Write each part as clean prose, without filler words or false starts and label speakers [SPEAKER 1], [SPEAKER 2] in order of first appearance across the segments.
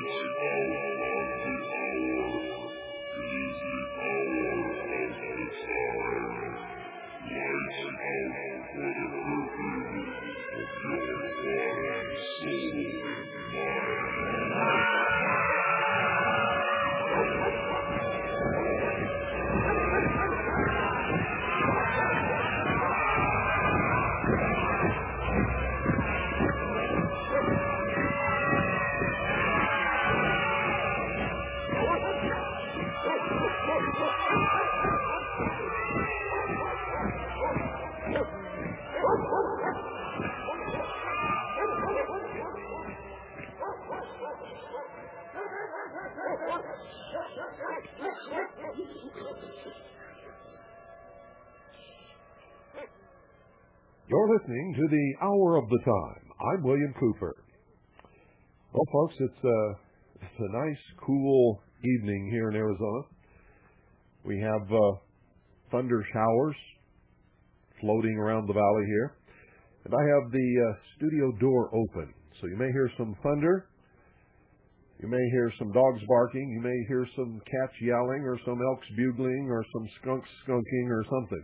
[SPEAKER 1] You're listening to the Hour of the Time. I'm William Cooper. Well, folks, it's a nice, cool evening here in Arizona. We have thunder showers floating around the valley here. And I have the studio door open. So you may hear some thunder. You may hear some dogs barking. You may hear some cats yelling or some elks bugling or some skunks skunking or something.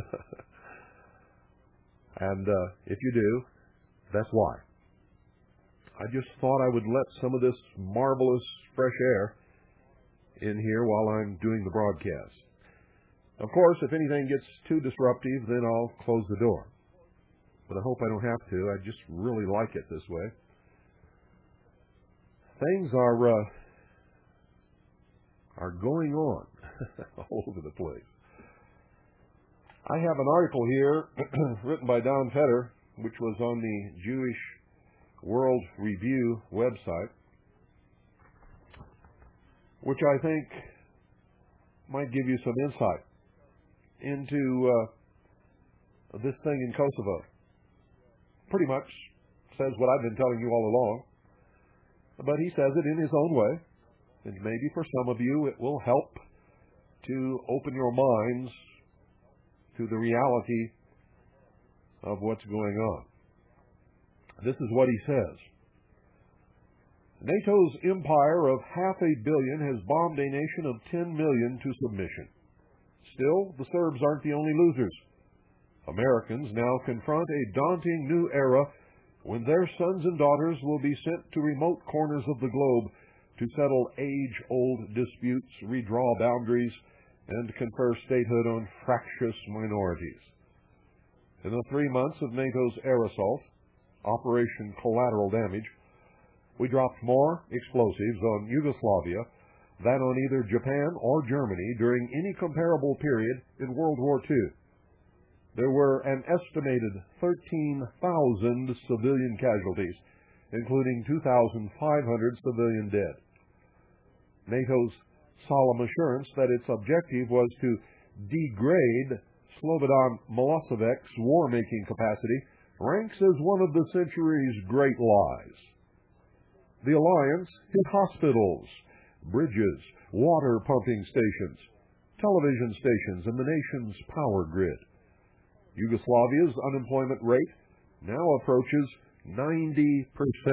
[SPEAKER 1] And if you do, that's why. I just thought I would let some of this marvelous fresh air in here while I'm doing the broadcast. Of course, if anything gets too disruptive, then I'll close the door. But I hope I don't have to. I just really like it this way. Things are going on all over the place. I have an article here written by Don Feder, which was on the Jewish World Review website, which I think might give you some insight into this thing in Kosovo. Pretty much says what I've been telling you all along, but he says it in his own way, and maybe for some of you it will help to open your minds to the reality of what's going on. This is what he says. NATO's empire of $500 million has bombed a nation of 10 million to submission. Still, the Serbs aren't the only losers. Americans now confront a daunting new era when their sons and daughters will be sent to remote corners of the globe to settle age-old disputes, redraw boundaries, and confer statehood on fractious minorities. In the 3 months of NATO's air assault, Operation Collateral Damage, we dropped more explosives on Yugoslavia than on either Japan or Germany during any comparable period in World War II. There were an estimated 13,000 civilian casualties, including 2,500 civilian dead. NATO's solemn assurance that its objective was to degrade Slobodan Milosevic's war-making capacity ranks as one of the century's great lies. The alliance hit hospitals, bridges, water pumping stations, television stations, and the nation's power grid. Yugoslavia's unemployment rate now approaches 90%.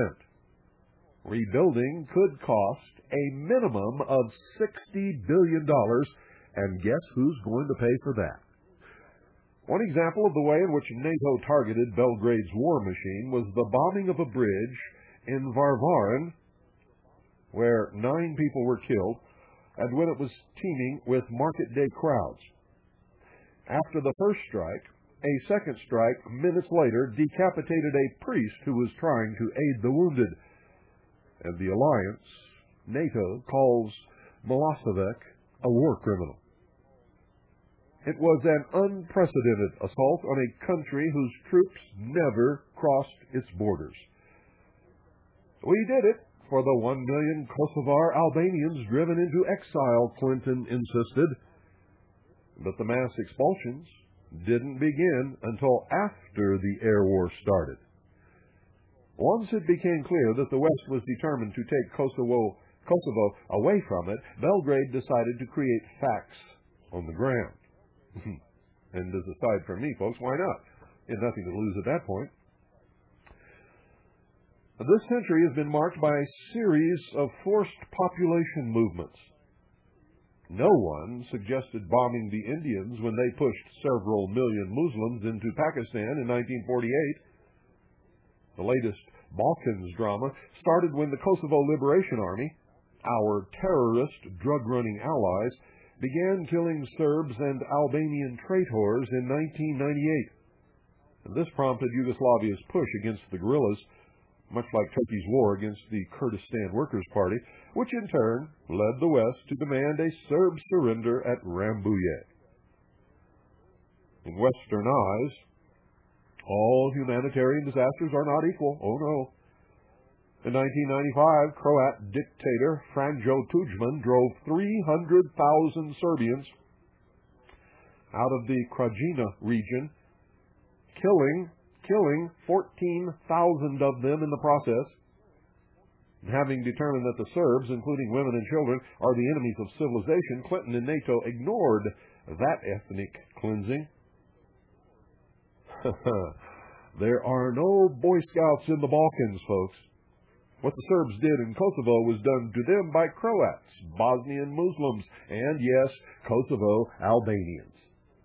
[SPEAKER 1] Rebuilding could cost a minimum of $60 billion, and guess who's going to pay for that? One example of the way in which NATO targeted Belgrade's war machine was the bombing of a bridge in Varvarin, where 9 people were killed, and when it was teeming with market day crowds. After the first strike, a second strike minutes later decapitated a priest who was trying to aid the wounded. And the alliance, NATO, calls Milosevic a war criminal. It was an unprecedented assault on a country whose troops never crossed its borders. We did it for the 1 million Kosovar Albanians driven into exile, Clinton insisted. But the mass expulsions didn't begin until after the air war started. Once it became clear that the West was determined to take Kosovo away from it, Belgrade decided to create facts on the ground. And as aside from me, folks, why not? You had nothing to lose at that point. This century has been marked by a series of forced population movements. No one suggested bombing the Indians when they pushed several million Muslims into Pakistan in 1948. The latest Balkans drama started when the Kosovo Liberation Army, our terrorist, drug-running allies, began killing Serbs and Albanian traitors in 1998. And this prompted Yugoslavia's push against the guerrillas, much like Turkey's war against the Kurdistan Workers' Party, which in turn led the West to demand a Serb surrender at Rambouillet. In Western eyes, all humanitarian disasters are not equal. Oh no. In 1995, Croat dictator Franjo Tudjman drove 300,000 Serbians out of the Krajina region, killing 14,000 of them in the process. Having determined that the Serbs, including women and children, are the enemies of civilization, Clinton and NATO ignored that ethnic cleansing. There are no Boy Scouts in the Balkans, folks. What the Serbs did in Kosovo was done to them by Croats, Bosnian Muslims, and, yes, Kosovo Albanians.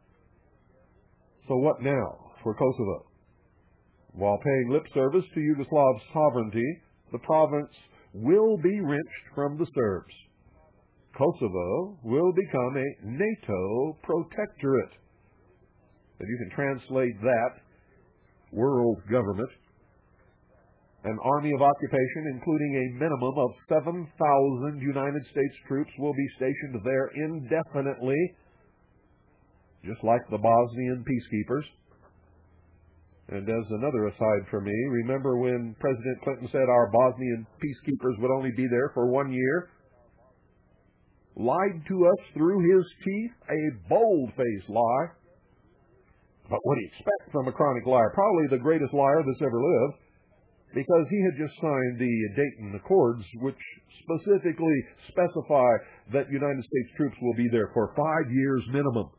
[SPEAKER 1] So what now for Kosovo? While paying lip service to Yugoslav sovereignty, the province will be wrenched from the Serbs. Kosovo will become a NATO protectorate. And you can translate that, world government. An army of occupation, including a minimum of 7,000 United States troops, will be stationed there indefinitely, just like the Bosnian peacekeepers. And as another aside for me, remember when President Clinton said our Bosnian peacekeepers would only be there for 1 year? Lied to us through his teeth, a bold-faced lie. But what do you expect from a chronic liar? Probably the greatest liar that's ever lived, because he had just signed the Dayton Accords, which specifically specify that United States troops will be there for 5 years minimum.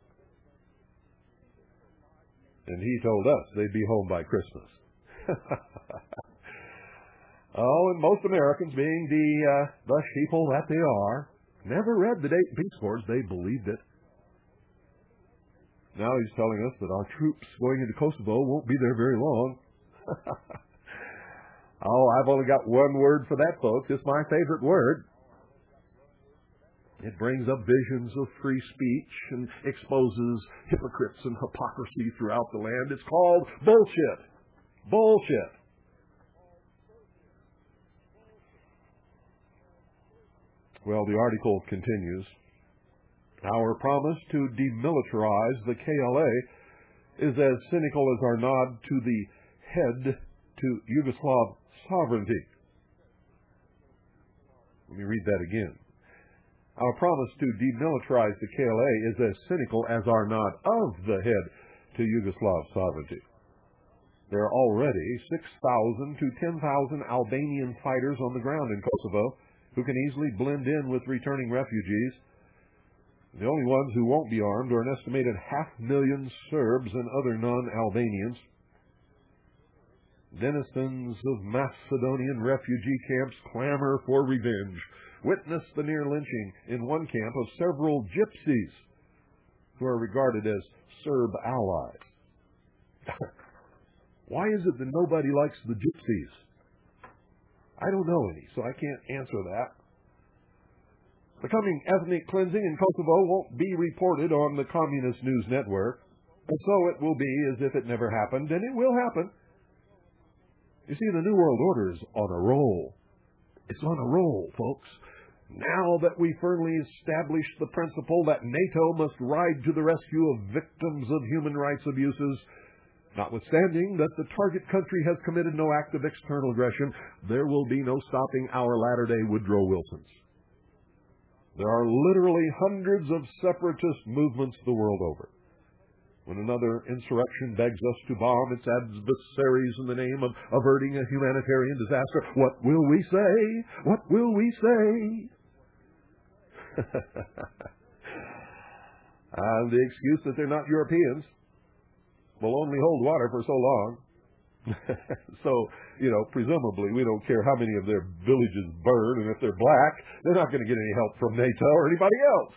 [SPEAKER 1] And he told us they'd be home by Christmas. Oh, and most Americans, being the sheeple that they are, never read the Dayton Peace Accords. They believed it. Now he's telling us that our troops going into Kosovo won't be there very long. Oh, I've only got one word for that, folks. It's my favorite word. It brings up visions of free speech and exposes hypocrites and hypocrisy throughout the land. It's called bullshit. Bullshit. Well, the article continues. Our promise to demilitarize the KLA is as cynical as our nod to the head to Yugoslav sovereignty. Let me read that again. Our promise to demilitarize the KLA is as cynical as our nod of the head to Yugoslav sovereignty. There are already 6,000 to 10,000 Albanian fighters on the ground in Kosovo who can easily blend in with returning refugees. The only ones who won't be armed are an estimated 500,000 Serbs and other non-Albanians. Denizens of Macedonian refugee camps clamor for revenge. Witness the near lynching in one camp of several gypsies who are regarded as Serb allies. Why is it that nobody likes the gypsies? I don't know any, so I can't answer that. The coming ethnic cleansing in Kosovo won't be reported on the Communist News Network, and so it will be as if it never happened, and it will happen. You see, the New World Order is on a roll. It's on a roll, folks. Now that we firmly established the principle that NATO must ride to the rescue of victims of human rights abuses, notwithstanding that the target country has committed no act of external aggression, there will be no stopping our latter-day Woodrow Wilsons. There are literally hundreds of separatist movements the world over. When another insurrection begs us to bomb its adversaries in the name of averting a humanitarian disaster, what will we say? What will we say? And the excuse that they're not Europeans will only hold water for so long. So, presumably we don't care how many of their villages burn, and if they're black, they're not going to get any help from NATO or anybody else.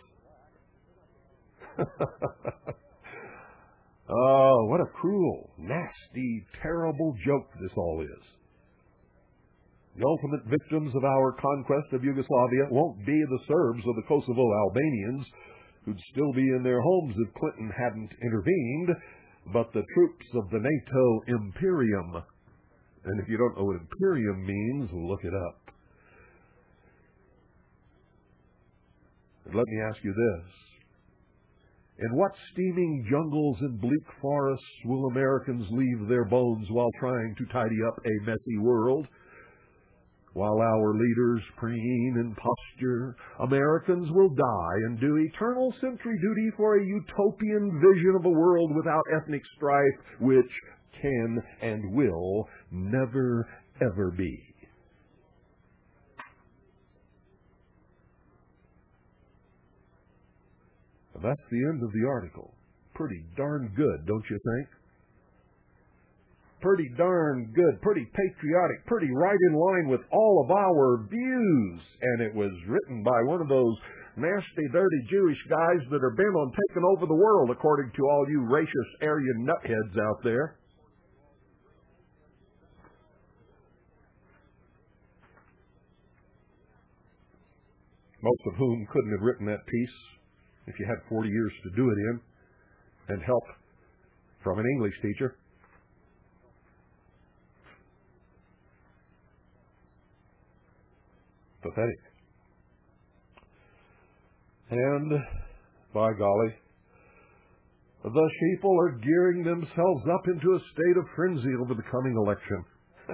[SPEAKER 1] Oh, what a cruel, nasty, terrible joke this all is. The ultimate victims of our conquest of Yugoslavia won't be the Serbs or the Kosovo Albanians, who'd still be in their homes if Clinton hadn't intervened, but the troops of the NATO Imperium. And if you don't know what Imperium means, look it up. And let me ask you this. In what steaming jungles and bleak forests will Americans leave their bones while trying to tidy up a messy world? While our leaders preen and posture, Americans will die and do eternal sentry duty for a utopian vision of a world without ethnic strife, which can and will never, ever be. And that's the end of the article. Pretty darn good, don't you think? Pretty darn good, pretty patriotic, pretty right in line with all of our views. And it was written by one of those nasty, dirty Jewish guys that are bent on taking over the world, according to all you racist Aryan nutheads out there. Most of whom couldn't have written that piece if you had 40 years to do it in, and help from an English teacher. Pathetic. And, by golly, the sheeple are gearing themselves up into a state of frenzy over the coming election.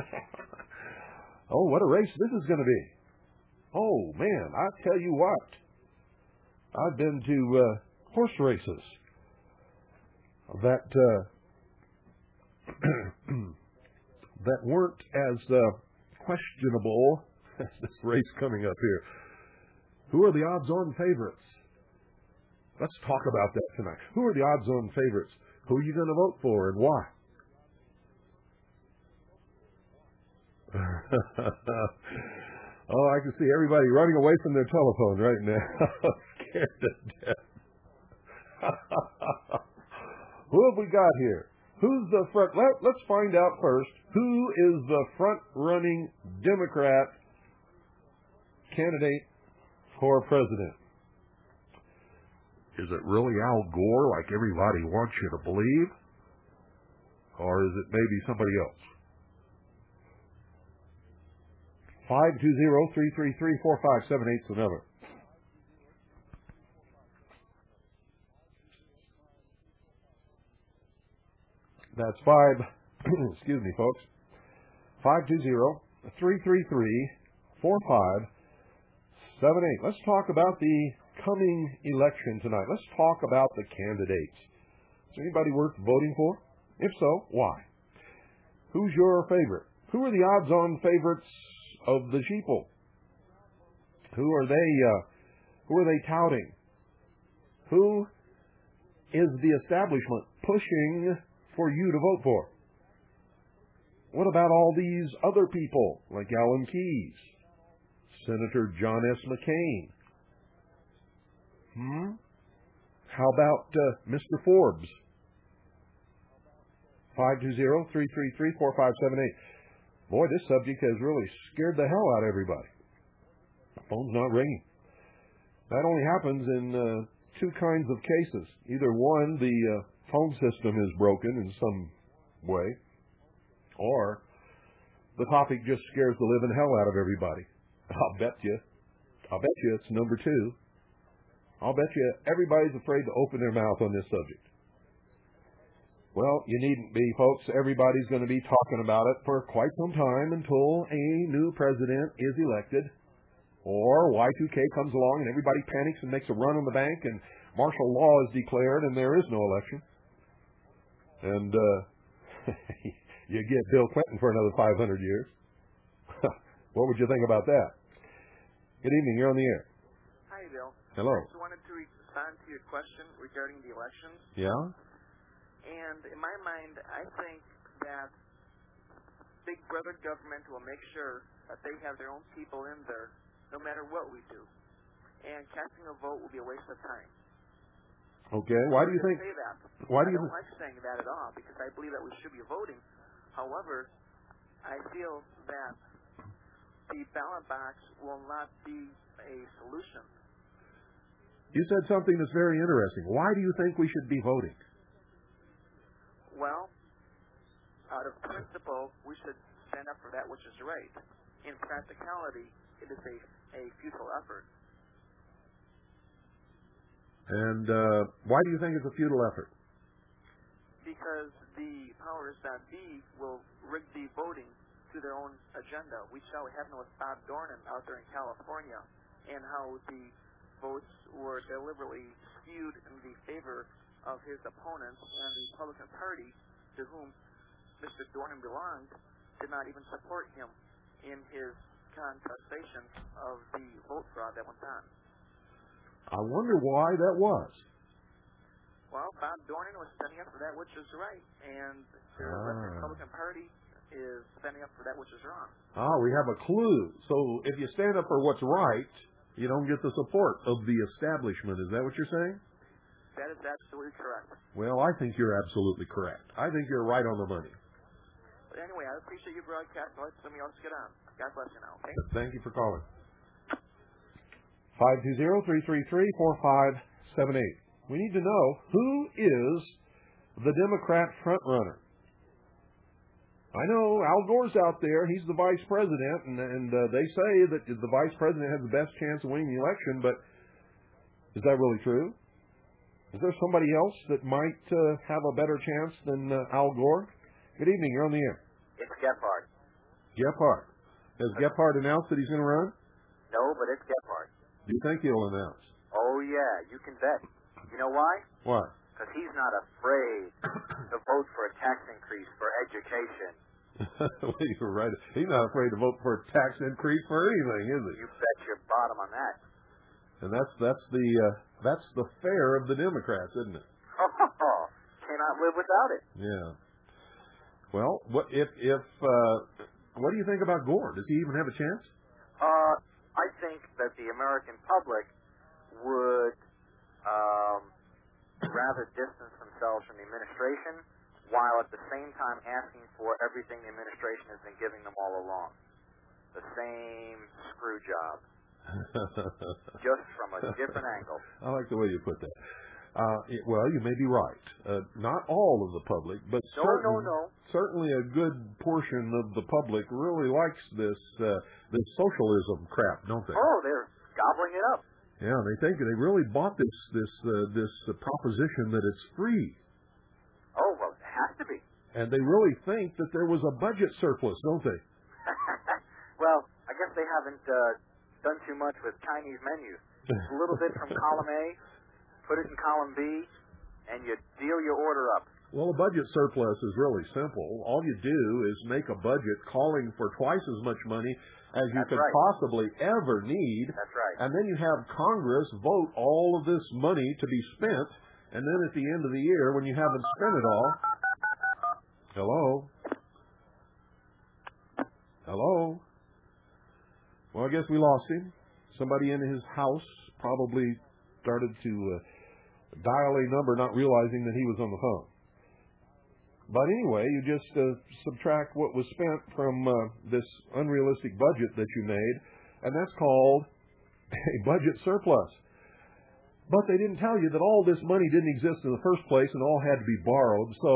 [SPEAKER 1] Oh, what a race this is going to be. Oh, man, I tell you what. I've been to horse races that that weren't as questionable as this race coming up here. Who are the odds-on favorites? Let's talk about that tonight. Who are the odds-on favorites? Who are you going to vote for and why? Oh, I can see everybody running away from their telephone right now. Scared to death. Who have we got here? Who's the front? Let's find out first. Who is the front-running Democrat candidate for president? Is it really Al Gore, like everybody wants you to believe? Or is it maybe somebody else? 520-333-4578 is the number. That's excuse me, folks. 520-333-4578. Let's talk about the coming election tonight. Let's talk about the candidates. Is there anybody worth voting for? If so, why? Who's your favorite? Who are the odds-on favorites of the sheeple? Who are they touting? Who is the establishment pushing for you to vote for? What about all these other people, like Alan Keyes, Senator John S. McCain? How about Mr. Forbes? 520-333-4578. Boy, this subject has really scared the hell out of everybody. The phone's not ringing. That only happens in two kinds of cases. Either one, the phone system is broken in some way, or the topic just scares the living hell out of everybody. I'll bet you it's number two. I'll bet you everybody's afraid to open their mouth on this subject. Well, you needn't be, folks. Everybody's going to be talking about it for quite some time until a new president is elected, or Y2K comes along and everybody panics and makes a run on the bank and martial law is declared and there is no election. And you get Bill Clinton for another 500 years. What would you think about that? Good evening. You're on the air.
[SPEAKER 2] Hi, Bill.
[SPEAKER 1] Hello.
[SPEAKER 2] I just wanted to respond to your question regarding the elections.
[SPEAKER 1] Yeah?
[SPEAKER 2] And in my mind, I think that big brother government will make sure that they have their own people in there no matter what we do. And casting a vote will be a waste of time.
[SPEAKER 1] Okay, why do you think...
[SPEAKER 2] Say that.
[SPEAKER 1] Why do
[SPEAKER 2] I
[SPEAKER 1] you
[SPEAKER 2] don't like saying that at all because I believe that we should be voting. However, I feel that the ballot box will not be a solution.
[SPEAKER 1] You said something that's very interesting. Why do you think we should be voting?
[SPEAKER 2] Well, out of principle, we should stand up for that which is right. In practicality, it is a futile effort.
[SPEAKER 1] And why do you think it's a futile effort?
[SPEAKER 2] Because the powers that be will rig the voting to their own agenda. We saw what happened with Bob Dornan out there in California and how the votes were deliberately skewed in the favor of his opponents, and the Republican Party, to whom Mr. Dornan belonged, did not even support him in his contestation of the vote fraud that went on.
[SPEAKER 1] I wonder why that was.
[SPEAKER 2] Well, Bob Dornan was standing up for that which is right, and the Republican Party is standing up for that which is wrong.
[SPEAKER 1] We have a clue. So if you stand up for what's right, you don't get the support of the establishment. Is that what you're saying?
[SPEAKER 2] That is absolutely correct.
[SPEAKER 1] Well, I think you're absolutely correct. I think you're right on the money.
[SPEAKER 2] But anyway, I appreciate your broadcast. I'll let somebody else get on. God bless you now, okay?
[SPEAKER 1] Thank you for calling. 520-333-4578. We need to know who is the Democrat frontrunner. I know Al Gore's out there. He's the vice president, and they say that the vice president has the best chance of winning the election, but is that really true? Is there somebody else that might have a better chance than Al Gore? Good evening. You're on the air.
[SPEAKER 3] It's Gephardt.
[SPEAKER 1] Gephardt. Has Gephardt announced that he's going to run?
[SPEAKER 3] No, but it's Gephardt.
[SPEAKER 1] Do you think he'll announce?
[SPEAKER 3] Oh, yeah. You can bet. You know why?
[SPEAKER 1] Why?
[SPEAKER 3] Because he's not afraid to vote for a tax increase for education.
[SPEAKER 1] Well, you're right. He's not afraid to vote for a tax increase for anything, is he?
[SPEAKER 3] You bet your bottom on that.
[SPEAKER 1] And that's the fare of the Democrats, isn't it?
[SPEAKER 3] Oh, cannot live without it.
[SPEAKER 1] Yeah. Well, what do you think about Gore? Does he even have a chance?
[SPEAKER 3] I think that the American public would rather distance themselves from the administration, while at the same time asking for everything the administration has been giving them all along. The same screw job. Just from a different angle.
[SPEAKER 1] I like the way you put that. Well, you may be right. Not all of the public, but certainly a good portion of the public really likes this socialism crap, don't they?
[SPEAKER 3] Oh, they're gobbling it up.
[SPEAKER 1] Yeah, they really bought this proposition that it's free.
[SPEAKER 3] Oh, well, it has to be.
[SPEAKER 1] And they really think that there was a budget surplus, don't they?
[SPEAKER 3] Well, I guess they haven't done too much with Chinese menus. A little bit from column A, put it in column B, and you deal your order up.
[SPEAKER 1] Well, a budget surplus is really simple. All you do is make a budget calling for twice as much money as you could possibly ever need.
[SPEAKER 3] That's right.
[SPEAKER 1] And then you have Congress vote all of this money to be spent, and then at the end of the year, when you haven't spent it all... Hello? Hello? Well, I guess we lost him. Somebody in his house probably started to dial a number not realizing that he was on the phone. But anyway, you just subtract what was spent from this unrealistic budget that you made, and that's called a budget surplus. But they didn't tell you that all this money didn't exist in the first place and all had to be borrowed. So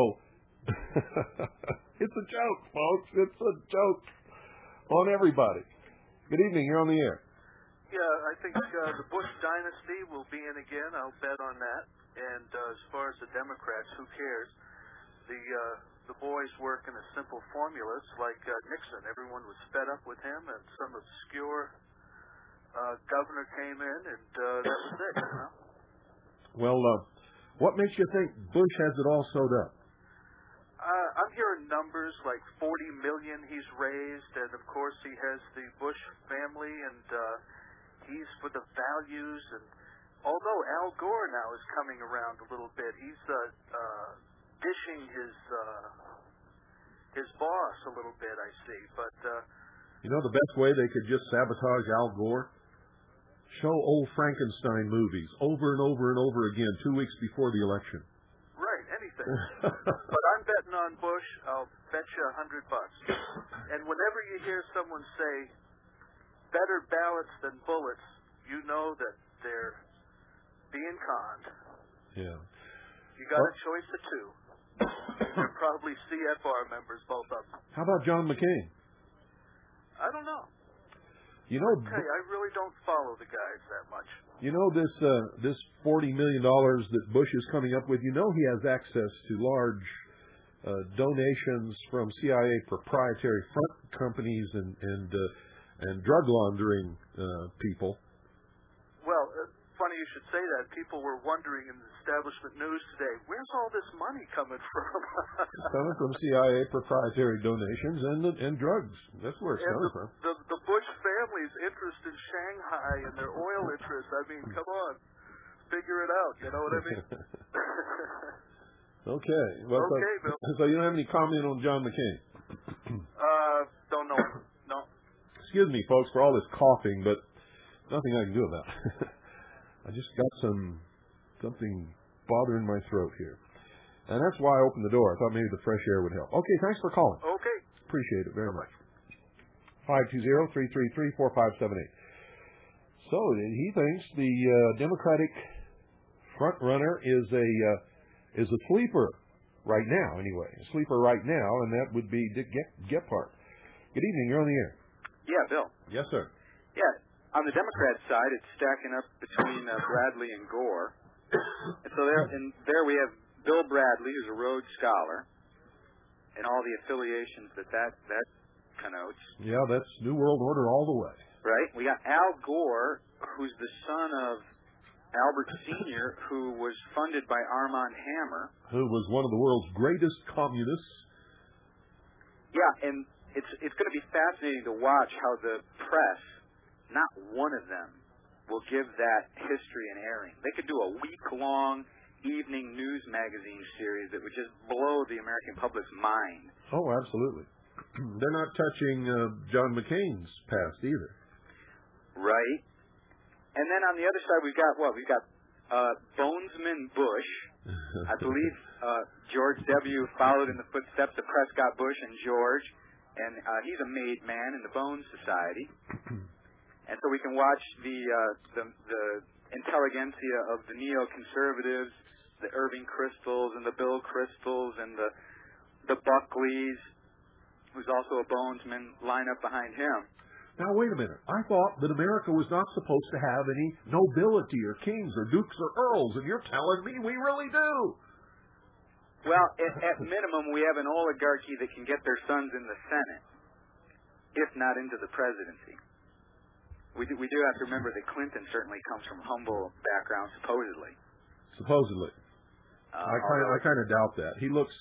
[SPEAKER 1] it's a joke, folks. It's a joke on everybody. Good evening. You're on the air.
[SPEAKER 4] Yeah, I think the Bush dynasty will be in again. I'll bet on that. And as far as the Democrats, who cares? The boys work in a simple formula. It's like Nixon. Everyone was fed up with him, and some obscure governor came in, and that was it. You know?
[SPEAKER 1] Well, what makes you think Bush has it all sewed up?
[SPEAKER 4] I'm hearing numbers like 40 million he's raised, and of course he has the Bush family, and he's for the values. And although Al Gore now is coming around a little bit, he's dishing his boss a little bit, I see. But
[SPEAKER 1] you know, the best way they could just sabotage Al Gore? Show old Frankenstein movies over and over and over again 2 weeks before the election.
[SPEAKER 4] Right, anything. But I'm betting on Bush. I'll bet you $100. And whenever you hear someone say, better ballots than bullets, you know that they're being conned.
[SPEAKER 1] Yeah.
[SPEAKER 4] You got a choice of two. They're probably CFR members, both of them.
[SPEAKER 1] How about John McCain?
[SPEAKER 4] I don't know.
[SPEAKER 1] You know,
[SPEAKER 4] Okay, I really don't follow the guys that much.
[SPEAKER 1] You know, this $40 million that Bush is coming up with, you know he has access to large donations from CIA proprietary front companies and drug laundering people.
[SPEAKER 4] Well, funny you should say that. People were wondering in the establishment news today, where's all this money coming from?
[SPEAKER 1] It's coming from CIA proprietary donations and drugs. That's where it's coming from.
[SPEAKER 4] The Bush family's interest in Shanghai and their oil interests, I mean, come on. Figure it out, you know what I mean?
[SPEAKER 1] Okay. Well,
[SPEAKER 4] okay, Bill.
[SPEAKER 1] So you don't have any comment on John McCain?
[SPEAKER 4] Don't know. No.
[SPEAKER 1] Excuse me, folks, for all this coughing, but nothing I can do about it. I just got something bothering my throat here. And that's why I opened the door. I thought maybe the fresh air would help. Okay, thanks for calling.
[SPEAKER 4] Okay.
[SPEAKER 1] Appreciate it very much. 520-333-4578. So he thinks the Democratic front runner is a sleeper right now, anyway. A sleeper right now, and that would be Dick Gephardt. Good evening. You're on the air.
[SPEAKER 5] Yeah, Bill.
[SPEAKER 1] Yes, sir.
[SPEAKER 5] Yeah. On the Democrat side, it's stacking up between Bradley and Gore. And so there we have Bill Bradley, who's a Rhodes Scholar, and all the affiliations that connotes.
[SPEAKER 1] Yeah, that's New World Order all the way.
[SPEAKER 5] Right. We got Al Gore, who's the son of Albert Sr., who was funded by Armand Hammer.
[SPEAKER 1] Who was one of the world's greatest communists.
[SPEAKER 5] Yeah, and it's going to be fascinating to watch how the press, not one of them, will give that history an airing. They could do a week-long evening news magazine series that would just blow the American public's mind.
[SPEAKER 1] Oh, absolutely. They're not touching John McCain's past either.
[SPEAKER 5] Right. And then on the other side, we've got what? We've got Bonesman Bush. I believe George W. followed in the footsteps of Prescott Bush and George, and he's a made man in the Bones Society. And so we can watch the intelligentsia of the neoconservatives, the Irving Kristals and the Bill Kristals and the Buckleys, who's also a Bonesman, line up behind him.
[SPEAKER 1] Now, wait a minute. I thought that America was not supposed to have any nobility or kings or dukes or earls, and you're telling me we really do.
[SPEAKER 5] Well, at minimum, we have an oligarchy that can get their sons in the Senate, if not into the presidency. We do have to remember that Clinton certainly comes from humble background, supposedly.
[SPEAKER 1] Supposedly. I kind of doubt that. He looks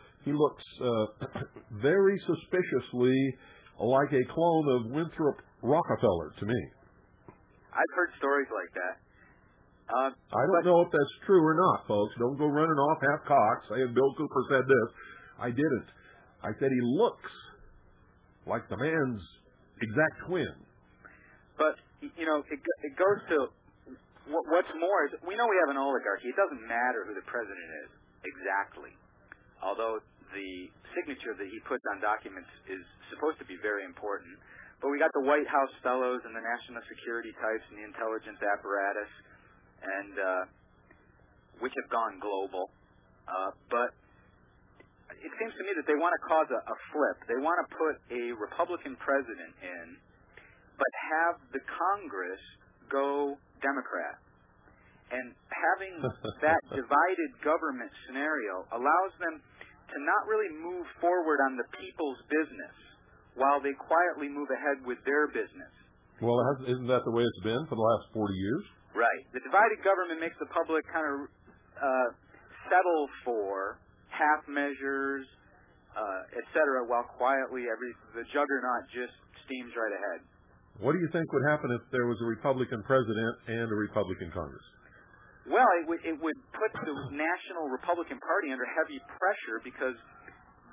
[SPEAKER 1] very suspiciously like a clone of Winthrop Rockefeller to me.
[SPEAKER 5] I've heard stories like that.
[SPEAKER 1] I don't know if that's true or not, folks. Don't go running off half-cocked saying Bill Cooper said this. I didn't. I said he looks like the man's exact twin.
[SPEAKER 5] But, you know, it goes to what's more is we know we have an oligarchy. It doesn't matter who the president is exactly, although the signature that he puts on documents is supposed to be very important. But we got the White House fellows and the national security types and the intelligence apparatus, and which have gone global. But it seems to me that they want to cause a flip. They want to put a Republican president in, but have the Congress go Democrat. And having that divided government scenario allows them to not really move forward on the people's business while they quietly move ahead with their business.
[SPEAKER 1] Well, isn't that the way it's been for the last 40 years?
[SPEAKER 5] Right. The divided government makes the public kind of settle for half measures, et cetera, while quietly the juggernaut just steams right ahead.
[SPEAKER 1] What do you think would happen if there was a Republican president and a Republican Congress?
[SPEAKER 5] Well, it would put the National Republican Party under heavy pressure because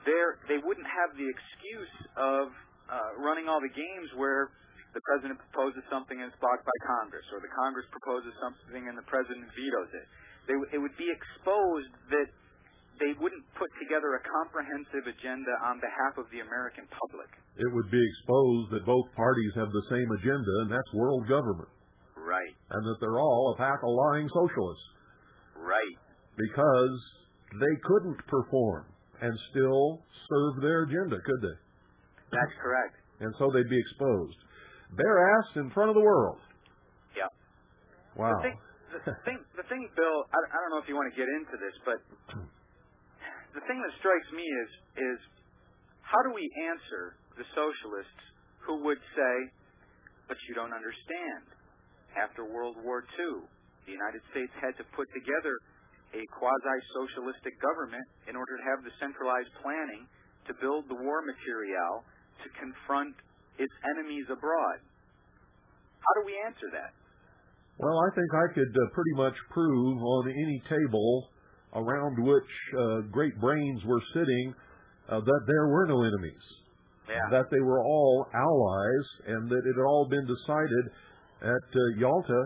[SPEAKER 5] they wouldn't have the excuse of running all the games where the president proposes something and it's blocked by Congress, or the Congress proposes something and the president vetoes it. It would be exposed that they wouldn't put together a comprehensive agenda on behalf of the American public.
[SPEAKER 1] It would be exposed that both parties have the same agenda, and that's world government.
[SPEAKER 5] Right.
[SPEAKER 1] And that they're all a pack of lying socialists.
[SPEAKER 5] Right.
[SPEAKER 1] Because they couldn't perform and still serve their agenda, could they?
[SPEAKER 5] That's correct.
[SPEAKER 1] And so they'd be exposed. Bare-assed in front of the world.
[SPEAKER 5] Yeah.
[SPEAKER 1] Wow.
[SPEAKER 5] The thing, Bill, I don't know if you want to get into this, but the thing that strikes me is how do we answer the socialists who would say, but you don't understand. After World War II, the United States had to put together a quasi-socialistic government in order to have the centralized planning to build the war materiel to confront its enemies abroad. How do we answer that?
[SPEAKER 1] Well, I think I could pretty much prove on any table around which great brains were sitting that there were no enemies.
[SPEAKER 5] Yeah.
[SPEAKER 1] That they were all allies, and that it had all been decided at Yalta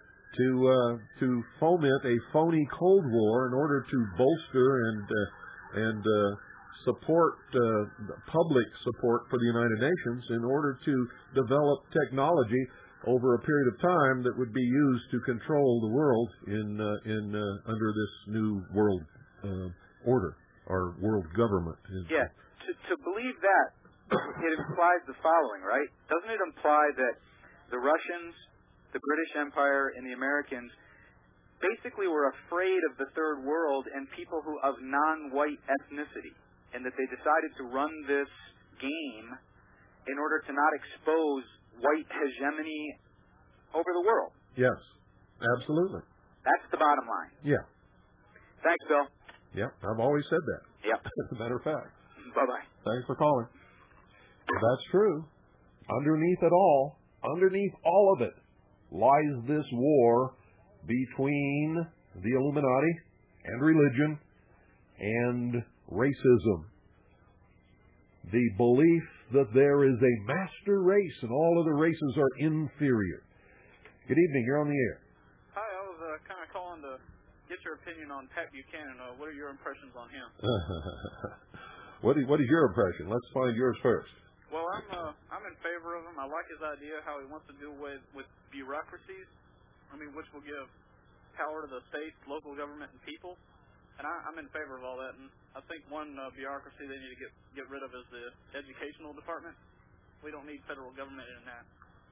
[SPEAKER 1] to foment a phony Cold War in order to bolster and support public support for the United Nations in order to develop technology over a period of time that would be used to control the world under this new world order or world government.
[SPEAKER 5] Yeah, to believe that, it implies the following, right? Doesn't it imply that the Russians, the British Empire, and the Americans basically were afraid of the Third World and people who of non-white ethnicity, and that they decided to run this game in order to not expose white hegemony over the world?
[SPEAKER 1] Yes, absolutely.
[SPEAKER 5] That's the bottom line.
[SPEAKER 1] Yeah.
[SPEAKER 5] Thanks, Bill.
[SPEAKER 1] Yep, I've always said that.
[SPEAKER 5] Yep.
[SPEAKER 1] As a matter of fact.
[SPEAKER 5] Bye-bye.
[SPEAKER 1] Thanks for calling. That's true. Underneath all of it, lies this war between the Illuminati and religion and racism. The belief that there is a master race and all other races are inferior. Good evening. You're on the air.
[SPEAKER 6] Hi, I was kind of calling to get your opinion on Pat Buchanan. What are your impressions on him?
[SPEAKER 1] What is your impression? Let's find yours first.
[SPEAKER 6] Well, I'm in favor of him. I like his idea how he wants to do away with bureaucracies. I mean, which will give power to the states, local government, and people. And I'm in favor of all that. And I think one bureaucracy they need to get rid of is the educational department. We don't need federal government in that.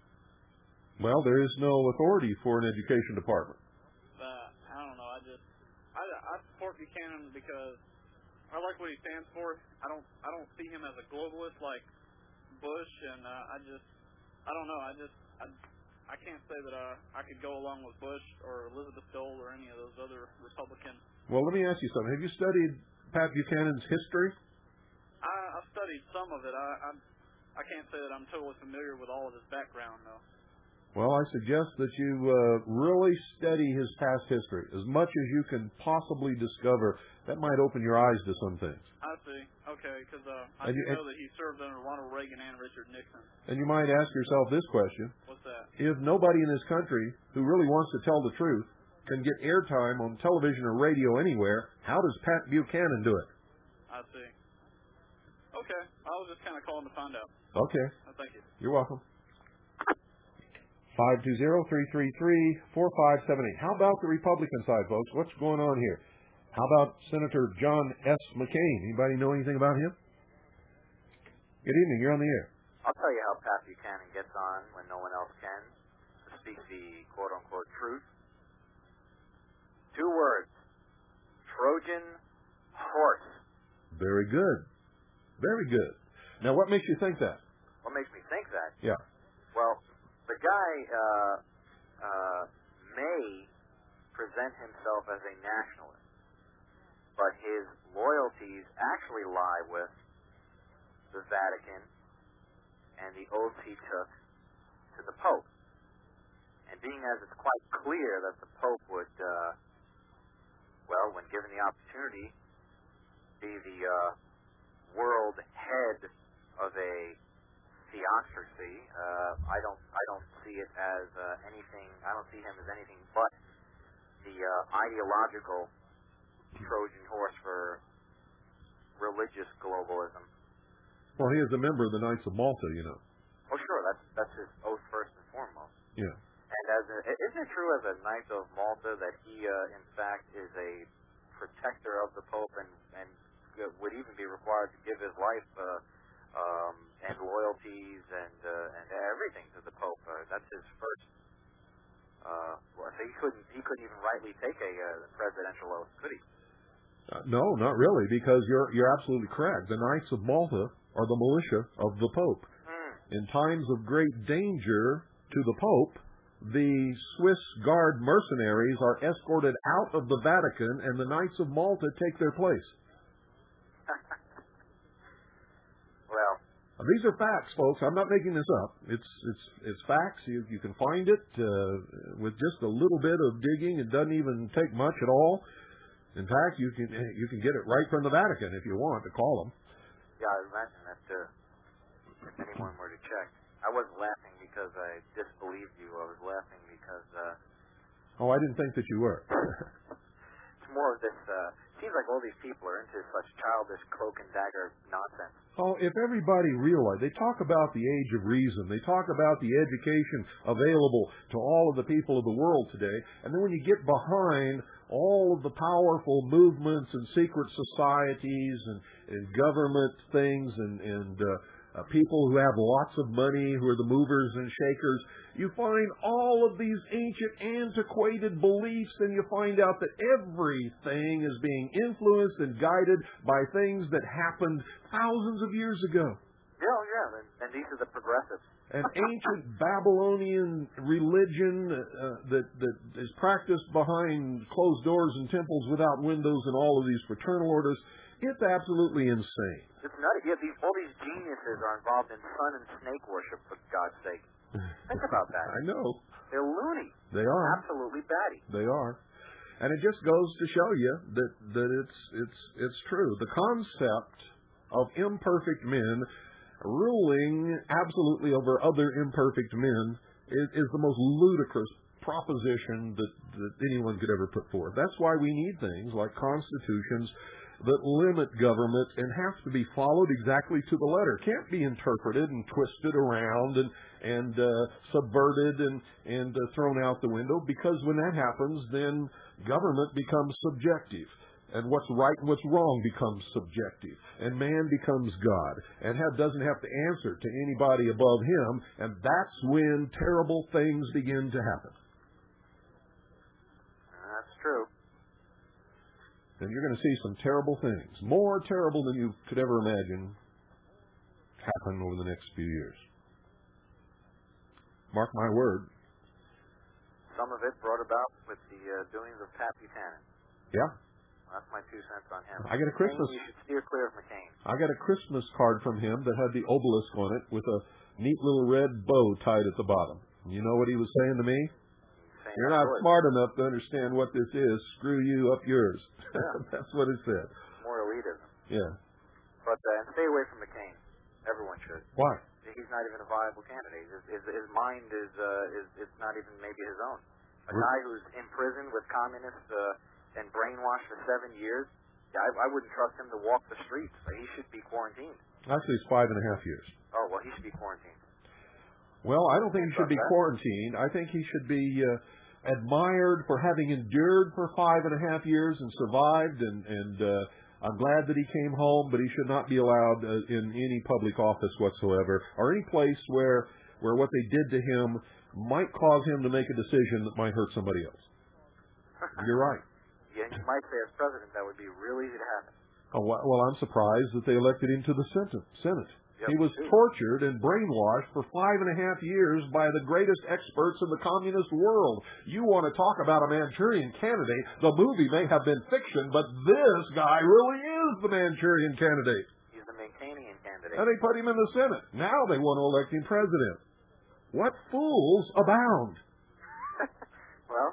[SPEAKER 1] Well, there is no authority for an education department.
[SPEAKER 6] I don't know. I support Buchanan because I like what he stands for. I don't see him as a globalist like Bush, and I don't know. I can't say that I could go along with Bush or Elizabeth Dole or any of those other Republicans.
[SPEAKER 1] Well, let me ask you something. Have you studied Pat Buchanan's history?
[SPEAKER 6] I've studied some of it. I can't say that I'm totally familiar with all of his background, though.
[SPEAKER 1] Well, I suggest that you really study his past history as much as you can possibly discover. That might open your eyes to some things.
[SPEAKER 6] I see. Okay, because I know that he served under Ronald Reagan and Richard Nixon.
[SPEAKER 1] And you might ask yourself this question.
[SPEAKER 6] What's that?
[SPEAKER 1] If nobody in this country who really wants to tell the truth can get airtime on television or radio anywhere, how does Pat Buchanan do it?
[SPEAKER 6] I see. Okay. I was just kind of calling to find out.
[SPEAKER 1] Okay.
[SPEAKER 6] Thank you.
[SPEAKER 1] You're welcome. 520-333-4578. How about the Republican side, folks? What's going on here? How about Senator John S. McCain? Anybody know anything about him? Good evening. You're on the air.
[SPEAKER 3] I'll tell you how Pat Buchanan gets on when no one else can, to speak the quote-unquote truth. 2 words. Trojan horse.
[SPEAKER 1] Very good. Very good. Now, what makes you think that?
[SPEAKER 3] What makes me think that?
[SPEAKER 1] Yeah.
[SPEAKER 3] Well, the guy may present himself as a nationalist, but his loyalties actually lie with the Vatican and the oaths he took to the Pope. And being as it's quite clear that the Pope would, when given the opportunity, be the world head of a theocracy. I don't see it as anything. I don't see him as anything but the ideological Trojan horse for religious globalism.
[SPEAKER 1] Well, he is a member of the Knights of Malta, you know.
[SPEAKER 3] Oh, sure, that's his oath first and foremost.
[SPEAKER 1] Yeah.
[SPEAKER 3] And isn't it true as a Knight of Malta that he, in fact, is a protector of the Pope and would even be required to give his life and loyalties and everything to the Pope? That's his first. So he couldn't even rightly take a presidential oath, could he?
[SPEAKER 1] No, not really, because you're absolutely correct. The Knights of Malta are the militia of the Pope. In times of great danger to the Pope, the Swiss Guard mercenaries are escorted out of the Vatican, and the Knights of Malta take their place.
[SPEAKER 3] Well,
[SPEAKER 1] these are facts, folks. I'm not making this up. It's facts. You can find it with just a little bit of digging. It doesn't even take much at all. In fact, you can get it right from the Vatican if you want to call them.
[SPEAKER 3] Yeah, I imagine that if anyone were to check. I wasn't laughing because I disbelieved you. I was laughing because...
[SPEAKER 1] Oh, I didn't think that you were.
[SPEAKER 3] It's more of this... seems like all these people are into such childish cloak and dagger nonsense.
[SPEAKER 1] Oh, if everybody realized, they talk about the age of reason, they talk about the education available to all of the people of the world today, and then when you get behind all of the powerful movements and secret societies and government things and people who have lots of money, who are the movers and shakers, you find all of these ancient, antiquated beliefs, and you find out that everything is being influenced and guided by things that happened thousands of years ago.
[SPEAKER 3] Yeah, and these are the progressives.
[SPEAKER 1] An ancient Babylonian religion that is practiced behind closed doors and temples without windows and all of these fraternal orders. It's absolutely insane.
[SPEAKER 3] It's nutty. Yeah, all these geniuses are involved in sun and snake worship, for God's sake. Think about that.
[SPEAKER 1] I know.
[SPEAKER 3] They're loony.
[SPEAKER 1] They are.
[SPEAKER 3] Absolutely batty.
[SPEAKER 1] They are. And it just goes to show you that it's true. The concept of imperfect men ruling absolutely over other imperfect men is the most ludicrous proposition that anyone could ever put forth. That's why we need things like constitutions that limit government and have to be followed exactly to the letter. Can't be interpreted and twisted around and subverted and thrown out the window, because when that happens, then government becomes subjective. And what's right and what's wrong becomes subjective. And man becomes God. And doesn't have to answer to anybody above him. And that's when terrible things begin to happen.
[SPEAKER 3] That's true.
[SPEAKER 1] And you're going to see some terrible things. More terrible than you could ever imagine happen over the next few years. Mark my word.
[SPEAKER 3] Some of it brought about with the doings of Pat Buchanan.
[SPEAKER 1] Yeah.
[SPEAKER 3] That's my 2 cents on him.
[SPEAKER 1] I got a Christmas.
[SPEAKER 3] You should steer clear of McCain.
[SPEAKER 1] I got a Christmas card from him that had the obelisk on it with a neat little red bow tied at the bottom. You know what he was saying to me? You're not smart enough to understand what this is. Screw you, up yours.
[SPEAKER 3] Yeah.
[SPEAKER 1] That's what it said.
[SPEAKER 3] More elitism.
[SPEAKER 1] Yeah.
[SPEAKER 3] But and stay away from McCain. Everyone should.
[SPEAKER 1] Why?
[SPEAKER 3] He's not even a viable candidate. His mind is not even maybe his own. A guy who's in prison with communists and brainwashed for 7 years. I wouldn't trust him to walk the streets. He should be quarantined.
[SPEAKER 1] Actually, it's 5.5 years.
[SPEAKER 3] Oh, well, he should be quarantined.
[SPEAKER 1] Well, I don't think he should be quarantined. I think he should be admired for having endured for 5.5 years and survived, and I'm glad that he came home, but he should not be allowed in any public office whatsoever, or any place where what they did to him might cause him to make a decision that might hurt somebody else. You're right.
[SPEAKER 3] Yeah, you might say as president that would be real easy to happen.
[SPEAKER 1] Oh, well, I'm surprised that they elected him to the Senate.
[SPEAKER 3] Yep,
[SPEAKER 1] he was tortured and brainwashed for 5.5 years by the greatest experts in the communist world. You want to talk about a Manchurian candidate? The movie may have been fiction, but this guy really is the Manchurian candidate.
[SPEAKER 3] He's the Manchurian candidate.
[SPEAKER 1] And they put him in the Senate. Now they want to elect him president. What fools abound.
[SPEAKER 3] Well, these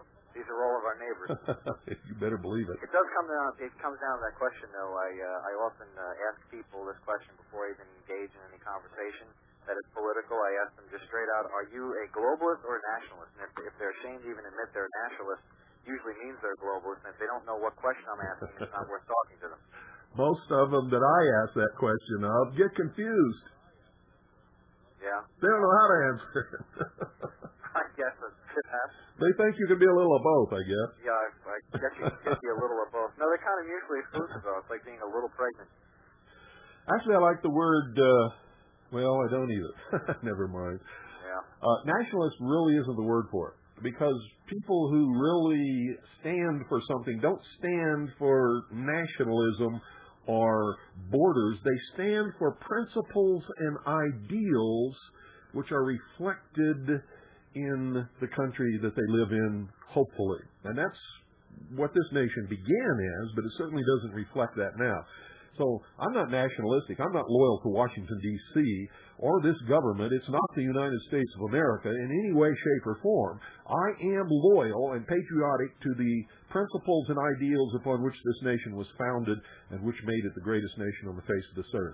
[SPEAKER 3] are all of our neighbors.
[SPEAKER 1] You better believe it.
[SPEAKER 3] It does come down. It comes down to that question, though. I often ask people this question before I even engage in any conversation that is political. I ask them just straight out: are you a globalist or a nationalist? And if they're ashamed to even admit they're a nationalist, usually means they're a globalist. And if they don't know what question I'm asking, it's not worth talking to them.
[SPEAKER 1] Most of them that I ask that question of get confused.
[SPEAKER 3] Yeah.
[SPEAKER 1] They don't know how to answer it.
[SPEAKER 3] I guess it could happen.
[SPEAKER 1] They think you can be a little of both, I guess.
[SPEAKER 3] Yeah, I guess you can be a little of both. No, they're kind of mutually exclusive, though. It's like being a little pregnant.
[SPEAKER 1] Actually, I like the word, well, I don't either. Never mind.
[SPEAKER 3] Yeah.
[SPEAKER 1] Nationalist really isn't the word for it, because people who really stand for something don't stand for nationalism or borders. They stand for principles and ideals which are reflected in the country that they live in, hopefully. And that's what this nation began as, but it certainly doesn't reflect that now. So I'm not nationalistic. I'm not loyal to Washington, D.C. or this government. It's not the United States of America in any way, shape, or form. I am loyal and patriotic to the principles and ideals upon which this nation was founded and which made it the greatest nation on the face of this earth.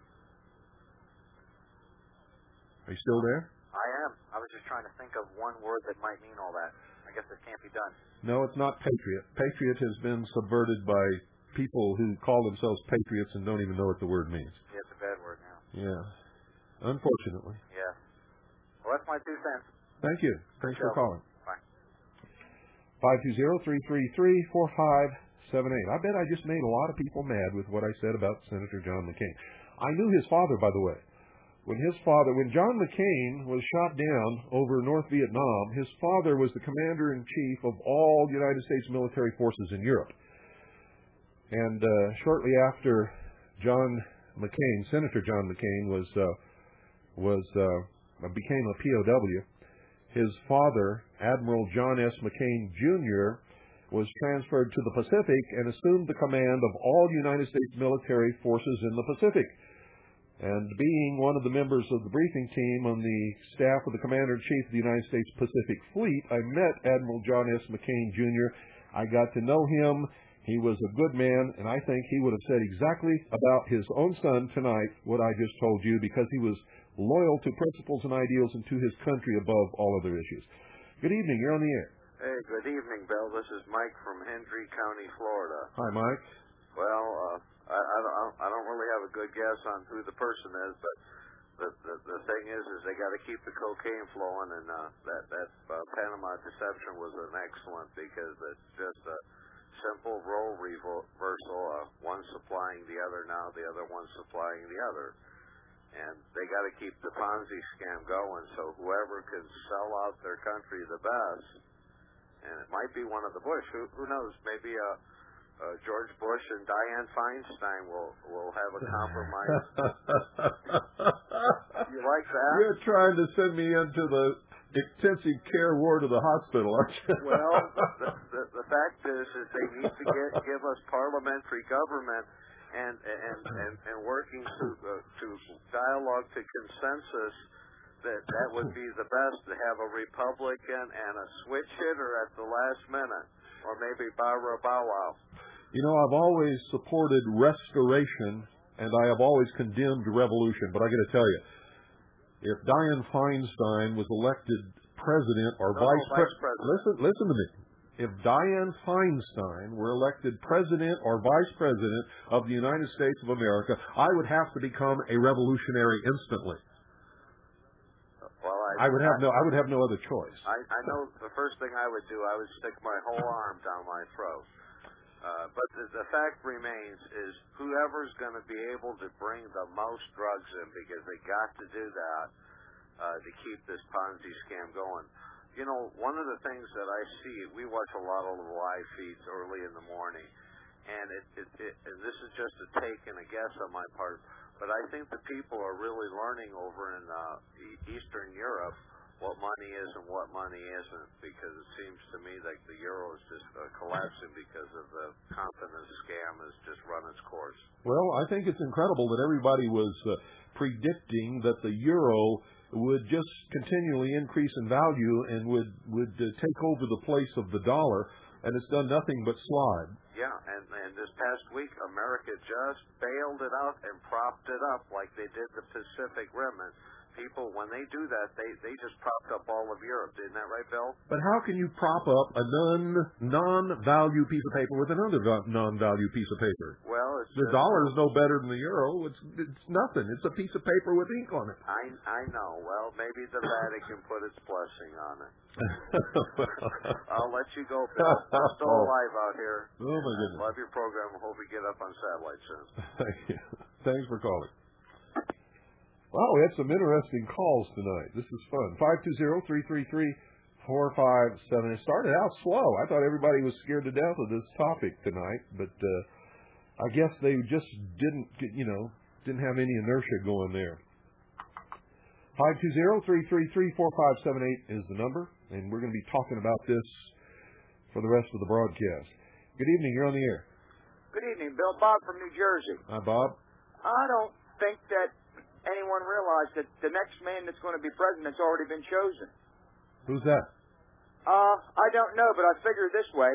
[SPEAKER 1] Are you still there?
[SPEAKER 3] I am. I was just trying to think of one word that might mean all that. I guess it can't be done.
[SPEAKER 1] No, it's not patriot. Patriot has been subverted by people who call themselves patriots and don't even know what the word means.
[SPEAKER 3] Yeah, it's a bad word now.
[SPEAKER 1] Yeah. Unfortunately.
[SPEAKER 3] Yeah. Well, that's my 2 cents.
[SPEAKER 1] Thank you. Thanks for calling.
[SPEAKER 3] Bye.
[SPEAKER 1] 520-333-4578. I bet I just made a lot of people mad with what I said about Senator John McCain. I knew his father, by the way. When John McCain was shot down over North Vietnam, his father was the commander-in-chief of all United States military forces in Europe. And shortly after Senator John McCain became a POW, his father, Admiral John S. McCain Jr., was transferred to the Pacific and assumed the command of all United States military forces in the Pacific. And being one of the members of the briefing team on the staff of the Commander-in-Chief of the United States Pacific Fleet, I met Admiral John S. McCain Jr. I got to know him. He was a good man, and I think he would have said exactly about his own son tonight what I just told you, because he was loyal to principles and ideals and to his country above all other issues. Good evening. You're on the air.
[SPEAKER 7] Hey, good evening, Bill. This is Mike from Hendry County, Florida.
[SPEAKER 1] Hi, Mike.
[SPEAKER 7] Well, I don't really have a good guess on who the person is, but the thing is they got to keep the cocaine flowing, and that Panama deception was an excellent, because it's just a simple role reversal. One supplying the other now, the other one supplying the other. And they got to keep the Ponzi scam going, so whoever can sell out their country the best, and it might be one of the Bush, who knows, maybe George Bush and Dianne Feinstein will have a compromise. You like that?
[SPEAKER 1] You're trying to send me into the intensive care ward of the hospital, aren't you?
[SPEAKER 7] Well, the fact is they need to give us parliamentary government and working to dialogue to consensus that would be the best, to have a Republican and a switch hitter at the last minute, or maybe Bow Wow.
[SPEAKER 1] You know, I've always supported restoration, and I have always condemned revolution. But I got to tell you, if Dianne Feinstein was elected president or vice president, listen to me. If Dianne Feinstein were elected president or vice president of the United States of America, I would have to become a revolutionary instantly.
[SPEAKER 7] Well,
[SPEAKER 1] I would have no other choice.
[SPEAKER 7] I know the first thing I would do, I would stick my whole arm down my throat. But the fact remains is whoever's going to be able to bring the most drugs in, because they got to do that to keep this Ponzi scam going. You know, one of the things that I see, we watch a lot of the live feeds early in the morning, and and this is just a take and a guess on my part, but I think the people are really learning over in Eastern Europe what money is and what money isn't, because it seems to me like the euro is just collapsing because of the confidence scam has just run its course.
[SPEAKER 1] Well, I think it's incredible that everybody was predicting that the euro would just continually increase in value and would take over the place of the dollar, and it's done nothing but slide.
[SPEAKER 7] Yeah, and this past week, America just bailed it out and propped it up like they did the Pacific Rim. And people, when they do that, they just propped up all of Europe. Isn't that right, Bill?
[SPEAKER 1] But how can you prop up a non-value piece of paper with another non-value piece of paper?
[SPEAKER 7] Well,
[SPEAKER 1] the dollar is no better than the euro. It's nothing. It's a piece of paper with ink on it.
[SPEAKER 7] I know. Well, maybe the Vatican put its blessing on it. I'll let you go, Bill. I'm still alive out here.
[SPEAKER 1] Oh, my goodness.
[SPEAKER 7] Love your program. Hope we get up on satellite soon.
[SPEAKER 1] Thank you. Thanks for calling. Wow, we had some interesting calls tonight. This is fun. 520-333-4578. It started out slow. I thought everybody was scared to death of this topic tonight, but I guess they just didn't have any inertia going there. 520-333-4578 is the number, and we're going to be talking about this for the rest of the broadcast. Good evening. You're on the air.
[SPEAKER 8] Good evening, Bill. Bob from New Jersey.
[SPEAKER 1] Hi, Bob.
[SPEAKER 8] I don't think that anyone realized that the next man that's going to be president has already been chosen.
[SPEAKER 1] Who's that?
[SPEAKER 8] I don't know, but I figure this way.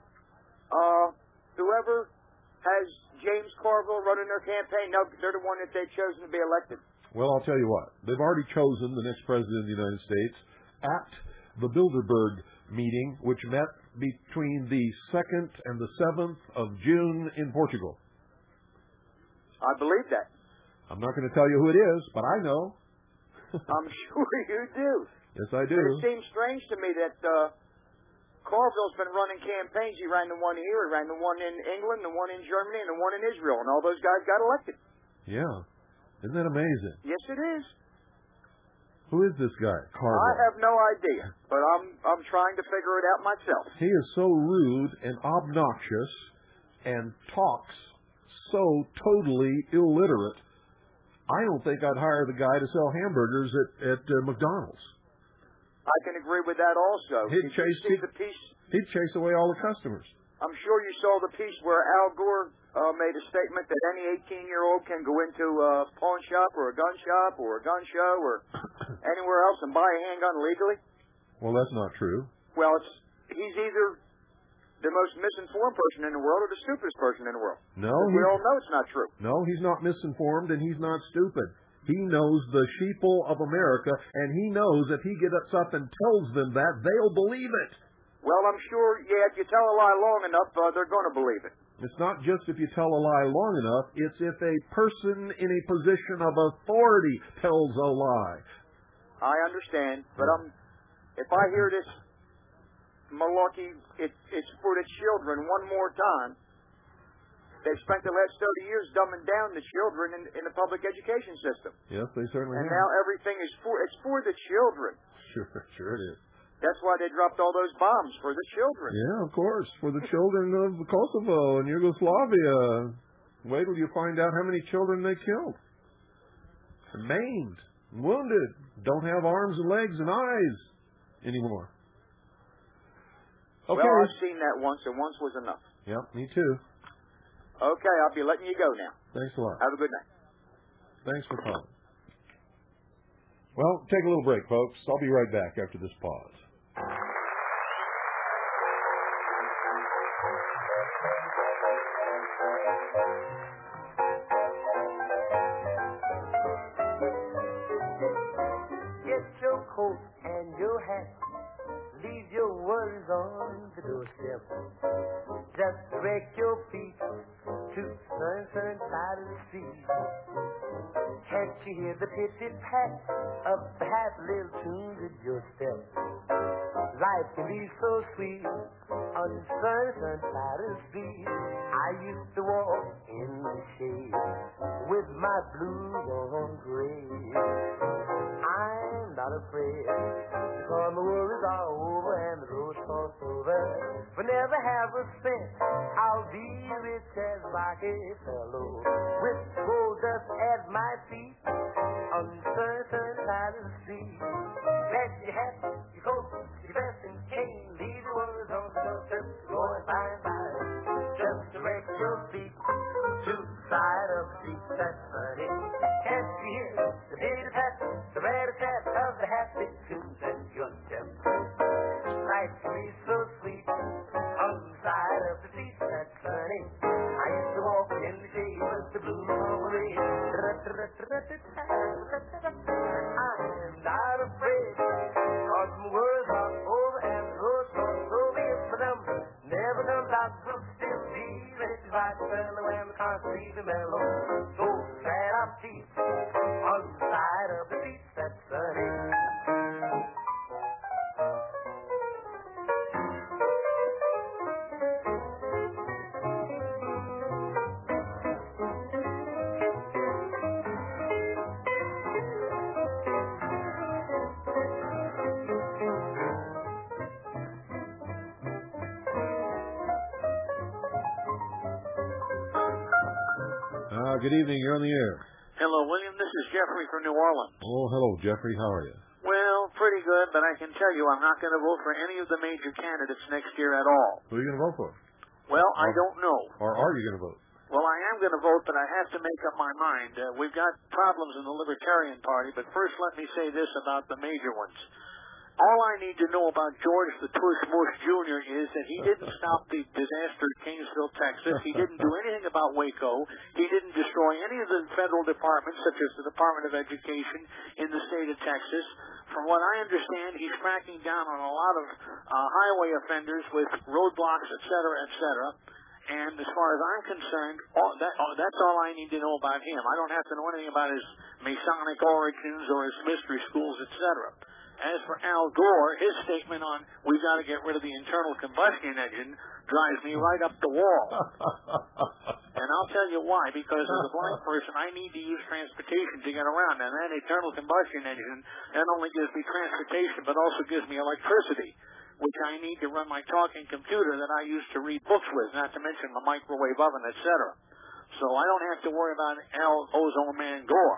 [SPEAKER 8] Whoever has James Carville running their campaign, they're the one that they've chosen to be elected.
[SPEAKER 1] Well, I'll tell you what. They've already chosen the next president of the United States at the Bilderberg meeting, which met between the 2nd and the 7th of June in Portugal.
[SPEAKER 8] I believe that.
[SPEAKER 1] I'm not going to tell you who it is, but I know.
[SPEAKER 8] I'm sure you do.
[SPEAKER 1] Yes, I do.
[SPEAKER 8] But it seems strange to me that Carville's been running campaigns. He ran the one here, he ran the one in England, the one in Germany, and the one in Israel, and all those guys got elected.
[SPEAKER 1] Yeah. Isn't that amazing?
[SPEAKER 8] Yes, it is.
[SPEAKER 1] Who is this guy, Carville?
[SPEAKER 8] I have no idea, but I'm trying to figure it out myself.
[SPEAKER 1] He is so rude and obnoxious and talks so totally illiterate. I don't think I'd hire the guy to sell hamburgers at McDonald's.
[SPEAKER 8] I can agree with that also.
[SPEAKER 1] He'd chase away all the customers.
[SPEAKER 8] I'm sure you saw the piece where Al Gore made a statement that any 18-year-old can go into a pawn shop or a gun shop or a gun show or anywhere else and buy a handgun legally.
[SPEAKER 1] Well, that's not true.
[SPEAKER 8] Well, he's either the most misinformed person in the world or the stupidest person in the world.
[SPEAKER 1] No,
[SPEAKER 8] we all know it's not true.
[SPEAKER 1] No, he's not misinformed and he's not stupid. He knows the sheeple of America, and he knows if he gets up and tells them that, they'll believe it.
[SPEAKER 8] Well, I'm sure, if you tell a lie long enough, they're going to believe it.
[SPEAKER 1] It's not just if you tell a lie long enough. It's if a person in a position of authority tells a lie.
[SPEAKER 8] I understand, but if I hear this malarkey, it's for the children one more time. They've spent the last 30 years dumbing down the children in the public education system.
[SPEAKER 1] Yes, they certainly
[SPEAKER 8] have. And now everything is for the children.
[SPEAKER 1] Sure it is.
[SPEAKER 8] That's why they dropped all those bombs, for the children.
[SPEAKER 1] Yeah, of course, for the children of Kosovo and Yugoslavia. Wait till you find out how many children they killed. And maimed, and wounded, don't have arms and legs and eyes anymore. Okay.
[SPEAKER 8] Well, I've seen that once, and once was enough.
[SPEAKER 1] Yep, me too.
[SPEAKER 8] Okay, I'll be letting you go now.
[SPEAKER 1] Thanks a lot.
[SPEAKER 8] Have a good night.
[SPEAKER 1] Thanks for calling. Well, take a little break, folks. I'll be right back after this pause.
[SPEAKER 9] Get your coat and your hat. Leave your worries on the doorstep. Just direct your feet to certain side of the street. Can't you hear the pit-pit-pat of the happy little tunes at your step? Life can be so sweet on certain side of the street. I used to walk in the shade with my blues on parade. I'm not afraid because the worries are over and the road's crossed over. But never have a cent, I'll be rich as Rockefeller with gold dust at my feet on certain side of the street. Grab your hat, your coat, your vest and cane, leave the worries on the doorstep, go and by. Just direct your feet to the side of the street that's sunny. can't you hear the bitty-pat, the rat-a-tat of the happy tunes and your step? Life can be so sweet on the side of the street that's sunny. I used to walk in the shade with the blue marmalade. I'm not afraid, 'cause my words are over and those songs so be it for them. Never done that will still be rich by the fellow and the concrete the mellow. So sad I'm deep on the side of the street that's sunny.
[SPEAKER 1] Good evening. You're on the air.
[SPEAKER 10] Hello, William. This is Jeffrey from New Orleans.
[SPEAKER 1] Oh, hello, Jeffrey. How are you?
[SPEAKER 10] Well, pretty good, but I can tell you I'm not going to vote for any of the major candidates next year at all.
[SPEAKER 1] Who are you going to vote for?
[SPEAKER 10] Well, I don't know.
[SPEAKER 1] Or are you going to vote?
[SPEAKER 10] Well, I am going to vote, but I have to make up my mind. We've got problems in the Libertarian Party, but first let me say this about the major ones. All I need to know about George the Tush Mush Jr. is that he didn't stop the disaster at Kingsville, Texas. He didn't do anything about Waco. He didn't destroy any of the federal departments, such as the Department of Education in the state of Texas. From what I understand, he's cracking down on a lot of highway offenders with roadblocks, et cetera, et cetera. And as far as I'm concerned, that's all I need to know about him. I don't have to know anything about his Masonic origins or his mystery schools, et cetera. As for Al Gore, his statement on we've got to get rid of the internal combustion engine drives me right up the wall. And I'll tell you why, because as a blind person, I need to use transportation to get around. And that internal combustion engine not only gives me transportation, but also gives me electricity, which I need to run my talking computer that I use to read books with, not to mention the microwave oven, etc. So I don't have to worry about Al Ozone Man Gore.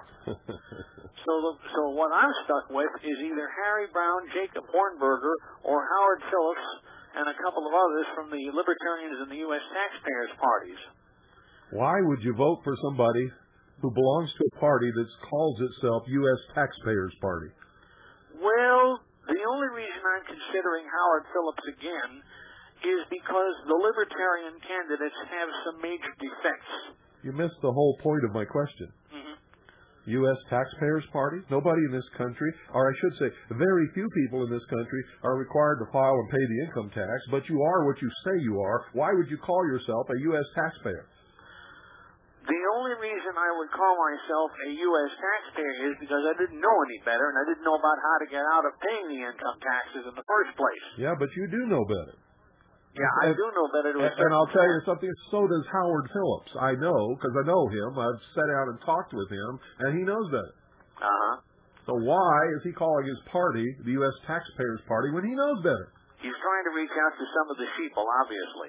[SPEAKER 10] So what I'm stuck with is either Harry Brown, Jacob Hornberger, or Howard Phillips, and a couple of others from the Libertarians and the U.S. Taxpayers parties.
[SPEAKER 1] Why would you vote for somebody who belongs to a party that calls itself U.S. Taxpayers Party?
[SPEAKER 10] Well, the only reason I'm considering Howard Phillips again is because the Libertarian candidates have some major defects.
[SPEAKER 1] You missed the whole point of my question. U.S. Taxpayers Party? Nobody in this country, or I should say, very few people in this country are required to file and pay the income tax, but you are what you say you are. Why would you call yourself a U.S. taxpayer?
[SPEAKER 10] The only reason I would call myself a U.S. taxpayer is because I didn't know any better, and I didn't know about how to get out of paying the income taxes in the first place.
[SPEAKER 1] Yeah, but you do know better.
[SPEAKER 10] Yeah, I do know better.
[SPEAKER 1] And I'll tell you something, so does Howard Phillips. I know, because I know him. I've sat down and talked with him, and he knows better.
[SPEAKER 10] Uh-huh.
[SPEAKER 1] So why is he calling his party the U.S. Taxpayers Party when he knows better?
[SPEAKER 10] He's trying to reach out to some of the sheeple, obviously,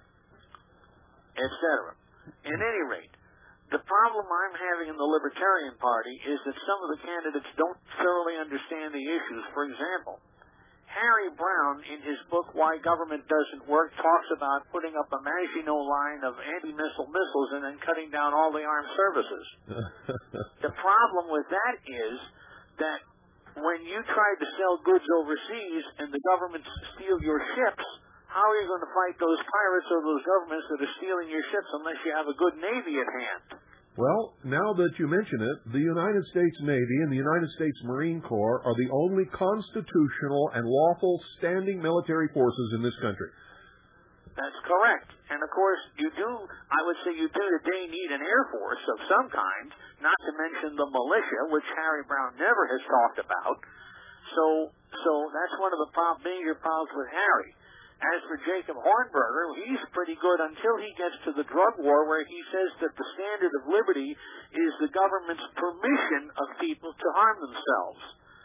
[SPEAKER 10] etc. At any rate, the problem I'm having in the Libertarian Party is that some of the candidates don't thoroughly understand the issues. For example, Harry Brown, in his book Why Government Doesn't Work, talks about putting up a Maginot Line of anti-missile missiles and then cutting down all the armed services. The problem with that is that when you try to sell goods overseas and the governments steal your ships, how are you going to fight those pirates or those governments that are stealing your ships unless you have a good Navy at hand?
[SPEAKER 1] Well, now that you mention it, the United States Navy and the United States Marine Corps are the only constitutional and lawful standing military forces in this country.
[SPEAKER 10] That's correct. And, of course, I would say you do today need an Air Force of some kind, not to mention the militia, which Harry Brown never has talked about. So that's one of the major problems with Harry. As for Jacob Hornberger, he's pretty good until he gets to the drug war, where he says that the standard of liberty is the government's permission of people to harm themselves.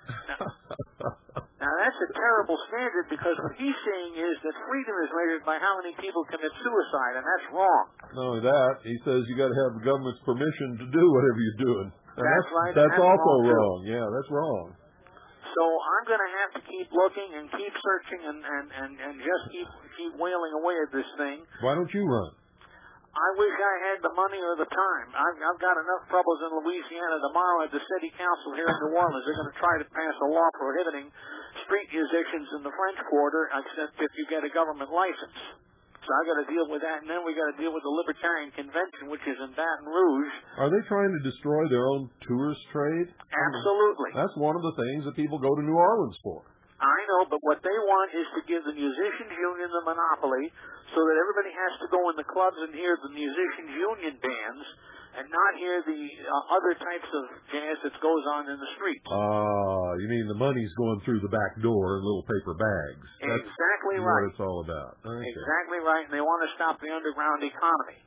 [SPEAKER 10] Now that's a terrible standard, because what he's saying is that freedom is measured by how many people commit suicide, and that's wrong.
[SPEAKER 1] Not only that, he says you got to have the government's permission to do whatever you're doing.
[SPEAKER 10] That's right.
[SPEAKER 1] That's also wrong. Yeah, that's wrong.
[SPEAKER 10] So I'm going to have to keep looking and keep searching and just keep wailing away at this thing.
[SPEAKER 1] Why don't you run?
[SPEAKER 10] I wish I had the money or the time. I've got enough troubles in Louisiana. Tomorrow at the city council here in New Orleans, they're going to try to pass a law prohibiting street musicians in the French Quarter, except if you get a government license. So I got to deal with that, and then we got to deal with the Libertarian Convention, which is in Baton Rouge.
[SPEAKER 1] Are they trying to destroy their own tourist trade?
[SPEAKER 10] Absolutely.
[SPEAKER 1] That's one of the things that people go to New Orleans for.
[SPEAKER 10] I know, but what they want is to give the Musicians Union the monopoly so that everybody has to go in the clubs and hear the Musicians Union bands and not hear the other types of jazz that goes on in the streets.
[SPEAKER 1] You mean the money's going through the back door in little paper bags. That's
[SPEAKER 10] exactly right.
[SPEAKER 1] What it's all about. Okay.
[SPEAKER 10] Exactly right, and they want to stop the underground economy.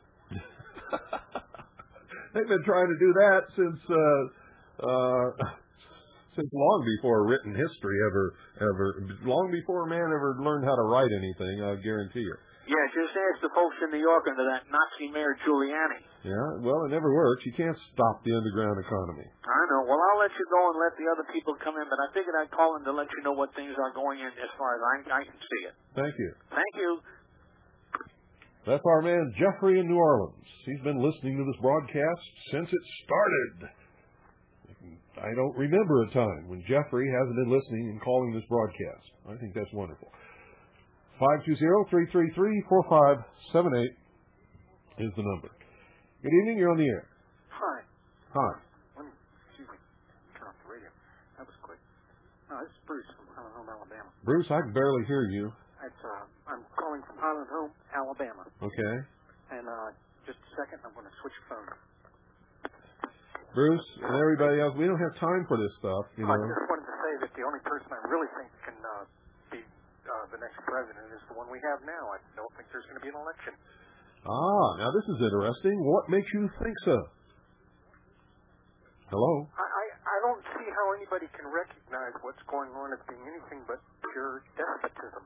[SPEAKER 1] They've been trying to do that since long before written history long before man ever learned how to write anything, I guarantee you.
[SPEAKER 10] Yeah, just ask the folks in New York under that Nazi mayor Giuliani.
[SPEAKER 1] Yeah, well, it never works. You can't stop the underground economy.
[SPEAKER 10] I know. Well, I'll let you go and let the other people come in, but I figured I'd call in to let you know what things are going in as far as I can see it.
[SPEAKER 1] Thank you.
[SPEAKER 10] Thank you.
[SPEAKER 1] That's our man Jeffrey in New Orleans. He's been listening to this broadcast since it started. I don't remember a time when Jeffrey hasn't been listening and calling this broadcast. I think that's wonderful. 520-333-4578 is the number. Good evening. You're on the air.
[SPEAKER 11] Hi.
[SPEAKER 1] Hi.
[SPEAKER 11] Excuse me. Turn off the radio. That was quick. No, this is Bruce from Highland Home, Alabama.
[SPEAKER 1] Bruce, I can barely hear you.
[SPEAKER 11] I'm calling from Highland Home, Alabama.
[SPEAKER 1] Okay.
[SPEAKER 11] And just a second, I'm going to switch phones.
[SPEAKER 1] Bruce and everybody else, we don't have time for this stuff.
[SPEAKER 11] I just wanted to say that the only person I really think can be the next president is the one we have now. I don't think there's going to be an election.
[SPEAKER 1] Now this is interesting. What makes you think so? Hello?
[SPEAKER 11] I don't see how anybody can recognize what's going on as being anything but pure despotism.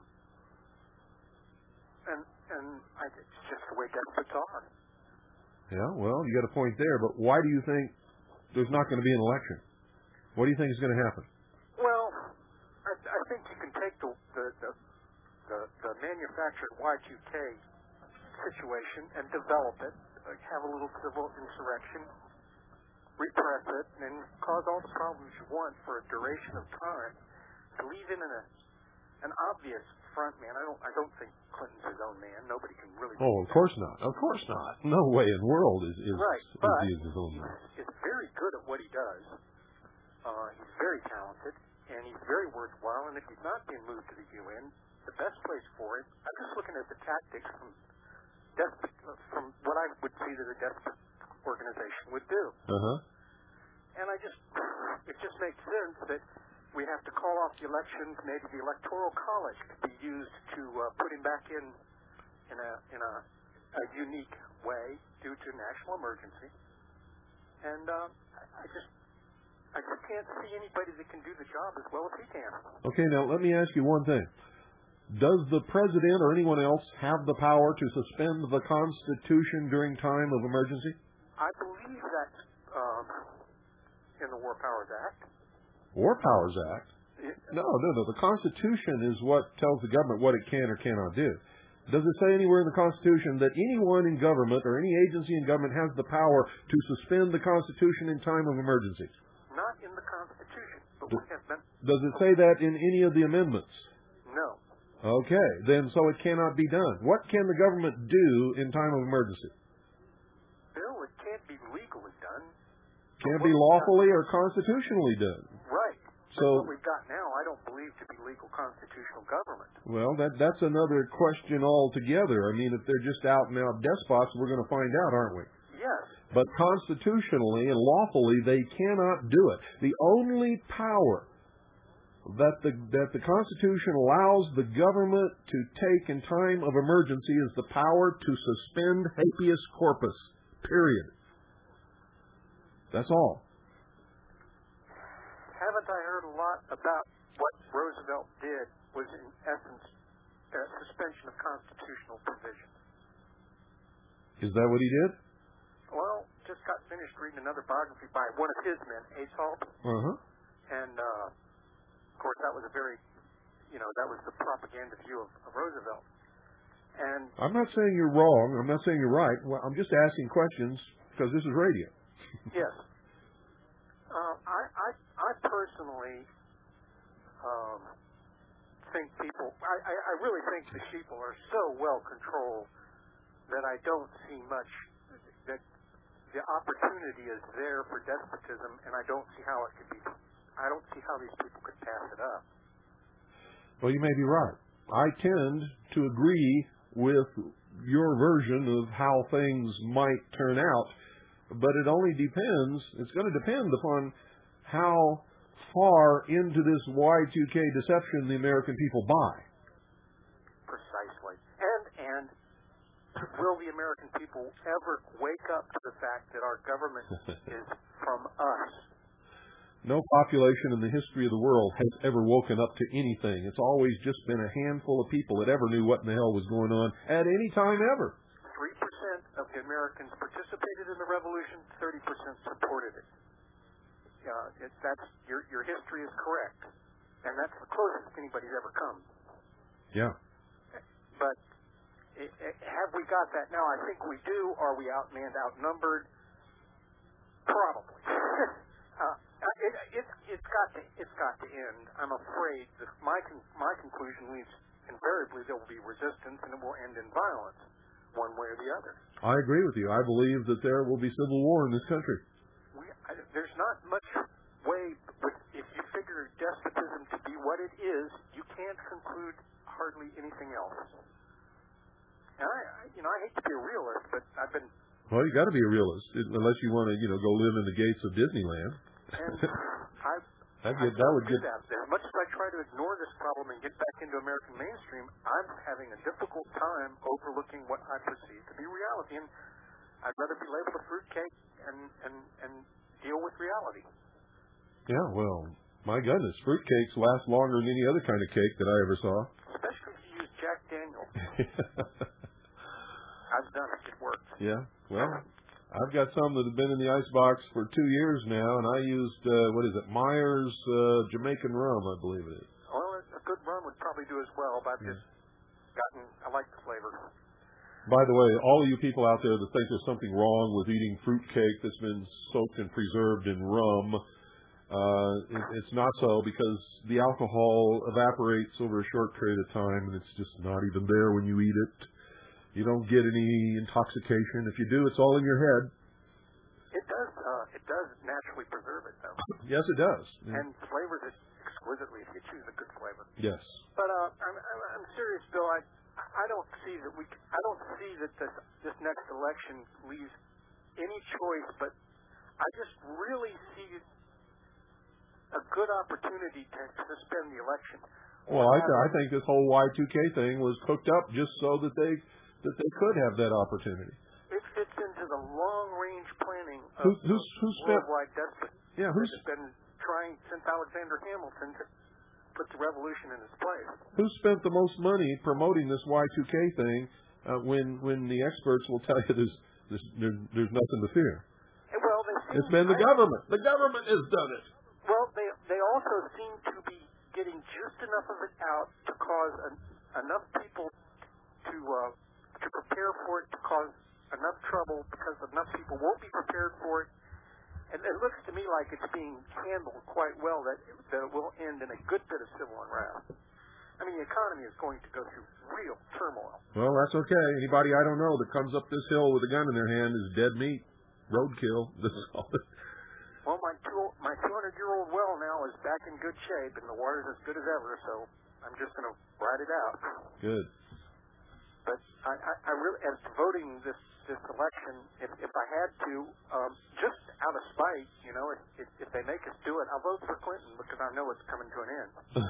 [SPEAKER 11] And it's just the way despots are.
[SPEAKER 1] Yeah, well, you got a point there, but why do you think there's not going to be an election? What do you think is going to happen?
[SPEAKER 11] Well, I think you can take the manufactured Y2K situation and develop it, have a little civil insurrection, repress it, and cause all the problems you want for a duration of time, to leave in an obvious front man. I don't think Clinton's his own man. Nobody can really.
[SPEAKER 1] Oh, of course not. Of course not. No way in the world is
[SPEAKER 11] right.
[SPEAKER 1] Is
[SPEAKER 11] but
[SPEAKER 1] he his own man.
[SPEAKER 11] He's very good at what he does. He's very talented, and he's very worthwhile. And if he's not being moved to the UN, the best place for him. I'm just looking at the tactics from what I would see that a desperate organization would do. And it just makes sense that we have to call off the elections. Maybe the Electoral College could be used to put him back in a unique way due to national emergency. And I just can't see anybody that can do the job as well as he can.
[SPEAKER 1] Okay, now let me ask you one thing. Does the president or anyone else have the power to suspend the Constitution during time of emergency?
[SPEAKER 11] I believe that's in the War Powers Act.
[SPEAKER 1] War Powers Act? No. The Constitution is what tells the government what it can or cannot do. Does it say anywhere in the Constitution that anyone in government or any agency in government has the power to suspend the Constitution in time of emergency?
[SPEAKER 11] Not in the Constitution, but we have been.
[SPEAKER 1] Does it say that in any of the amendments?
[SPEAKER 11] No.
[SPEAKER 1] Okay, then so it cannot be done. What can the government do in time of emergency?
[SPEAKER 11] Bill, it can't be legally done.
[SPEAKER 1] Can't be lawfully or constitutionally done.
[SPEAKER 11] Right.
[SPEAKER 1] So
[SPEAKER 11] what we've got now, I don't believe to be legal constitutional government.
[SPEAKER 1] Well, that's another question altogether. I mean, if they're just out and out despots, we're going to find out, aren't we?
[SPEAKER 11] Yes.
[SPEAKER 1] But constitutionally and lawfully, they cannot do it. The only power that the Constitution allows the government to take in time of emergency is the power to suspend habeas corpus. Period. That's all.
[SPEAKER 11] Haven't I heard a lot about what Roosevelt did was, in essence, a suspension of constitutional provisions?
[SPEAKER 1] Is that what he did?
[SPEAKER 11] Well, just got finished reading another biography by one of his men, Aesop. And, of course, that was a very, that was the propaganda view of Roosevelt.
[SPEAKER 10] And
[SPEAKER 1] I'm not saying you're wrong. I'm not saying you're right. Well, I'm just asking questions because this is radio.
[SPEAKER 10] yes, I personally think people. I really think the sheeple are so well controlled that I don't see much that the opportunity is there for despotism, and I don't see how it could be. I don't see how these people could pass it up.
[SPEAKER 1] Well, you may be right. I tend to agree with your version of how things might turn out, but it only depends. It's going to depend upon how far into this Y2K deception the American people buy.
[SPEAKER 10] Precisely. And will the American people ever wake up to the fact that our government is from us?
[SPEAKER 1] No population in the history of the world has ever woken up to anything. It's always just been a handful of people that ever knew what in the hell was going on at any time ever.
[SPEAKER 10] 3% of the Americans participated in the revolution, 30% supported it. That's your history is correct, and that's the closest anybody's ever come.
[SPEAKER 1] Yeah.
[SPEAKER 10] But have we got that now? I think we do. Are we outmanned, outnumbered? Probably. It's got to end. I'm afraid that my conclusion leads invariably there will be resistance and it will end in violence, one way or the other.
[SPEAKER 1] I agree with you. I believe that there will be civil war in this country.
[SPEAKER 10] There's not much way. If you figure despotism to be what it is, you can't conclude hardly anything else. And I hate to be a realist, but I've been.
[SPEAKER 1] Well, you got to be a realist unless you want to, go live in the gates of Disneyland.
[SPEAKER 10] And that would get that. As much as I try to ignore this problem and get back into American mainstream, I'm having a difficult time overlooking what I perceive to be reality. And I'd rather be labeled a fruitcake and deal with reality.
[SPEAKER 1] Yeah, well, my goodness, fruitcakes last longer than any other kind of cake that I ever saw.
[SPEAKER 10] Especially if you use Jack Daniels. I've done it. It works.
[SPEAKER 1] Yeah, well, I've got some that have been in the icebox for 2 years now, and I used, Myers Jamaican rum, I believe it is.
[SPEAKER 10] Well, a good rum would probably do as well, but I like the flavor.
[SPEAKER 1] By the way, all of you people out there that think there's something wrong with eating fruitcake that's been soaked and preserved in rum, it's not so, because the alcohol evaporates over a short period of time, and it's just not even there when you eat it. You don't get any intoxication. If you do, it's all in your head.
[SPEAKER 10] It does naturally preserve it, though.
[SPEAKER 1] Yes, it does.
[SPEAKER 10] And flavors it exquisitely if you choose a good flavor.
[SPEAKER 1] Yes.
[SPEAKER 10] But I'm serious, Bill. I don't see that this next election leaves any choice, but I just really see a good opportunity to suspend the election.
[SPEAKER 1] Well, I think this whole Y2K thing was cooked up just so that they could have that opportunity.
[SPEAKER 10] It fits into the long-range planning of worldwide despot.
[SPEAKER 1] Yeah,
[SPEAKER 10] who's been trying since Alexander Hamilton to put the revolution in its place.
[SPEAKER 1] Who spent the most money promoting this Y2K thing when the experts will tell you there's nothing to fear?
[SPEAKER 10] Well,
[SPEAKER 1] it's been the government. The government has done it.
[SPEAKER 10] Well, they also seem to be getting just enough of it out to cause enough people to prepare for it, to cause enough trouble because enough people won't be prepared for it. And it looks to me like it's being handled quite well, that it will end in a good bit of civil unrest. I mean, the economy is going to go through real turmoil.
[SPEAKER 1] Well, that's okay. Anybody I don't know that comes up this hill with a gun in their hand is dead meat. Roadkill. This is all.
[SPEAKER 10] Well, my 200-year-old well now is back in good shape, and the water's as good as ever, so I'm just going to ride it out.
[SPEAKER 1] Good.
[SPEAKER 10] But I really, as to voting this election, if I had to, just out of spite, if they make us do it, I'll vote for Clinton because I know it's coming to an end.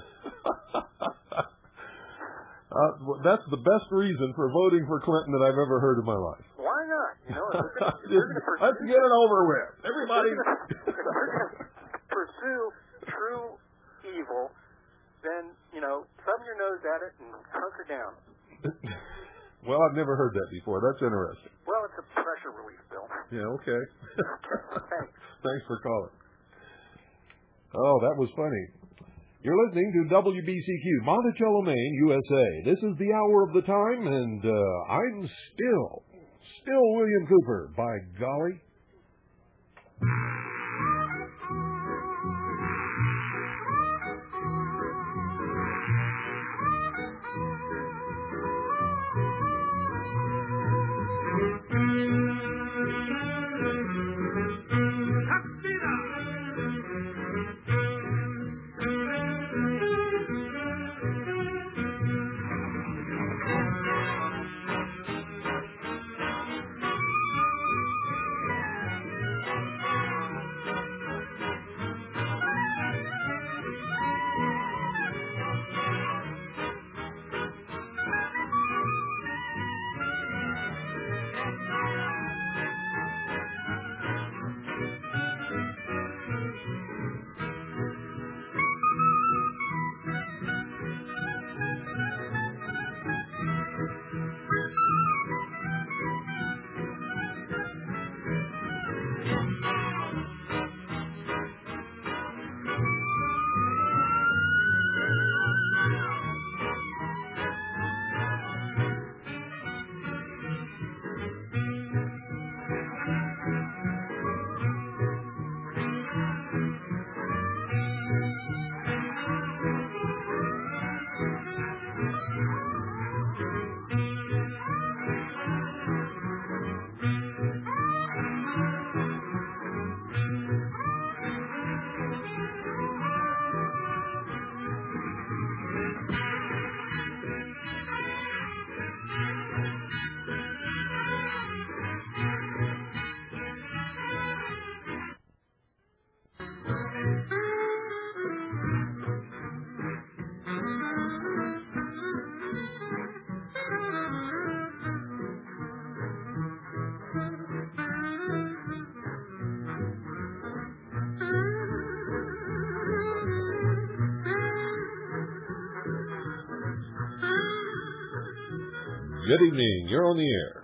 [SPEAKER 1] That's the best reason for voting for Clinton that I've ever heard in my life.
[SPEAKER 10] Why not?
[SPEAKER 1] Let's get it over with. Everybody.
[SPEAKER 10] If we're going to pursue true evil, then, thumb your nose at it and hunker down.
[SPEAKER 1] Well, I've never heard that before. That's interesting.
[SPEAKER 10] Well, it's a pressure relief, Bill.
[SPEAKER 1] Yeah, okay.
[SPEAKER 10] Thanks.
[SPEAKER 1] Thanks for calling. Oh, that was funny. You're listening to WBCQ, Monticello, Maine, USA. This is the hour of the time, and I'm still William Cooper, by golly. Good evening. You're on the air.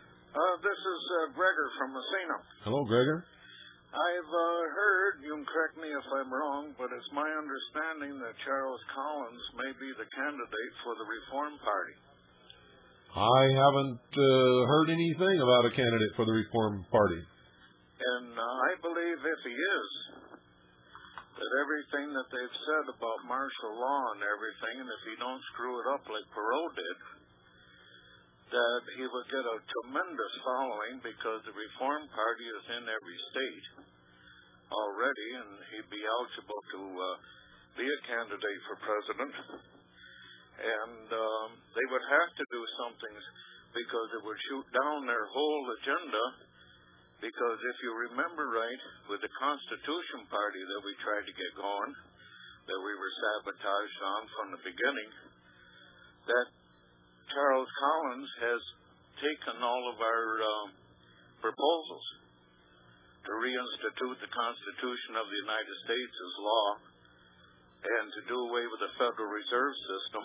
[SPEAKER 10] This is Gregor from Messina.
[SPEAKER 1] Hello, Gregor.
[SPEAKER 10] I've heard, you can correct me if I'm wrong, but it's my understanding that Charles Collins may be the candidate for the Reform Party.
[SPEAKER 1] I haven't heard anything about a candidate for the Reform Party.
[SPEAKER 10] And I believe if he is, that everything that they've said about martial law and everything, and if he don't screw it up like Perot did, that he would get a tremendous following because the Reform Party is in every state already, and he'd be eligible to be a candidate for president. And they would have to do something because it would shoot down their whole agenda. Because if you remember right, with the Constitution Party that we tried to get going, that we were sabotaged on from the beginning, that Charles Collins has taken all of our proposals to reinstitute the Constitution of the United States as law and to do away with the Federal Reserve System.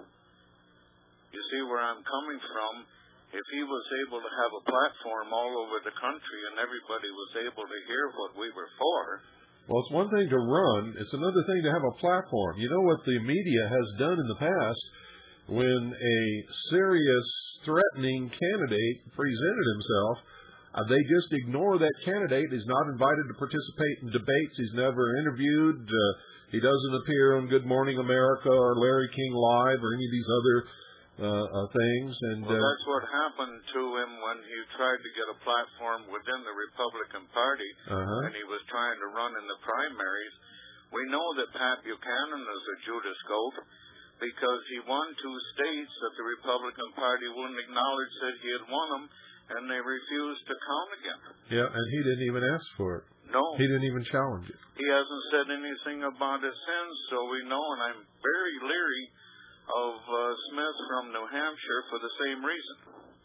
[SPEAKER 10] You see where I'm coming from? If he was able to have a platform all over the country and everybody was able to hear what we were for.
[SPEAKER 1] Well, it's one thing to run. It's another thing to have a platform. You know what the media has done in the past? When a serious, threatening candidate presented himself, they just ignore that candidate. He's not invited to participate in debates. He's never interviewed. He doesn't appear on Good Morning America or Larry King Live or any of these other things. And
[SPEAKER 10] well, that's what happened to him when he tried to get a platform within the Republican Party, and he was trying to run in the primaries. We know that Pat Buchanan is a Judas Goat, because he won 2 states that the Republican Party wouldn't acknowledge that he had won them, and they refused to count again.
[SPEAKER 1] Yeah, and he didn't even ask for it.
[SPEAKER 10] No.
[SPEAKER 1] He didn't even challenge it.
[SPEAKER 10] He hasn't said anything about his sins, so we know, and I'm very leery of Smith from New Hampshire for the same reason.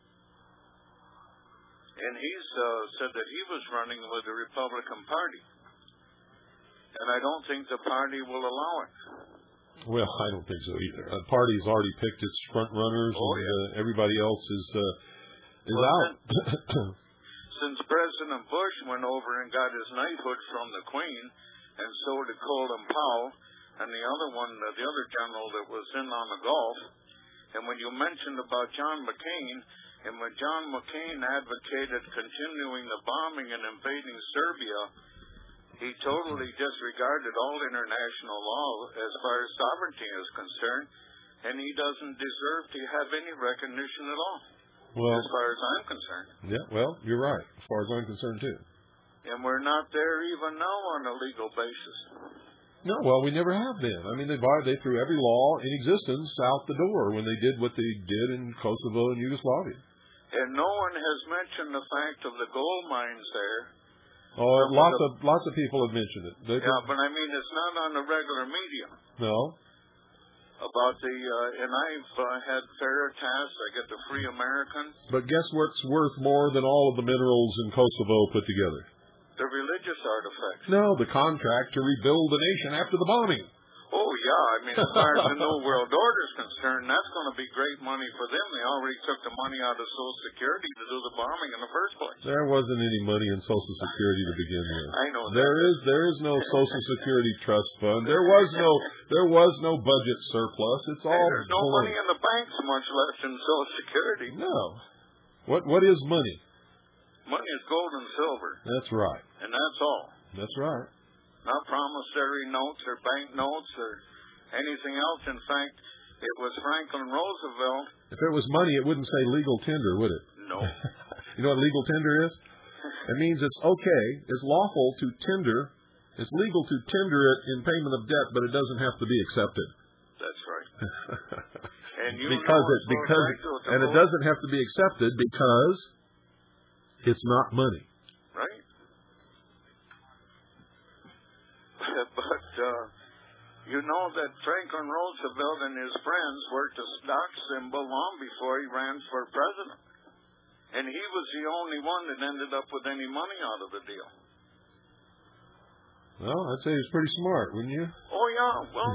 [SPEAKER 10] And he's said that he was running with the Republican Party. And I don't think the party will allow it.
[SPEAKER 1] Well, I don't think so either. The party's already picked its front runners, and everybody else is out.
[SPEAKER 10] Since President Bush went over and got his knighthood from the Queen, and so did Colin Powell,
[SPEAKER 12] and the other one, the other general that was in on the Gulf. And when you mentioned about John McCain, and when John McCain advocated continuing the bombing and invading Serbia, he totally disregarded all international law as far as sovereignty is concerned, and he doesn't deserve to have any recognition at all, as far as I'm concerned.
[SPEAKER 1] Yeah, well, you're right, as far as I'm concerned, too.
[SPEAKER 12] And we're not there even now on a legal basis.
[SPEAKER 1] No, well, we never have been. I mean, they threw every law in existence out the door when they did what they did in Kosovo and Yugoslavia.
[SPEAKER 12] And no one has mentioned the fact of the gold mines there.
[SPEAKER 1] Oh, lots of people have mentioned it.
[SPEAKER 12] Yeah, but I mean, it's not on the regular media.
[SPEAKER 1] No.
[SPEAKER 12] About and I've had Veritas, I get the Free American.
[SPEAKER 1] But guess what's worth more than all of the minerals in Kosovo put together?
[SPEAKER 12] The religious artifacts.
[SPEAKER 1] No, the contract to rebuild the nation after the bombing.
[SPEAKER 12] Oh, yeah. I mean, as far as the New World Order is concerned, that's going to be great money for them. They already took the money out of Social Security to do the bombing in the first place.
[SPEAKER 1] There wasn't any money in Social Security to begin with.
[SPEAKER 12] I know that.
[SPEAKER 1] There is no Social Security trust fund. There was no budget surplus. It's all
[SPEAKER 12] there's no money in the banks much left in Social Security.
[SPEAKER 1] No. What is money?
[SPEAKER 12] Money is gold and silver.
[SPEAKER 1] That's right.
[SPEAKER 12] And that's all.
[SPEAKER 1] That's right.
[SPEAKER 12] Not promissory notes or bank notes or anything else. In fact, it was Franklin Roosevelt.
[SPEAKER 1] If it was money, it wouldn't say legal tender, would it?
[SPEAKER 12] No.
[SPEAKER 1] You know what legal tender is? It means it's okay, it's lawful to tender, it's legal to tender it in payment of debt, but it doesn't have to be accepted.
[SPEAKER 12] That's right. And it
[SPEAKER 1] doesn't have to be accepted because it's not money.
[SPEAKER 12] Right. But you know that Franklin Roosevelt and his friends worked a stock symbol long before he ran for president. And he was the only one that ended up with any money out of the deal.
[SPEAKER 1] Well, I'd say he was pretty smart, wouldn't you?
[SPEAKER 12] Oh, yeah. Well,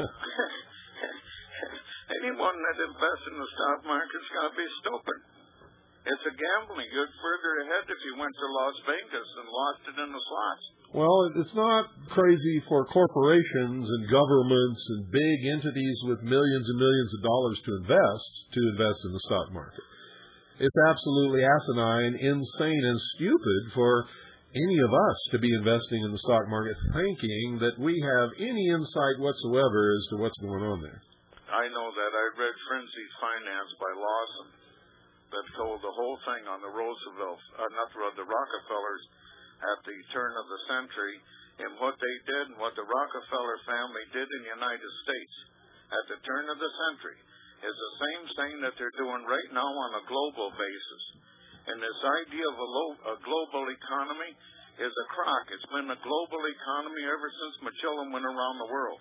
[SPEAKER 12] anyone that invests in the stock market's got to be stupid. It's a gambling. You're further ahead if you went to Las Vegas and lost it in the slots.
[SPEAKER 1] Well, it's not crazy for corporations and governments and big entities with millions and millions of dollars to invest in the stock market. It's absolutely asinine, insane, and stupid for any of us to be investing in the stock market thinking that we have any insight whatsoever as to what's going on there.
[SPEAKER 12] I know that. I read Frenzied Finance by Lawson that told the whole thing on the the Rockefellers at the turn of the century and what they did and what the Rockefeller family did in the United States at the turn of the century is the same thing that they're doing right now on a global basis. And this idea of a global economy is a crock. It's been a global economy ever since Magellan went around the world.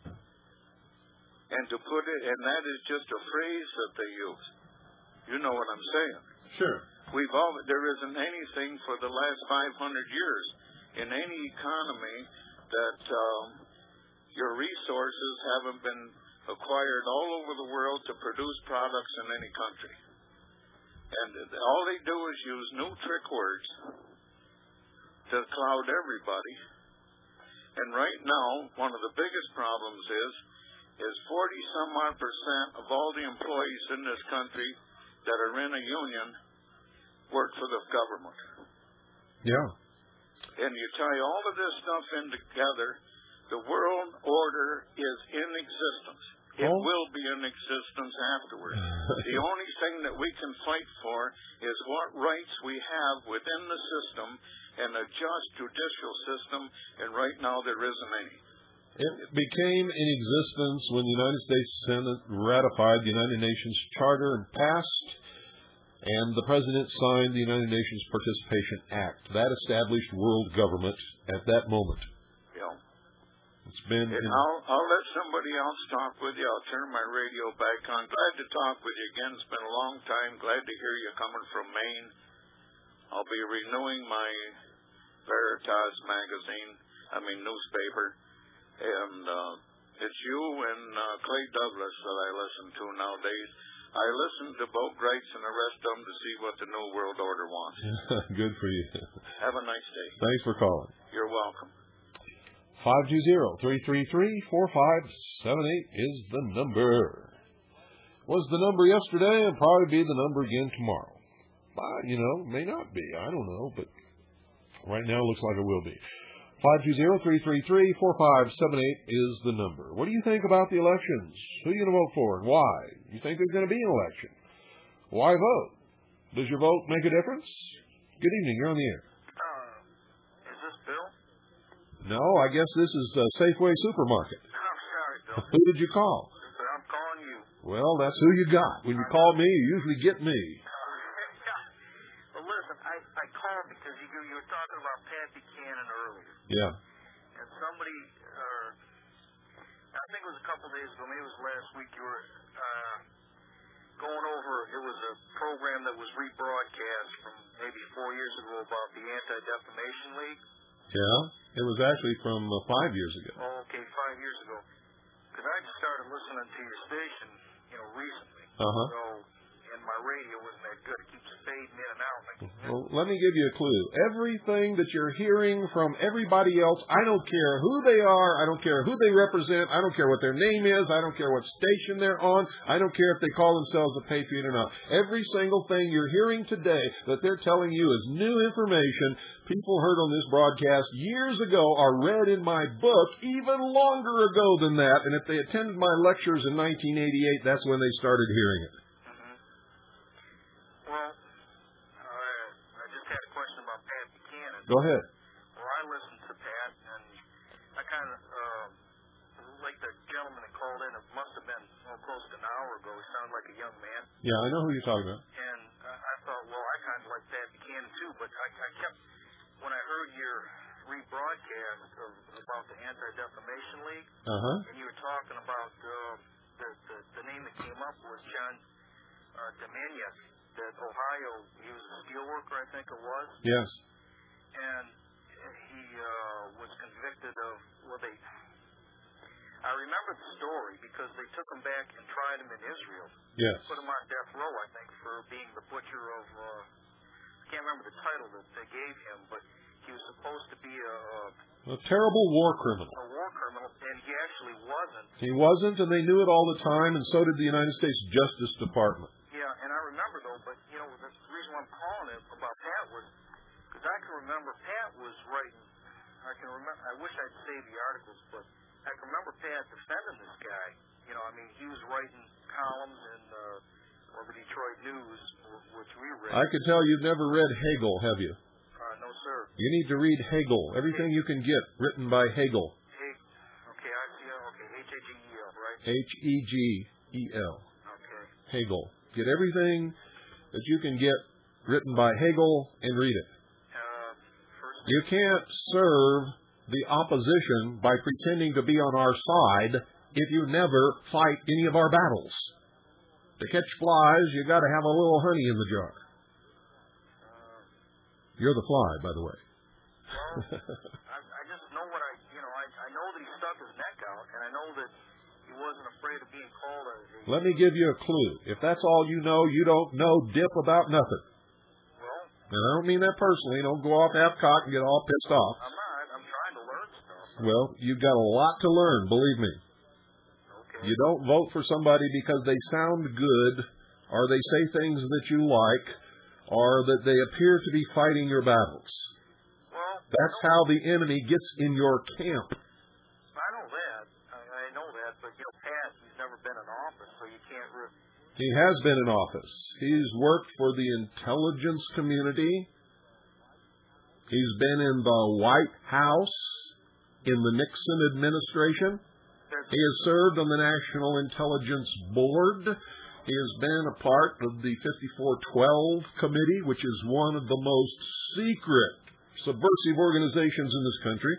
[SPEAKER 12] And that is just a phrase that they use. You know what I'm saying?
[SPEAKER 1] Sure.
[SPEAKER 12] There isn't anything for the last 500 years in any economy that your resources haven't been acquired all over the world to produce products in any country. And all they do is use new trick words to cloud everybody. And right now, one of the biggest problems is 40-some-odd% of all the employees in this country that are in a union work for the government.
[SPEAKER 1] Yeah.
[SPEAKER 12] And you tie all of this stuff in together, the world order is in existence. It will be in existence afterwards. The only thing that we can fight for is what rights we have within the system and a just judicial system, and right now there isn't any.
[SPEAKER 1] It became in existence when the United States Senate ratified the United Nations Charter and passed, and the President signed the United Nations Participation Act. That established world government at that moment.
[SPEAKER 12] Yeah.
[SPEAKER 1] It's been...
[SPEAKER 12] I'll let somebody else talk with you. I'll turn my radio back on. Glad to talk with you again. It's been a long time. Glad to hear you coming from Maine. I'll be renewing my Veritas newspaper. And it's you and Clay Douglas that I listen to nowadays. I listen to Bo Greitz and the rest of them to see what the New World Order wants.
[SPEAKER 1] Good for you.
[SPEAKER 12] Have a nice day.
[SPEAKER 1] Thanks for calling.
[SPEAKER 12] You're welcome.
[SPEAKER 1] 520-333-4578 is the number. Was the number yesterday and probably be the number again tomorrow. But, may not be. I don't know, but right now it looks like it will be. 520-333-4578 is the number. What do you think about the elections? Who are you going to vote for and why? You think there's going to be an election? Why vote? Does your vote make a difference? Good evening. You're on the air.
[SPEAKER 13] Is this Bill?
[SPEAKER 1] No, I guess this is Safeway Supermarket.
[SPEAKER 13] I'm sorry, Bill.
[SPEAKER 1] Who did you call?
[SPEAKER 13] I'm calling you.
[SPEAKER 1] Well, that's who you got. When you call me, you usually get me.
[SPEAKER 13] Well, listen, I called because you were talking about Pat Buchanan earlier.
[SPEAKER 1] Yeah.
[SPEAKER 13] And somebody, I think it was a couple days ago, maybe it was last week, you were going over, it was a program that was rebroadcast from maybe 4 years ago about the Anti-Defamation League.
[SPEAKER 1] Yeah, it was actually from 5 years ago.
[SPEAKER 13] Oh, okay, 5 years ago. Because I just started listening to your station, recently.
[SPEAKER 1] Uh-huh.
[SPEAKER 13] So, and my radio wasn't that good. It keeps fading in and out.
[SPEAKER 1] Well, let me give you a clue. Everything that you're hearing from everybody else, I don't care who they are, I don't care who they represent, I don't care what their name is, I don't care what station they're on, I don't care if they call themselves a patriot or not. Every single thing you're hearing today that they're telling you is new information people heard on this broadcast years ago are read in my book even longer ago than that, and if they attended my lectures in 1988, that's when they started hearing it. Go ahead.
[SPEAKER 13] Well, I listened to Pat, and I kind of, like the gentleman that called in, it must have been close to an hour ago. He sounded like a young man.
[SPEAKER 1] Yeah, I know who you're talking about.
[SPEAKER 13] And I thought, well, I kind of like Pat Buchanan, too, but I kept, when I heard your rebroadcast about the Anti-Defamation League, and you were talking about the name that came up was John Dominion, that Ohio, he was a steel worker, I think it was.
[SPEAKER 1] Yes.
[SPEAKER 13] And he was convicted of, I remember the story because they took him back and tried him in Israel.
[SPEAKER 1] Yes.
[SPEAKER 13] Put him on death row, I think, for being the butcher of, I can't remember the title that they gave him, but he was supposed to be
[SPEAKER 1] a terrible war criminal.
[SPEAKER 13] A war criminal, and he actually wasn't.
[SPEAKER 1] He wasn't, and they knew it all the time, and so did the United States Justice Department.
[SPEAKER 13] Yeah, and I remember, though, but, the reason why I'm calling it about Pat was, because I can remember Pat was writing, I wish I'd saved the articles, but I can remember Pat defending this guy. He was writing columns in the Detroit News, which we read.
[SPEAKER 1] I could tell you've never read Hegel, have you?
[SPEAKER 13] No, sir.
[SPEAKER 1] You need to read Hegel. Everything you can get written by Hegel.
[SPEAKER 13] Okay, I see. Okay, H-A-G-E-L, right?
[SPEAKER 1] H-E-G-E-L.
[SPEAKER 13] Okay.
[SPEAKER 1] Hegel. Get everything that you can get written by Hegel and read it. You can't serve the opposition by pretending to be on our side if you never fight any of our battles. To catch flies, you got to have a little honey in the jar. You're the fly, by the way.
[SPEAKER 13] Well, I just know what I know that he stuck his neck out, and I know that he wasn't afraid of being called a...
[SPEAKER 1] Let me give you a clue. If that's all you don't know dip about nothing. And I don't mean that personally. Don't go off half-cocked and get all pissed off.
[SPEAKER 13] I'm not. I'm trying to learn stuff.
[SPEAKER 1] Well, you've got a lot to learn, believe me.
[SPEAKER 13] Okay.
[SPEAKER 1] You don't vote for somebody because they sound good, or they say things that you like, or that they appear to be fighting your battles.
[SPEAKER 13] Well,
[SPEAKER 1] that's how the enemy gets in your camp.
[SPEAKER 13] I know that. I know that, but Pat, he's never been in office, so you can't really...
[SPEAKER 1] He has been in office. He's worked for the intelligence community. He's been in the White House in the Nixon administration. He has served on the National Intelligence Board. He has been a part of the 5412 Committee, which is one of the most secret subversive organizations in this country.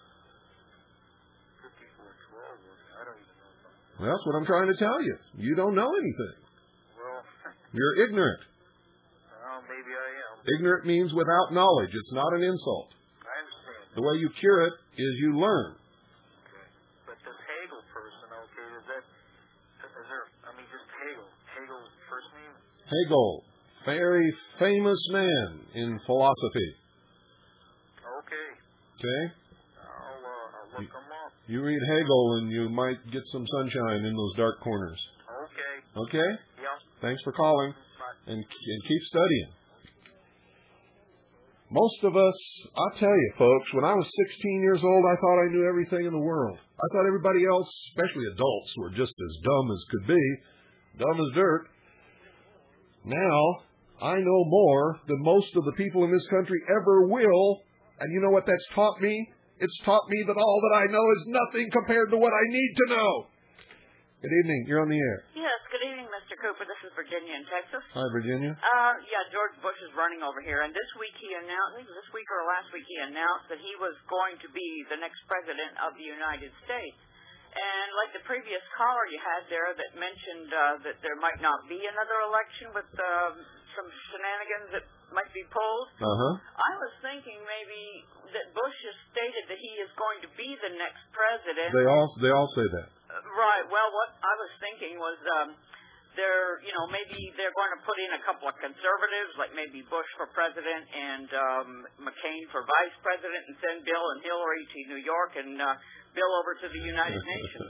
[SPEAKER 13] 5412? I don't even know.
[SPEAKER 1] Well, that's what I'm trying to tell you. You don't know anything. You're ignorant.
[SPEAKER 13] Maybe I am.
[SPEAKER 1] Ignorant means without knowledge. It's not an insult.
[SPEAKER 13] I understand.
[SPEAKER 1] The way you cure it is you learn.
[SPEAKER 13] Okay. But this Hegel person, is there, just Hegel. Hegel's first name?
[SPEAKER 1] Hegel. Very famous man in philosophy.
[SPEAKER 13] Okay.
[SPEAKER 1] Okay?
[SPEAKER 13] I'll
[SPEAKER 1] You read Hegel, and you might get some sunshine in those dark corners. Okay?
[SPEAKER 13] Yeah.
[SPEAKER 1] Thanks for calling, and keep studying. Most of us, I'll tell you, folks, when I was 16 years old, I thought I knew everything in the world. I thought everybody else, especially adults, were just as dumb as could be, dumb as dirt. Now, I know more than most of the people in this country ever will, and you know what that's taught me? It's taught me that all that I know is nothing compared to what I need to know. Good evening. You're on the air.
[SPEAKER 14] Yes, good evening, Mr. Cooper. This is Virginia in Texas.
[SPEAKER 1] Hi, Virginia.
[SPEAKER 14] Yeah, George Bush is running over here, and this week this week or last week he announced that he was going to be the next president of the United States. And like the previous caller you had there that mentioned that there might not be another election with some shenanigans that might be pulled, I was thinking maybe that Bush has stated that he is going to be the next president.
[SPEAKER 1] They all say that.
[SPEAKER 14] Right. Well, what I was thinking was maybe they're going to put in a couple of conservatives, like maybe Bush for president and McCain for vice president, and send Bill and Hillary to New York and Bill over to the United Nations.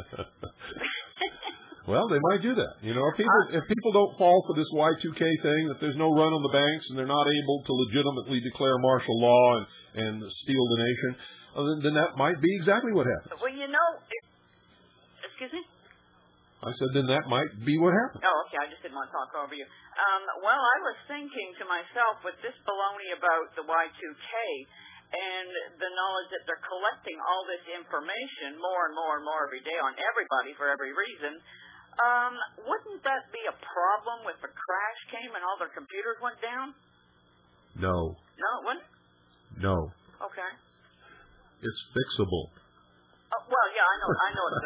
[SPEAKER 1] Well, they might do that. You know, if people don't fall for this Y2K thing, that there's no run on the banks and they're not able to legitimately declare martial law and steal the nation, then that might be exactly what happens.
[SPEAKER 14] Well, you know, excuse me?
[SPEAKER 1] I said then that might be what happens.
[SPEAKER 14] Oh, okay. I just didn't want to talk over you. Well, I was thinking to myself with this baloney about the Y2K and the knowledge that they're collecting all this information more and more and more every day on everybody for every reason, wouldn't that be a problem if a crash came and all their computers went down?
[SPEAKER 1] No.
[SPEAKER 14] No, it wouldn't?
[SPEAKER 1] No.
[SPEAKER 14] Okay.
[SPEAKER 1] It's fixable.
[SPEAKER 14] Well, yeah, I know it's,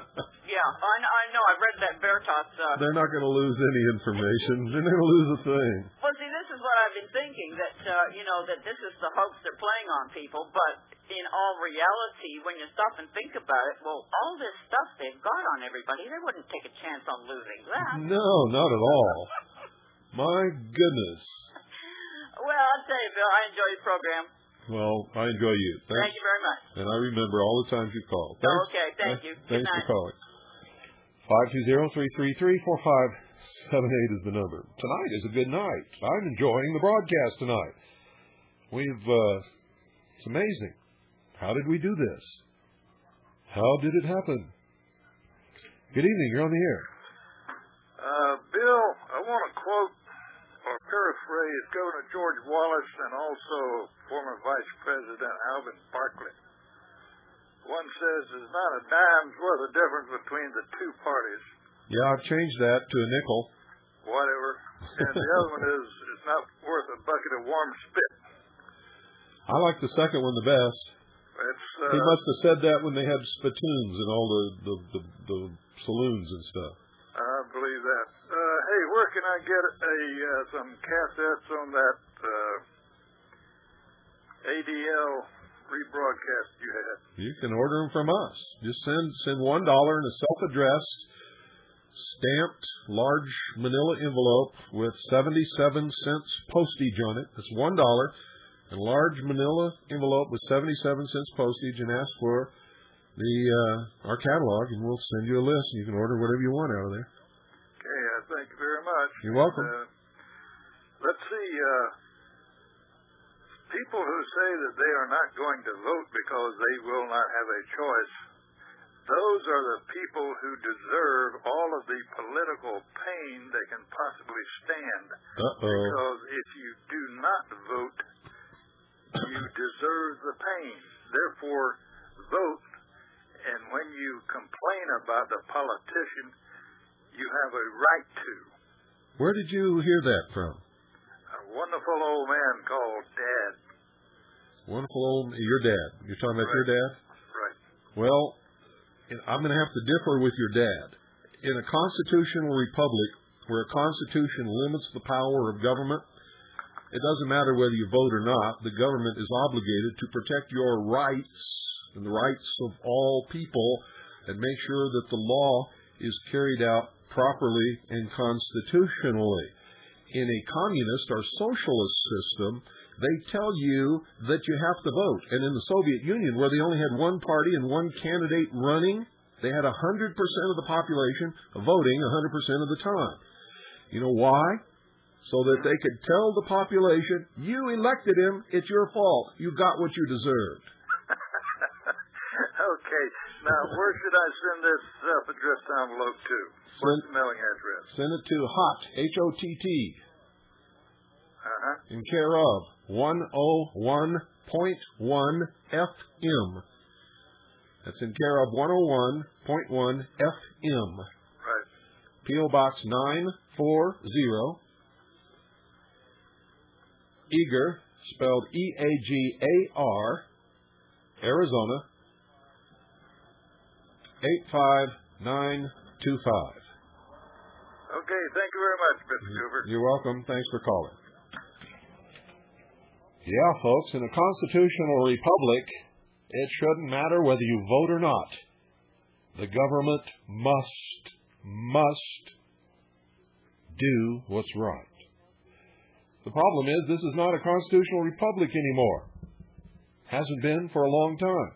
[SPEAKER 14] I know, I've read that Veritas,
[SPEAKER 1] They're not going to lose any information. They're not going to lose a thing.
[SPEAKER 14] Well, see, this is what I've been thinking, that, that this is the hoax they're playing on people, but in all reality, when you stop and think about it, well, all this stuff they've got on everybody, they wouldn't take a chance on losing that.
[SPEAKER 1] No, not at all. My goodness.
[SPEAKER 14] Well, I'll tell you, Bill, I enjoy your program.
[SPEAKER 1] Well, I enjoy you. Thanks.
[SPEAKER 14] Thank you very much.
[SPEAKER 1] And I remember all the times you called. Thanks.
[SPEAKER 14] Oh, okay, thank you.
[SPEAKER 1] Thanks for calling. 520-333-4578 is the number. Tonight is a good night. I'm enjoying the broadcast tonight. It's amazing. How did we do this? How did it happen? Good evening. You're on the air.
[SPEAKER 15] Bill, I want to quote or paraphrase Governor George Wallace and also former Vice President Alvin Barkley. One says there's not a dime's worth of difference between the two parties.
[SPEAKER 1] Yeah, I've changed that to a nickel.
[SPEAKER 15] Whatever. And the other one is it's not worth a bucket of warm spit.
[SPEAKER 1] I like the second one the best. He must have said that when they had spittoons and all the saloons and stuff.
[SPEAKER 15] I believe that. Hey, where can I get some cassettes on that ADL rebroadcast you had?
[SPEAKER 1] You can order them from us. Just send $1 in a self-addressed, stamped, large manila envelope with 77 cents postage on it. That's $1. A large manila envelope with 77 cents postage, and ask for our catalog, and we'll send you a list, and you can order whatever you want out of there.
[SPEAKER 15] Okay, thank you very much.
[SPEAKER 1] You're welcome.
[SPEAKER 15] Let's see. People who say that they are not going to vote because they will not have a choice, those are the people who deserve all of the political pain they can possibly stand. Because if you do not vote, you deserve the pain. Therefore, vote. And when you complain about the politician, you have a right to.
[SPEAKER 1] Where did you hear that from?
[SPEAKER 15] A wonderful old man called Dad.
[SPEAKER 1] Your dad. You're talking about your dad?
[SPEAKER 15] Right.
[SPEAKER 1] Well, I'm going to have to differ with your dad. In a constitutional republic where a constitution limits the power of government, it doesn't matter whether you vote or not. The government is obligated to protect your rights and the rights of all people and make sure that the law is carried out properly and constitutionally. In a communist or socialist system, they tell you that you have to vote. And in the Soviet Union, where they only had one party and one candidate running, they had 100% of the population voting 100% of the time. You know why? So that they could tell the population, you elected him, it's your fault. You got what you deserved.
[SPEAKER 15] Okay. Now, where should I send this self-addressed envelope to? What's the mailing address?
[SPEAKER 1] Send it to HOTT, H-O-T-T, in care of 101.1 FM. That's in care of 101.1 FM.
[SPEAKER 15] Right.
[SPEAKER 1] P.O. Box 940, Eager, spelled E-A-G-A-R, Arizona, 85925.
[SPEAKER 15] Okay, thank you very much, Mr. Cooper.
[SPEAKER 1] You're welcome. Thanks for calling. Yeah, folks, in a constitutional republic, it shouldn't matter whether you vote or not. The government must do what's right. The problem is this is not a constitutional republic anymore. Hasn't been for a long time.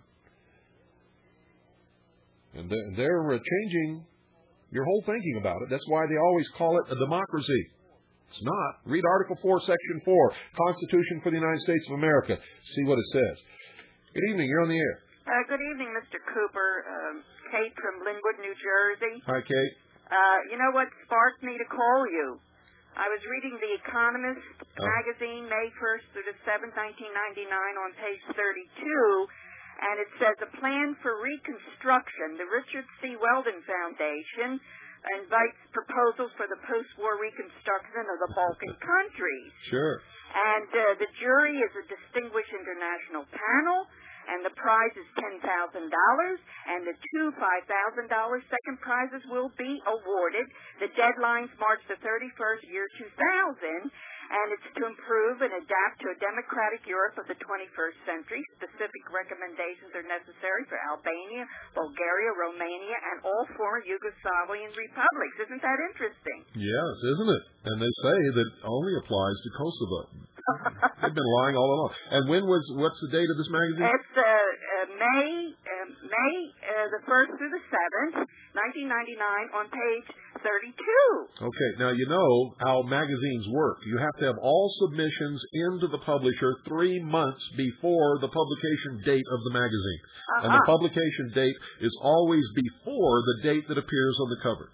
[SPEAKER 1] And they're changing your whole thinking about it. That's why they always call it a democracy. It's not. Read Article 4, Section 4, Constitution for the United States of America. See what it says. Good evening. You're on the air.
[SPEAKER 16] Good evening, Mr. Cooper. Kate from Linwood, New Jersey.
[SPEAKER 1] Hi, Kate.
[SPEAKER 16] You know what sparked me to call you? I was reading The Economist magazine, May 1st through the 7th, 1999, on page 32, and it says, a plan for reconstruction. The Richard C. Weldon Foundation invites proposals for the post-war reconstruction of the Balkan countries.
[SPEAKER 1] Sure.
[SPEAKER 16] And the jury is a distinguished international panel, and the prize is $10,000, and the two $5,000 second prizes will be awarded. The deadline's March the 31st, year 2000, and it's to improve and adapt to a democratic Europe of the 21st century. Specific recommendations are necessary for Albania, Bulgaria, Romania, and all former Yugoslavian republics. Isn't that interesting?
[SPEAKER 1] Yes, isn't it? And they say that only applies to Kosovo. They've been lying all along. And what's the date of this magazine?
[SPEAKER 16] It's May the 1st through the 7th, 1999, on page 32.
[SPEAKER 1] Okay, now you know how magazines work. You have to have all submissions into the publisher 3 months before the publication date of the magazine. And the publication date is always before the date that appears on the cover.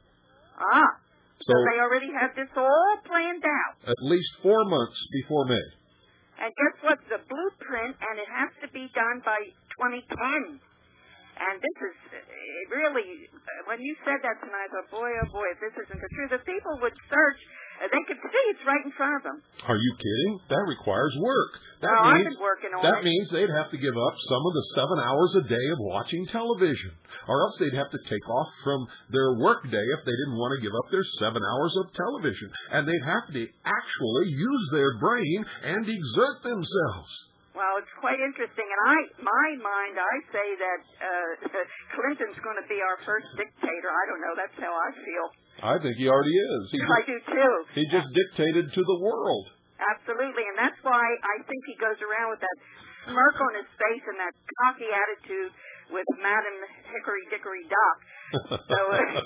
[SPEAKER 16] So they already have this all planned out.
[SPEAKER 1] At least 4 months before May.
[SPEAKER 16] And guess what? The blueprint, and it has to be done by 2010. And this is really, when you said that tonight, I thought, boy, oh boy, if this isn't the truth, if people would search, they could see it's right in front of them.
[SPEAKER 1] Are you kidding? That requires work.
[SPEAKER 16] I've been working on it.
[SPEAKER 1] That means they'd have to give up some of the 7 hours a day of watching television. Or else they'd have to take off from their work day if they didn't want to give up their 7 hours of television. And they'd have to actually use their brain and exert themselves.
[SPEAKER 16] Well, it's quite interesting. And my mind, I say that Clinton's going to be our first dictator. I don't know. That's how I feel.
[SPEAKER 1] I think he already is.
[SPEAKER 16] I do, too.
[SPEAKER 1] He just dictated to the world.
[SPEAKER 16] Absolutely. And that's why I think he goes around with that smirk on his face and that cocky attitude with Madam Hickory Dickory Dock. So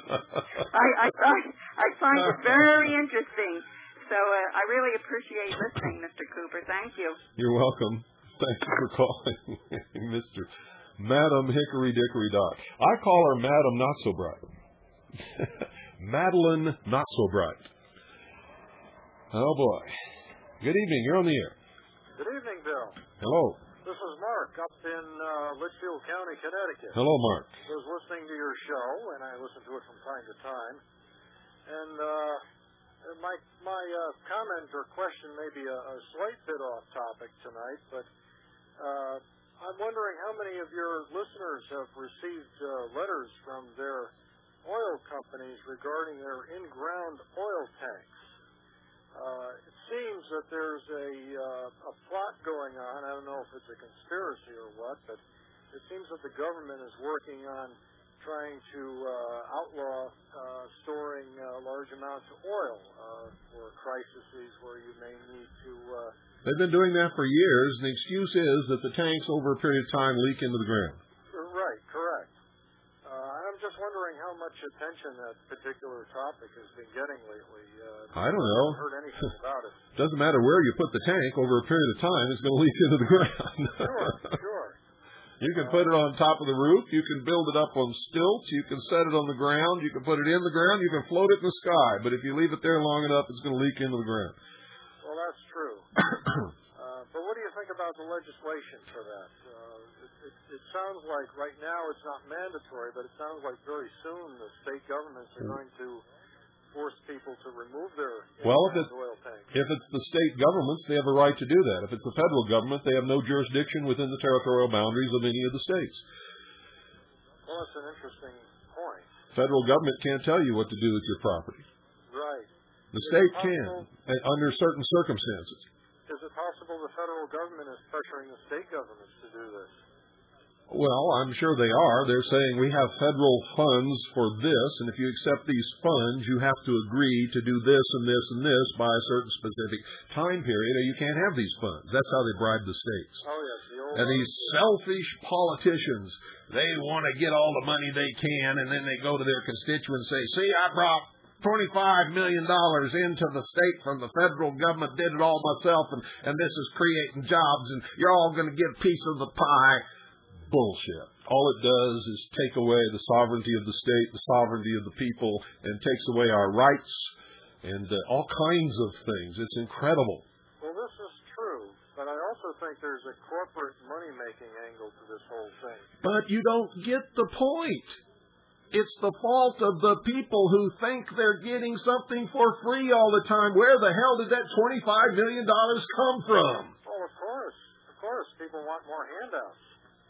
[SPEAKER 16] I find it very interesting. So I really appreciate listening, Mr. Cooper. Thank you.
[SPEAKER 1] You're welcome. Thank you for calling, Mr. Madam Hickory Dickory Dock. I call her Madam Not So Bright. Madeline Not So Bright. Oh, boy. Good evening. You're on the air.
[SPEAKER 17] Good evening, Bill.
[SPEAKER 1] Hello.
[SPEAKER 17] This is Mark up in Litchfield County, Connecticut.
[SPEAKER 1] Hello, Mark.
[SPEAKER 17] I was listening to your show, and I listen to it from time to time. And my comment or question may be a slight bit off topic tonight, but I'm wondering how many of your listeners have received letters from their oil companies regarding their in-ground oil tanks. It seems that there's a plot going on. I don't know if it's a conspiracy or what, but it seems that the government is working on trying to outlaw storing large amounts of oil for crises where you may need to
[SPEAKER 1] They've been doing that for years, and the excuse is that the tanks over a period of time leak into the ground.
[SPEAKER 17] Right, correct. I'm just wondering how much attention that particular topic has been getting lately.
[SPEAKER 1] I don't know.
[SPEAKER 17] I haven't heard anything about it.
[SPEAKER 1] Doesn't matter where you put the tank, over a period of time, it's going to leak into the ground.
[SPEAKER 17] Sure.
[SPEAKER 1] You can put it on top of the roof. You can build it up on stilts. You can set it on the ground. You can put it in the ground. You can float it in the sky. But if you leave it there long enough, it's going to leak into the ground.
[SPEAKER 17] Well, that's true. But what do you think about the legislation for that? It sounds like right now it's not mandatory, but it sounds like very soon the state governments are going to force people to remove their oil tanks.
[SPEAKER 1] If it's the state governments, they have a right to do that. If it's the federal government, they have no jurisdiction within the territorial boundaries of any of the states.
[SPEAKER 17] Well, that's an interesting point.
[SPEAKER 1] Federal government can't tell you what to do with your property.
[SPEAKER 17] Right.
[SPEAKER 1] The state can, under certain circumstances.
[SPEAKER 17] Is it possible the federal government is pressuring the state governments to do this?
[SPEAKER 1] Well, I'm sure they are. They're saying we have federal funds for this, and if you accept these funds, you have to agree to do this and this and this by a certain specific time period, or you can't have these funds. That's how they bribe the states.
[SPEAKER 17] Oh, yes.
[SPEAKER 1] And these selfish politicians, they want to get all the money they can, and then they go to their constituents and say, see, I brought $25 million into the state from the federal government, did it all myself, and this is creating jobs, and you're all going to get a piece of the pie. Bullshit. All it does is take away the sovereignty of the state, the sovereignty of the people, and takes away our rights and all kinds of things. It's incredible.
[SPEAKER 17] Well, this is true, but I also think there's a corporate money-making angle to this whole thing.
[SPEAKER 1] But you don't get the point. It's the fault of the people who think they're getting something for free all the time. Where the hell did that $25 million come from?
[SPEAKER 17] Oh, of course. Of course. People want more handouts.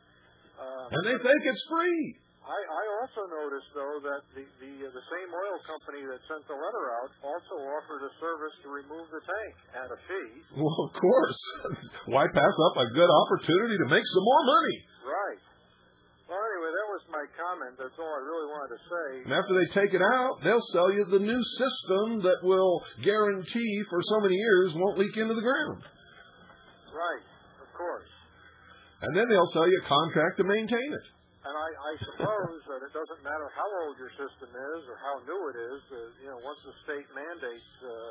[SPEAKER 1] And they think it's free.
[SPEAKER 17] I also noticed, though, that the same oil company that sent the letter out also offered a service to remove the tank at a fee.
[SPEAKER 1] Well, of course. Why pass up a good opportunity to make some more money?
[SPEAKER 17] Right. Well, anyway, that was my comment. That's all I really wanted to say.
[SPEAKER 1] And after they take it out, they'll sell you the new system that will guarantee for so many years won't leak into the ground.
[SPEAKER 17] Right. Of course.
[SPEAKER 1] And then they'll sell you a contract to maintain it.
[SPEAKER 17] And I suppose that it doesn't matter how old your system is or how new it is. Once the state mandates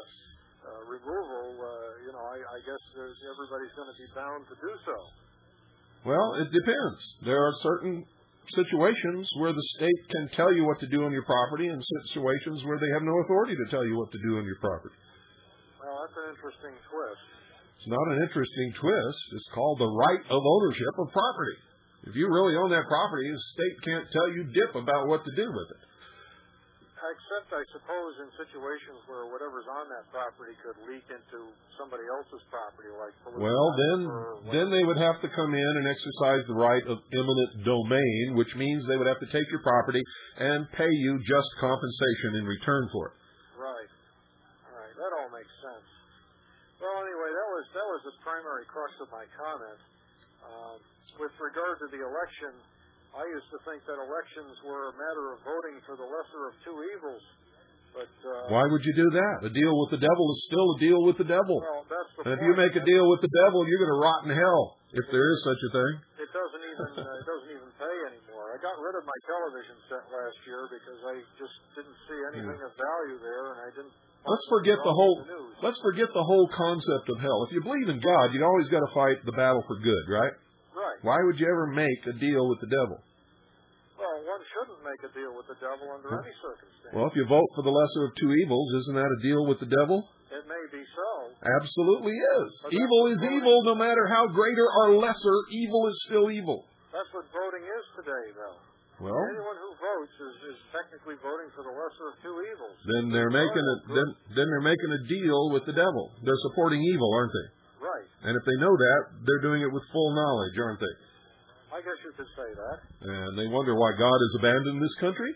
[SPEAKER 17] removal, I guess everybody's going to be bound to do so.
[SPEAKER 1] Well, it depends. There are certain situations where the state can tell you what to do on your property and situations where they have no authority to tell you what to do on your property.
[SPEAKER 17] Well, that's an interesting twist.
[SPEAKER 1] It's not an interesting twist. It's called the right of ownership of property. If you really own that property, the state can't tell you dip about what to do with it.
[SPEAKER 17] Except, I suppose, in situations where whatever's on that property could leak into somebody else's property, like
[SPEAKER 1] well, then they would have to come in and exercise the right of eminent domain, which means they would have to take your property and pay you just compensation in return for it.
[SPEAKER 17] Right. All right. That all makes sense. Well, anyway, that was the primary crux of my comment. With regard to the election, I used to think that elections were a matter of voting for the lesser of two evils. But
[SPEAKER 1] why would you do that? A deal with the devil is still a deal with the devil.
[SPEAKER 17] Well, that's the
[SPEAKER 1] and
[SPEAKER 17] point.
[SPEAKER 1] If you make a deal with the devil, you're going to rot in hell, if there is such a thing.
[SPEAKER 17] It doesn't even pay anymore. I got rid of my television set last year because I just didn't see anything of value there, and I didn't.
[SPEAKER 1] Let's forget the whole concept of hell. If you believe in God, you always got to fight the battle for good, right?
[SPEAKER 17] Right.
[SPEAKER 1] Why would you ever make a deal with the devil?
[SPEAKER 17] Well, one shouldn't make a deal with the devil under any circumstance.
[SPEAKER 1] Well, if you vote for the lesser of two evils, isn't that a deal with the devil?
[SPEAKER 17] It may be so.
[SPEAKER 1] Absolutely is. Evil is evil, no matter how greater or lesser, evil is still evil.
[SPEAKER 17] That's what voting is today, though.
[SPEAKER 1] Well,
[SPEAKER 17] anyone who votes is technically voting for the lesser of two evils.
[SPEAKER 1] Then they're making a deal with the devil. They're supporting evil, aren't they?
[SPEAKER 17] Right.
[SPEAKER 1] And if they know that, they're doing it with full knowledge, aren't they?
[SPEAKER 17] I guess you could say that.
[SPEAKER 1] And they wonder why God has abandoned this country?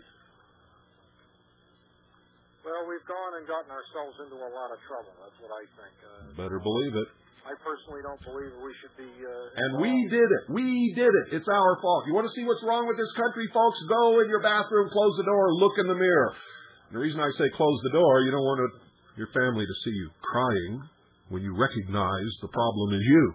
[SPEAKER 17] Well, we've gone and gotten ourselves into a lot of trouble. That's what I think.
[SPEAKER 1] Better believe it.
[SPEAKER 17] I personally don't believe we should be...
[SPEAKER 1] and we did it. We did it. It's our fault. You want to see what's wrong with this country, folks? Go in your bathroom, close the door, look in the mirror. And the reason I say close the door, you don't want your family to see you crying when you recognize the problem is you.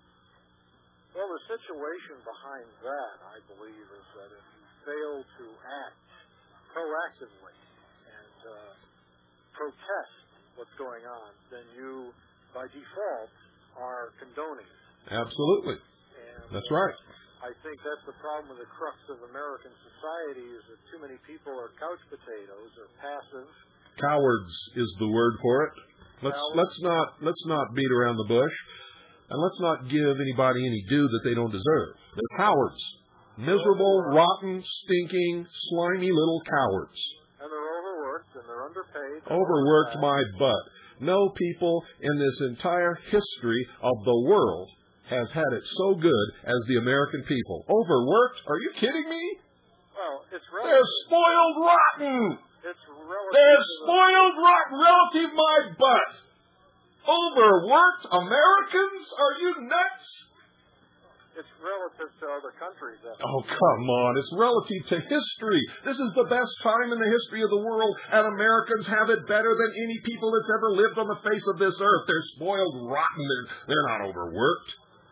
[SPEAKER 17] Well, the situation behind that, I believe, is that if you fail to act proactively and protest what's going on, then you, by default, are condoning it.
[SPEAKER 1] Absolutely.
[SPEAKER 17] And,
[SPEAKER 1] that's right.
[SPEAKER 17] I think that's the problem with the crux of American society is that too many people are couch potatoes or passive.
[SPEAKER 1] Cowards is the word for it. Let's not beat around the bush, and let's not give anybody any due that they don't deserve. They're cowards. Miserable, rotten, stinking, slimy little cowards.
[SPEAKER 17] And they're overworked and they're underpaid.
[SPEAKER 1] Overworked my butt. No people in this entire history of the world has had it so good as the American people. Overworked? Are you kidding me?
[SPEAKER 17] Well, it's relative.
[SPEAKER 1] They're spoiled rotten.
[SPEAKER 17] It's relative.
[SPEAKER 1] They're spoiled rotten relative my butt. Overworked Americans? Are you nuts?
[SPEAKER 17] It's relative to other countries.
[SPEAKER 1] Oh, come on. It's relative to history. This is the best time in the history of the world, and Americans have it better than any people that's ever lived on the face of this earth. They're spoiled rotten. They're not overworked.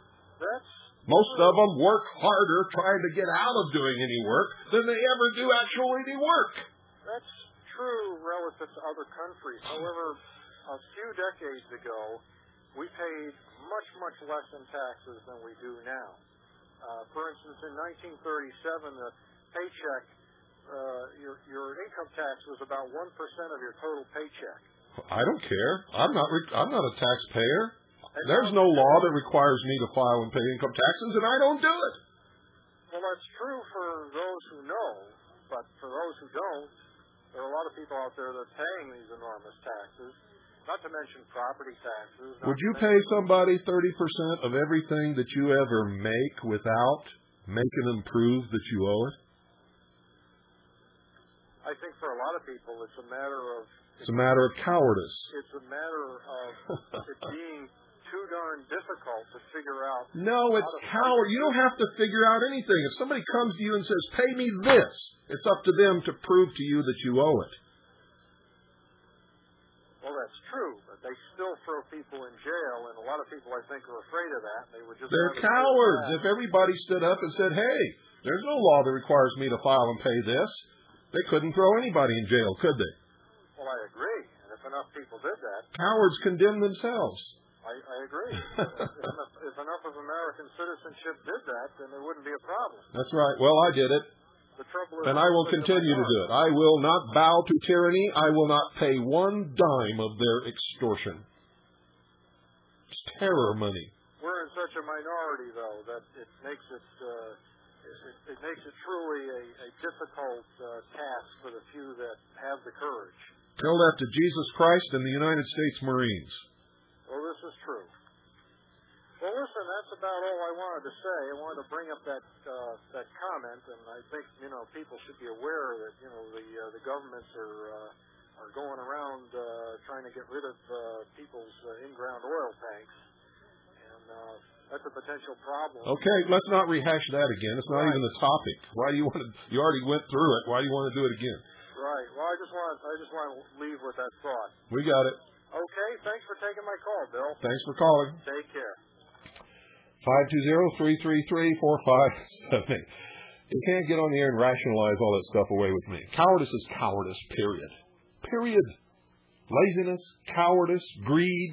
[SPEAKER 1] Most of them work harder trying to get out of doing any work than they ever do actual any work.
[SPEAKER 17] That's true relative to other countries. However, a few decades ago, we paid much, much less in taxes than we do now. For instance, in 1937, the paycheck, your income tax was about 1% of your total paycheck.
[SPEAKER 1] I don't care. I'm not a taxpayer. There's no law that requires me to file and pay income taxes, and I don't do it.
[SPEAKER 17] Well, that's true for those who know, but for those who don't, there are a lot of people out there that are paying these enormous taxes. Not to mention property taxes.
[SPEAKER 1] Would you pay somebody 30% of everything that you ever make without making them prove that you owe it?
[SPEAKER 17] I think for a lot of people it's a matter of...
[SPEAKER 1] It's a matter of cowardice.
[SPEAKER 17] It's a matter of it being too darn difficult to figure out...
[SPEAKER 1] No, it's coward. You don't have to figure out anything. If somebody comes to you and says, pay me this, it's up to them to prove to you that you owe it.
[SPEAKER 17] Well, that's true, but they still throw people in jail, and a lot of people, I think, are afraid of that.
[SPEAKER 1] They're cowards. If everybody stood up and said, hey, there's no law that requires me to file and pay this, they couldn't throw anybody in jail, could they?
[SPEAKER 17] Well, I agree. And if enough people did that...
[SPEAKER 1] Cowards condemn themselves.
[SPEAKER 17] I agree. if enough of American citizenship did that, then there wouldn't be a problem.
[SPEAKER 1] That's right. Well, I did it. And I will continue to do it. I will not bow to tyranny. I will not pay one dime of their extortion. It's terror money.
[SPEAKER 17] We're in such a minority, though, that it makes it truly a difficult task for the few that have the courage.
[SPEAKER 1] Tell that to Jesus Christ and the United States Marines.
[SPEAKER 17] Well, this is true. Well, listen, that's about all I wanted to say. I wanted to bring up that comment, and I think people should be aware that the governments are going around trying to get rid of people's in-ground oil tanks, and that's a potential problem.
[SPEAKER 1] Okay, let's not rehash that again. It's not even the topic. Why do you want to? You already went through it. Why do you want to do it again?
[SPEAKER 17] Right. Well, I just want to leave with that thought.
[SPEAKER 1] We got it.
[SPEAKER 17] Okay. Thanks for taking my call, Bill.
[SPEAKER 1] Thanks for calling.
[SPEAKER 17] Take care.
[SPEAKER 1] 520-333-4578. You can't get on the air and rationalize all that stuff away with me. Cowardice is cowardice, period. Period. Laziness, cowardice, greed.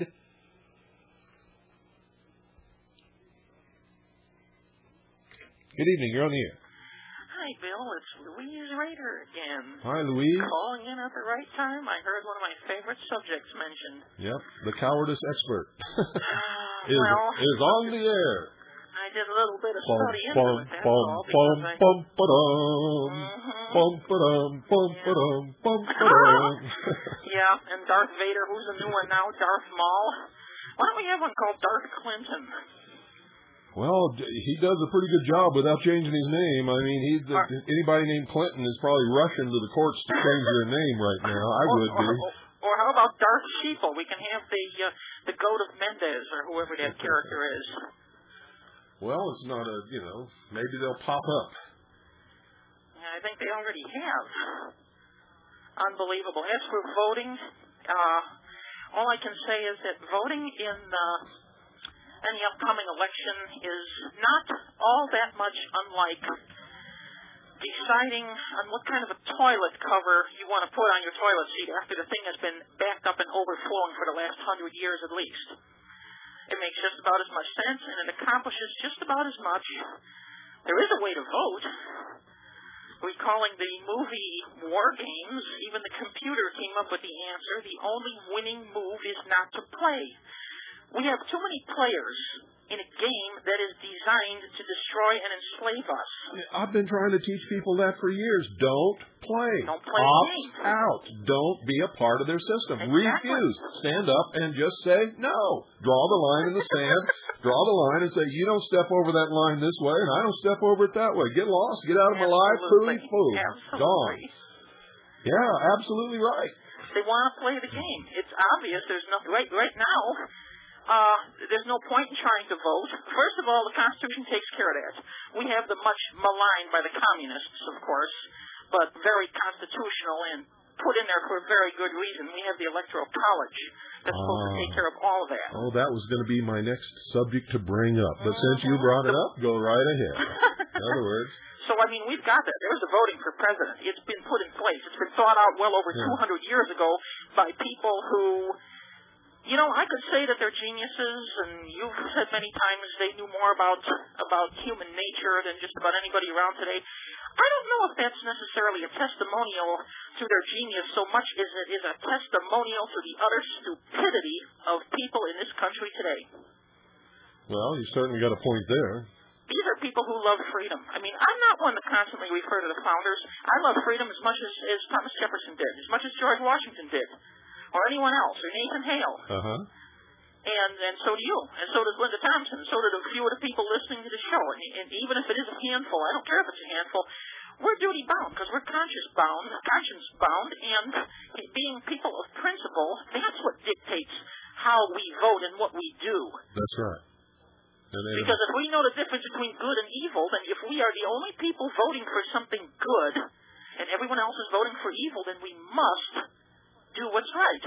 [SPEAKER 1] Good evening. You're on the air.
[SPEAKER 18] Hi, Bill. It's Louise Rader again.
[SPEAKER 1] Hi, Louise.
[SPEAKER 18] Calling in at the right time. I heard one of my favorite subjects mentioned.
[SPEAKER 1] Yep, the cowardice expert is on the air.
[SPEAKER 18] I did a little bit of study into it. That's all. Yeah, and Darth Vader, who's the new one now? Darth Maul. Why don't we have one called Darth Clinton?
[SPEAKER 1] Well, he does a pretty good job without changing his name. I mean, anybody named Clinton is probably rushing to the courts to change their name right now. I would be.
[SPEAKER 18] Or how about Darth Sheeple? We can have the goat of Mendez or whoever that character is.
[SPEAKER 1] Well, it's not maybe they'll pop up.
[SPEAKER 18] I think they already have. Unbelievable. As for voting, All I can say is that voting in any upcoming election is not all that much unlike deciding on what kind of a toilet cover you want to put on your toilet seat after the thing has been backed up and overflowing for the last 100 years at least. It makes just about as much sense, and it accomplishes just about as much. There is a way to vote. Recalling the movie War Games, even the computer came up with the answer. The only winning move is not to play. We have too many players in a game that is designed to destroy and enslave us.
[SPEAKER 1] I've been trying to teach people that for years. Don't play.
[SPEAKER 18] Don't play the game.
[SPEAKER 1] Opt out. Don't be a part of their system.
[SPEAKER 18] Exactly.
[SPEAKER 1] Refuse. Stand up and just say no. Draw the line in the sand. Draw the line and say, you don't step over that line this way, and I don't step over it that way. Get lost. Get out of my life. Foo-foo. Gone. Yeah, absolutely right.
[SPEAKER 18] They want to play the game. It's obvious. There's no right now. There's no point in trying to vote. First of all, the Constitution takes care of that. We have the much maligned by the communists, of course, but very constitutional and put in there for a very good reason. We have the Electoral College that's supposed to take care of all of that.
[SPEAKER 1] Oh, that was going to be my next subject to bring up. But since you brought it up, go right ahead. In other words.
[SPEAKER 18] So, I mean, we've got that. There's the voting for president. It's been put in place. It's been thought out well over 200 years ago by people who... You know, I could say that they're geniuses, and you've said many times they knew more about human nature than just about anybody around today. I don't know if that's necessarily a testimonial to their genius so much as it is a testimonial to the utter stupidity of people in this country today.
[SPEAKER 1] Well, you certainly got a point there.
[SPEAKER 18] These are people who love freedom. I mean, I'm not one to constantly refer to the founders. I love freedom as much as Thomas Jefferson did, as much as George Washington did. Or anyone else, or Nathan Hale. And so do you, and so does Linda Thompson, so did a few of the people listening to the show. And even if it is a handful, I don't care if it's a handful, we're duty-bound, because we're conscience-bound, and being people of principle, that's what dictates how we vote and what we do.
[SPEAKER 1] That's right.
[SPEAKER 18] Because if we know the difference between good and evil, then if we are the only people voting for something good, and everyone else is voting for evil, then we must do what's right.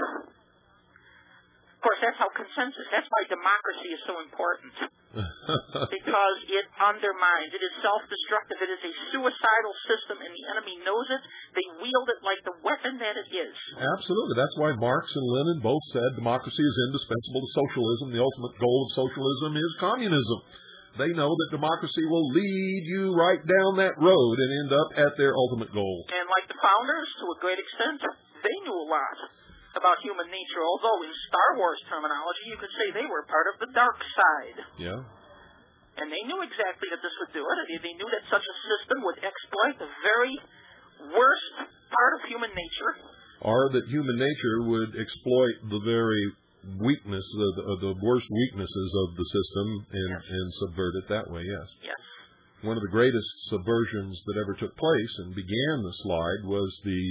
[SPEAKER 18] Of course, that's how that's why democracy is so important. Because it undermines, it is self-destructive, it is a suicidal system, and the enemy knows it. They wield it like the weapon that it is.
[SPEAKER 1] Absolutely. That's why Marx and Lenin both said democracy is indispensable to socialism. The ultimate goal of socialism is communism. They know that democracy will lead you right down that road and end up at their ultimate goal.
[SPEAKER 18] And like the founders, to a great extent, they knew a lot about human nature, although in Star Wars terminology, you could say they were part of the dark side.
[SPEAKER 1] Yeah.
[SPEAKER 18] And they knew exactly that this would do it. They knew that such a system would exploit the very worst part of human nature.
[SPEAKER 1] Or that human nature would exploit the very weakness, the worst weaknesses of the system and subvert it that way, yes.
[SPEAKER 18] Yes.
[SPEAKER 1] One of the greatest subversions that ever took place and began the slide was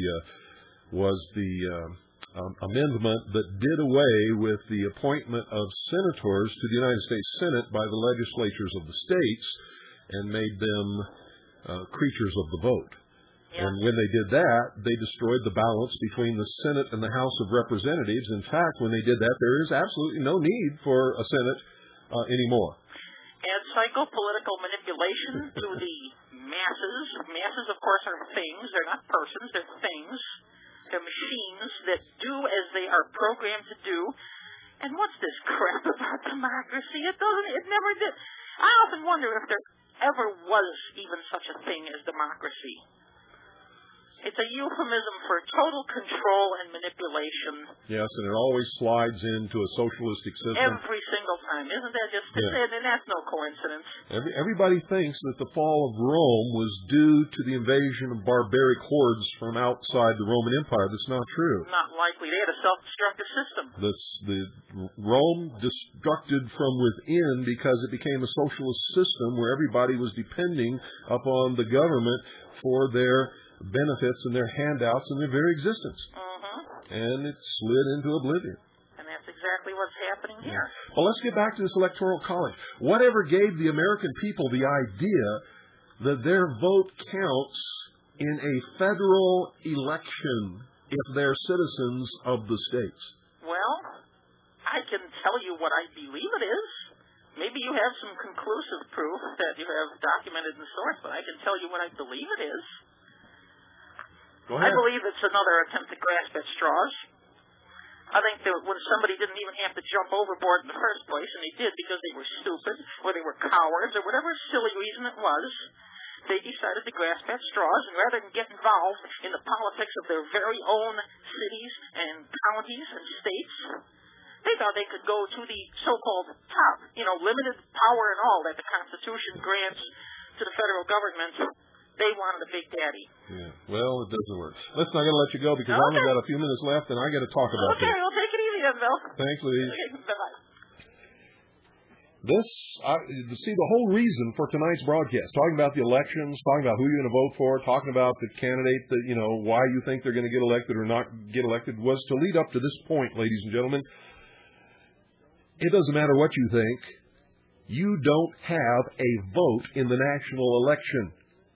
[SPEAKER 1] the amendment that did away with the appointment of senators to the United States Senate by the legislatures of the states and made them creatures of the vote. Yeah. And when they did that, they destroyed the balance between the Senate and the House of Representatives. In fact, when they did that, there is absolutely no need for a Senate anymore.
[SPEAKER 18] And psychopolitical manipulation to the masses. Masses, of course, are things. They're not persons. They're things. They're machines that do as they are programmed to do. And what's this crap about democracy? It never did. I often wonder if there ever was even such a thing as democracy. It's a euphemism for total control and manipulation.
[SPEAKER 1] Yes, and it always slides into a socialistic system.
[SPEAKER 18] Every single time. Isn't that just... Yeah. And that's no coincidence.
[SPEAKER 1] Everybody thinks that the fall of Rome was due to the invasion of barbaric hordes from outside the Roman Empire. That's not true.
[SPEAKER 18] Not likely. They had a self-destructive system.
[SPEAKER 1] The Rome destructed from within because it became a socialist system where everybody was depending upon the government for their benefits and their handouts and their very existence. And it slid into oblivion.
[SPEAKER 18] And that's exactly what's happening here.
[SPEAKER 1] Well, let's get back to this Electoral College. Whatever gave the American people the idea that their vote counts in a federal election if they're citizens of the states?
[SPEAKER 18] Well, I can tell you what I believe it is. Maybe you have some conclusive proof that you have documented in source, but I can tell you what I believe it is.
[SPEAKER 1] Go ahead.
[SPEAKER 18] I believe it's another attempt to grasp at straws. I think that when somebody didn't even have to jump overboard in the first place, and they did because they were stupid, or they were cowards, or whatever silly reason it was, they decided to grasp at straws, and rather than get involved in the politics of their very own cities and counties and states, they thought they could go to the so-called top, limited power and all that the Constitution grants to the federal government. They wanted a big daddy.
[SPEAKER 1] Yeah. Well, it doesn't work. Listen, I got to let you go because I've only got a few minutes left, and I got to talk about this.
[SPEAKER 18] Okay, well, take it easy then, Bill.
[SPEAKER 1] Thanks, Louise.
[SPEAKER 18] Okay, bye-bye.
[SPEAKER 1] See, the whole reason for tonight's broadcast, talking about the elections, talking about who you're going to vote for, talking about the candidate that, why you think they're going to get elected or not get elected, was to lead up to this point, ladies and gentlemen. It doesn't matter what you think. You don't have a vote in the national election.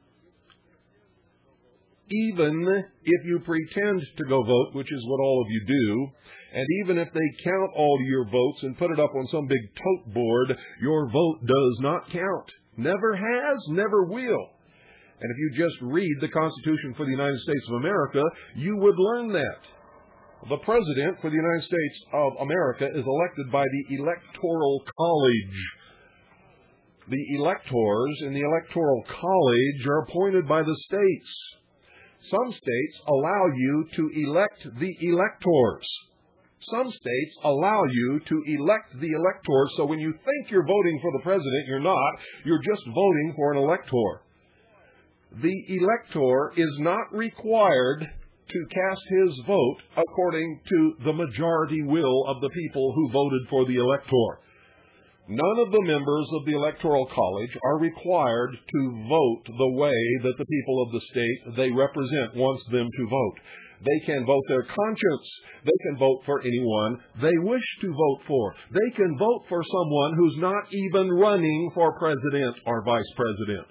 [SPEAKER 1] Even if you pretend to go vote, which is what all of you do, and even if they count all your votes and put it up on some big tote board, your vote does not count. Never has, never will. And if you just read the Constitution for the United States of America, you would learn that. The President for the United States of America is elected by the Electoral College. The electors in the Electoral College are appointed by the states. Some states allow you to elect the electors. Some states allow you to elect the electors, so when you think you're voting for the president, you're not. You're just voting for an elector. The elector is not required to cast his vote according to the majority will of the people who voted for the elector. None of the members of the Electoral College are required to vote the way that the people of the state they represent wants them to vote. They can vote their conscience. They can vote for anyone they wish to vote for. They can vote for someone who's not even running for president or vice president.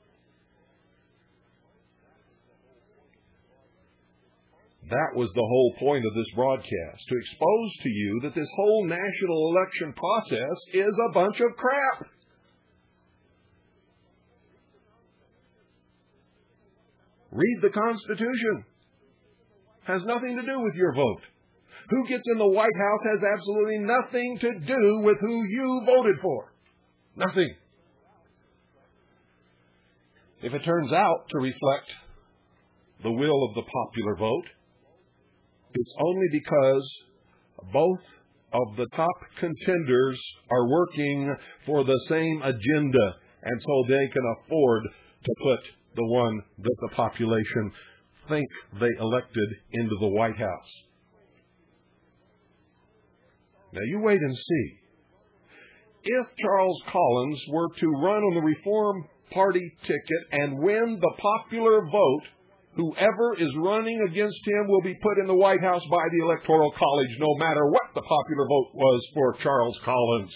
[SPEAKER 1] That was the whole point of this broadcast, to expose to you that this whole national election process is a bunch of crap. Read the Constitution. Has nothing to do with your vote. Who gets in the White House has absolutely nothing to do with who you voted for. Nothing. If it turns out to reflect the will of the popular vote, it's only because both of the top contenders are working for the same agenda, and so they can afford to put the one that the population think they elected into the White House. Now you wait and see. If Charles Collins were to run on the Reform Party ticket and win the popular vote, whoever is running against him will be put in the White House by the Electoral College, no matter what the popular vote was for Charles Collins.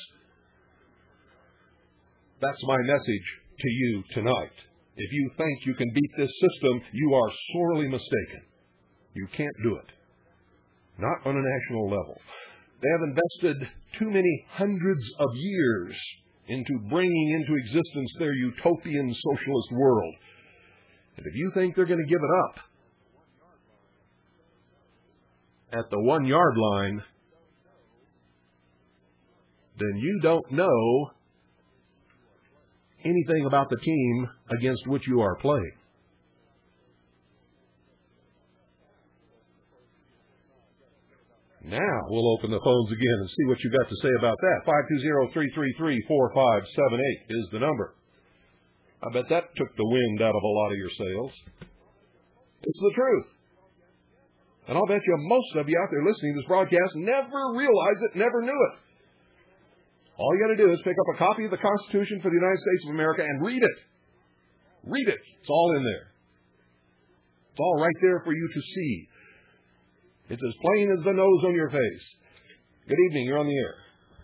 [SPEAKER 1] That's my message to you tonight. If you think you can beat this system, you are sorely mistaken. You can't do it. Not on a national level. They have invested too many hundreds of years into bringing into existence their utopian socialist world. And if you think they're going to give it up at the 1 yard line, then you don't know anything about the team against which you are playing. Now we'll open the phones again and see what you got to say about that. 520-333-4578 is the number. I bet that took the wind out of a lot of your sails. It's the truth. And I'll bet you most of you out there listening to this broadcast never realized it, never knew it. All you got to do is pick up a copy of the Constitution for the United States of America and read it. Read it. It's all in there. It's all right there for you to see. It's as plain as the nose on your face. Good evening. You're on the air.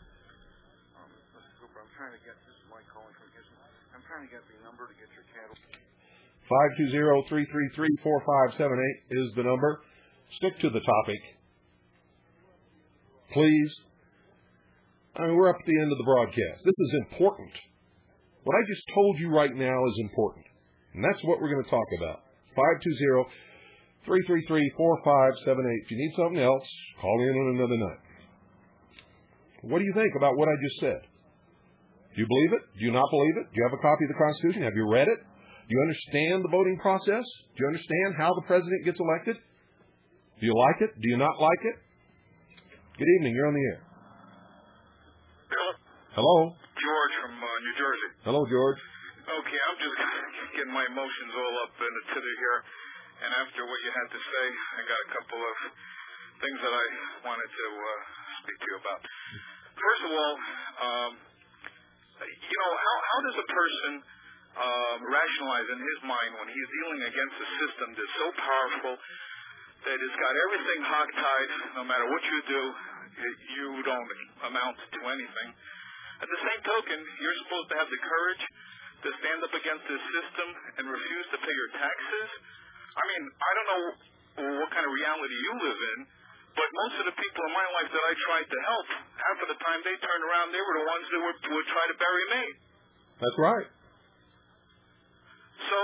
[SPEAKER 19] Mr. Cooper, I'm trying to get, this is Mike calling from Houston. I'm trying to get the number to get your cattle.
[SPEAKER 1] 520-333-4578 is the number. Stick to the topic. Please. I mean, we're up at the end of the broadcast. This is important. What I just told you right now is important. And that's what we're going to talk about. 520-333-4578. If you need something else, call in on another night. What do you think about what I just said? Do you believe it? Do you not believe it? Do you have a copy of the Constitution? Have you read it? Do you understand the voting process? Do you understand how the president gets elected? Do you like it? Do you not like it? Good evening. You're on the air. Hello?
[SPEAKER 12] George from New Jersey.
[SPEAKER 1] Hello, George.
[SPEAKER 12] Okay, I'm just getting my emotions all up in the tither here. And after what you had to say, I got a couple of things that I wanted to speak to you about. First of all, how does a person rationalize in his mind when he's dealing against a system that's so powerful that it's got everything hogtied, no matter what you do, you don't amount to anything. At the same token, you're supposed to have the courage to stand up against this system and refuse to pay your taxes. I mean, I don't know what kind of reality you live in, but most of the people in my life that I tried to help, half of the time they turned around, they were the ones that would try to bury me.
[SPEAKER 1] That's right.
[SPEAKER 12] So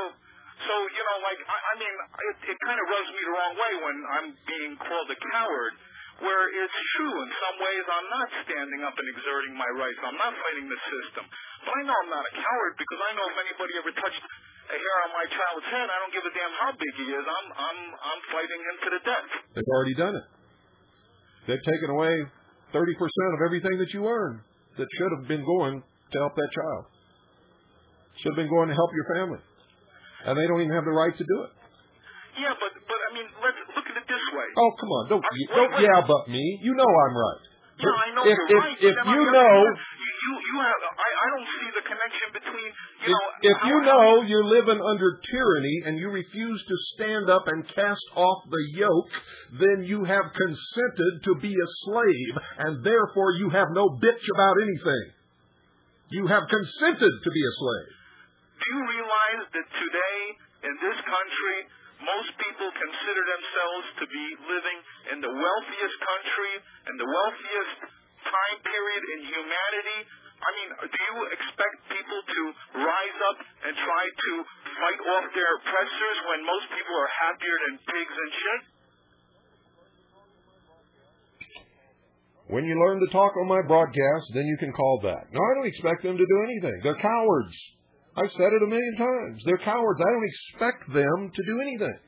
[SPEAKER 12] it kind of rubs me the wrong way when I'm being called a coward, where it's true in some ways I'm not standing up and exerting my rights. I'm not fighting the system. But I know I'm not a coward because I know if anybody ever touched a hair on my child's head, I don't give a damn how big he is. I'm fighting him to the death.
[SPEAKER 1] They've already done it. They've taken away 30% of everything that you earn that should have been going to help that child. Should have been going to help your family. And they don't even have the right to do it.
[SPEAKER 12] Yeah, but I mean, let's look at it this way.
[SPEAKER 1] Oh, come on. Don't yeah, but me. You know I'm right.
[SPEAKER 12] Yeah, I know
[SPEAKER 1] if,
[SPEAKER 12] you're right.
[SPEAKER 1] If you know...
[SPEAKER 12] I don't see the connection between,
[SPEAKER 1] If you know you're living under tyranny and you refuse to stand up and cast off the yoke, then you have consented to be a slave, and therefore you have no bitch about anything. You have consented to be a slave.
[SPEAKER 12] Do you realize that today, in this country, most people consider themselves to be living in the wealthiest country, in the wealthiest time period in humanity? I mean, do you expect people to rise up and try to fight off their oppressors when most people are happier than pigs and shit?
[SPEAKER 1] When you learn to talk on my broadcast, then you can call that. No, I don't expect them to do anything. They're cowards. I've said it a million times. They're cowards. I don't expect them to do anything.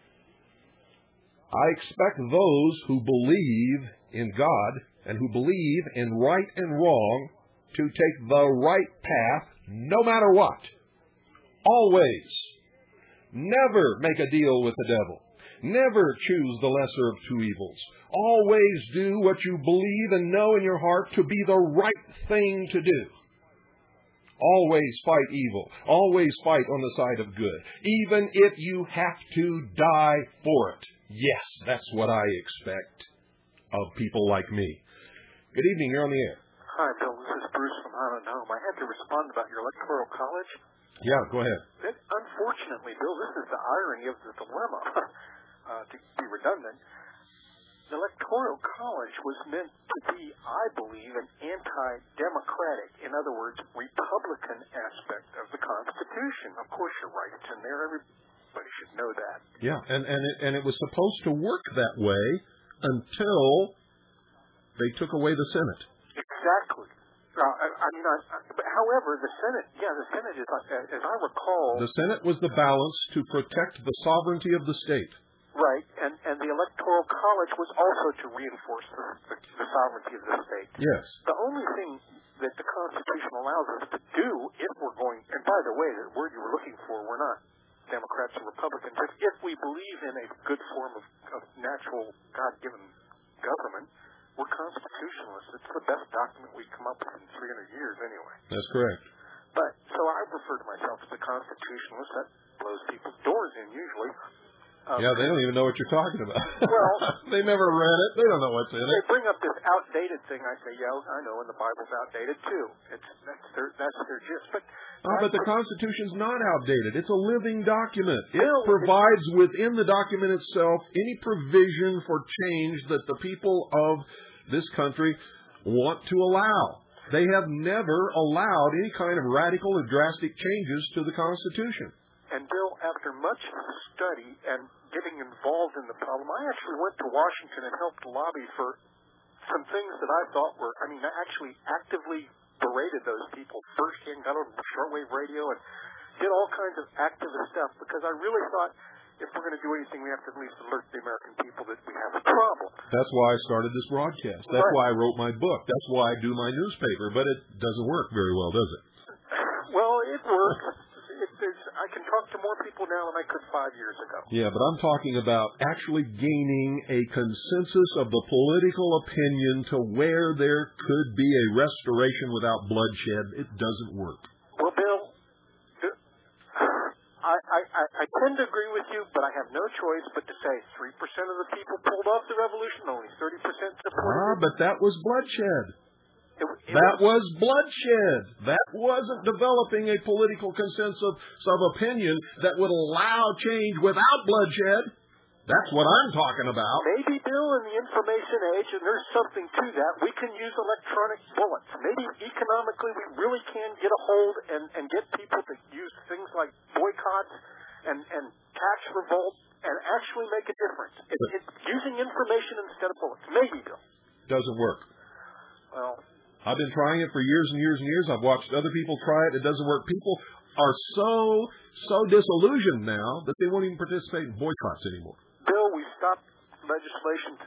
[SPEAKER 1] I expect those who believe in God and who believe in right and wrong to take the right path no matter what. Always. Never make a deal with the devil. Never choose the lesser of two evils. Always do what you believe and know in your heart to be the right thing to do. Always fight evil. Always fight on the side of good. Even if you have to die for it. Yes, that's what I expect of people like me. Good evening. You're on the air.
[SPEAKER 11] Hi, Bill. This is Bruce from Highland Home. I had to respond about your electoral college.
[SPEAKER 1] Yeah, go ahead.
[SPEAKER 11] Unfortunately, Bill, this is the irony of the dilemma. To be redundant, the electoral college was meant to be, I believe, an anti-democratic, in other words, Republican aspect of the Constitution. Of course, you're right. It's in there. Everybody should know that.
[SPEAKER 1] Yeah, and it was supposed to work that way until they took away the Senate.
[SPEAKER 11] Exactly. However, the Senate is, as I recall...
[SPEAKER 1] The Senate was the balance to protect the sovereignty of the state.
[SPEAKER 11] Right, and the Electoral College was also to reinforce the sovereignty of the state.
[SPEAKER 1] Yes.
[SPEAKER 11] The only thing that the Constitution allows us to do, if we're going... And by the way, the word you were looking for, we're not Democrats or Republicans. If we believe in a good form of natural, God-given government, we're constitutionalists. It's the best document we've come up with in 300 years anyway.
[SPEAKER 1] That's correct.
[SPEAKER 11] But, so I refer to myself as a constitutionalist. That blows people's doors in usually.
[SPEAKER 1] Yeah, they don't even know what you're talking about.
[SPEAKER 11] Well,
[SPEAKER 1] they never read it. They don't know what's in it.
[SPEAKER 11] They bring up this outdated thing. I say, yeah, I know, and the Bible's outdated too. That's their gist.
[SPEAKER 1] But the Constitution's not outdated. It's a living document. It provides within the document itself any provision for change that the people of this country want to allow. They have never allowed any kind of radical or drastic changes to the Constitution.
[SPEAKER 10] And, Bill, after much study and getting involved in the problem, I actually went to Washington and helped lobby for some things that I thought were, I actually actively berated those people firsthand, got on shortwave radio and did all kinds of activist stuff because I really thought if we're going to do anything, we have to at least alert the American people that we have a problem.
[SPEAKER 1] That's why I started this broadcast. That's why I wrote my book. That's why I do my newspaper. But it doesn't work very well, does it?
[SPEAKER 10] Well, it works. I can talk to more people now than I could 5 years ago.
[SPEAKER 1] Yeah, but I'm talking about actually gaining a consensus of the political opinion to where there could be a restoration without bloodshed. It doesn't work.
[SPEAKER 10] Well, Bill, I tend to agree with you, but I have no choice but to say 3% of the people pulled off the revolution, only 30% supported it.
[SPEAKER 1] But that was bloodshed. That was bloodshed. That wasn't developing a political consensus of opinion that would allow change without bloodshed. That's what I'm talking about.
[SPEAKER 10] Maybe, Bill, in the information age, and there's something to that, we can use electronic bullets. Maybe economically we really can get a hold and get people to use things like boycotts and tax revolt and actually make a difference. It's using information instead of bullets. Maybe, Bill.
[SPEAKER 1] Doesn't work.
[SPEAKER 10] Well,
[SPEAKER 1] I've been trying it for years and years and years. I've watched other people try it. It doesn't work. People are so disillusioned now that they won't even participate in boycotts anymore.
[SPEAKER 10] Bill, we stopped legislation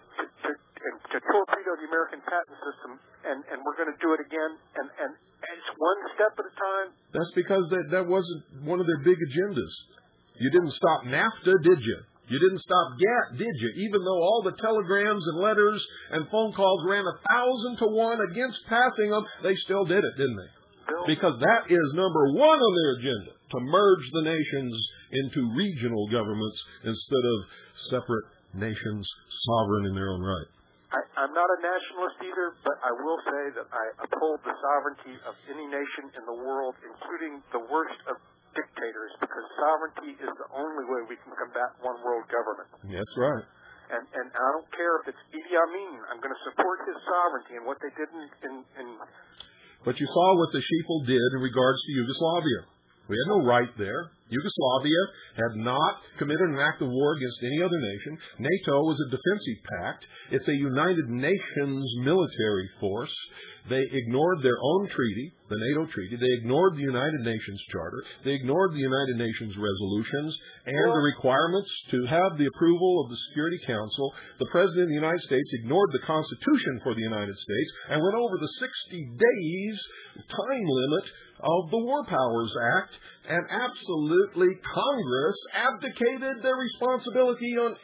[SPEAKER 10] to torpedo the American patent system, and we're going to do it again, and it's one step at a time.
[SPEAKER 1] That's because that wasn't one of their big agendas. You didn't stop NAFTA, did you? You didn't stop GATT, did you? Even though all the telegrams and letters and phone calls ran 1,000 to 1 against passing them, they still did it, didn't they?
[SPEAKER 10] Bill,
[SPEAKER 1] because that is number one on their agenda, to merge the nations into regional governments instead of separate nations, sovereign in their own right.
[SPEAKER 10] I'm not a nationalist either, but I will say that I uphold the sovereignty of any nation in the world, including the worst of dictators, because sovereignty is the only way we can combat one world government.
[SPEAKER 1] That's right.
[SPEAKER 10] And I don't care if it's Idi Amin. I'm going to support his sovereignty and what they did in
[SPEAKER 1] But you saw what the sheeple did in regards to Yugoslavia. We had no right there. Yugoslavia had not committed an act of war against any other nation. NATO was a defensive pact. It's a United Nations military force. They ignored their own treaty, the NATO treaty. They ignored the United Nations Charter. They ignored the United Nations resolutions and the requirements to have the approval of the Security Council. The President of the United States ignored the Constitution for the United States and went over the 60 days time limit of the War Powers Act, and absolutely Congress abdicated their responsibility on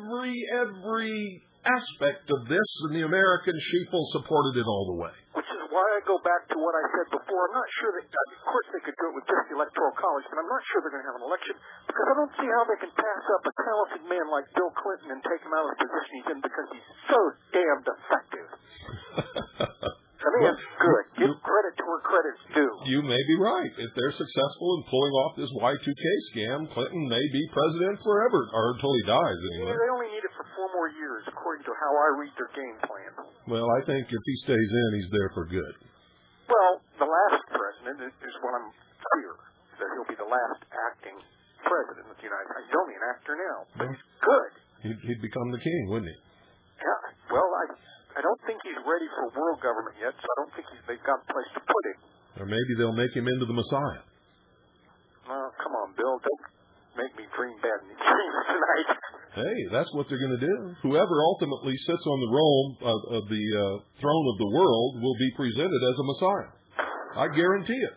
[SPEAKER 1] every aspect of this, and the American sheeple supported it all the way.
[SPEAKER 10] Which is why I go back to what I said before. I'm not sure that, of course they could do it with just the Electoral College, but I'm not sure they're going to have an election, because I don't see how they can pass up a talented man like Bill Clinton and take him out of the position he's in because he's so damned effective. I mean, it's good. Give credit to where credit's due.
[SPEAKER 1] You may be right. If they're successful in pulling off this Y2K scam, Clinton may be president forever, or until he dies anyway.
[SPEAKER 10] They only need it for 4 more years, according to how I read their game plan.
[SPEAKER 1] Well, I think if he stays in, he's there for good.
[SPEAKER 10] Well, the last president is what I'm clear, that he'll be the last acting president of the United States. He's only an actor now, but he's good.
[SPEAKER 1] He'd become the king, wouldn't he?
[SPEAKER 10] Yeah. Well, I don't think he's ready for world government yet, so I don't think they've got a place to put him.
[SPEAKER 1] Or maybe they'll make him into the Messiah.
[SPEAKER 10] Well, come on, Bill. Don't make me dream bad in these dreams tonight.
[SPEAKER 1] Hey, that's what they're going to do. Whoever ultimately sits on the throne of the world will be presented as a Messiah. I guarantee it.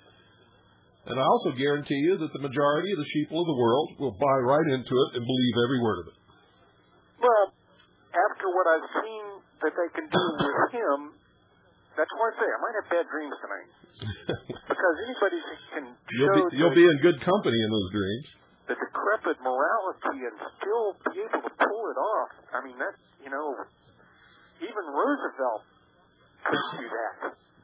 [SPEAKER 1] And I also guarantee you that the majority of the sheeple of the world will buy right into it and believe every word of it.
[SPEAKER 10] Well, after what I've seen that they can do with him, that's why I say I might have bad dreams tonight. Because anybody can show
[SPEAKER 1] you'll be in good company in those dreams.
[SPEAKER 10] The decrepit morality and still be able to pull it off. I mean, that, even Roosevelt couldn't do that.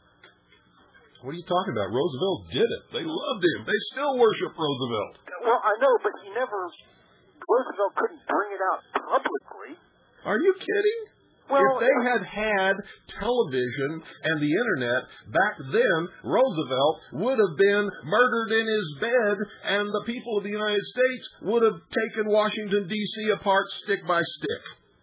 [SPEAKER 1] What are you talking about? Roosevelt did it. They loved him. They still worship Roosevelt.
[SPEAKER 10] Well, I know, but Roosevelt couldn't bring it out publicly.
[SPEAKER 1] Are you kidding?
[SPEAKER 20] If they had television and the Internet back then, Roosevelt would have been murdered in his bed, and the people of the United States would have taken Washington, D.C. apart stick by stick.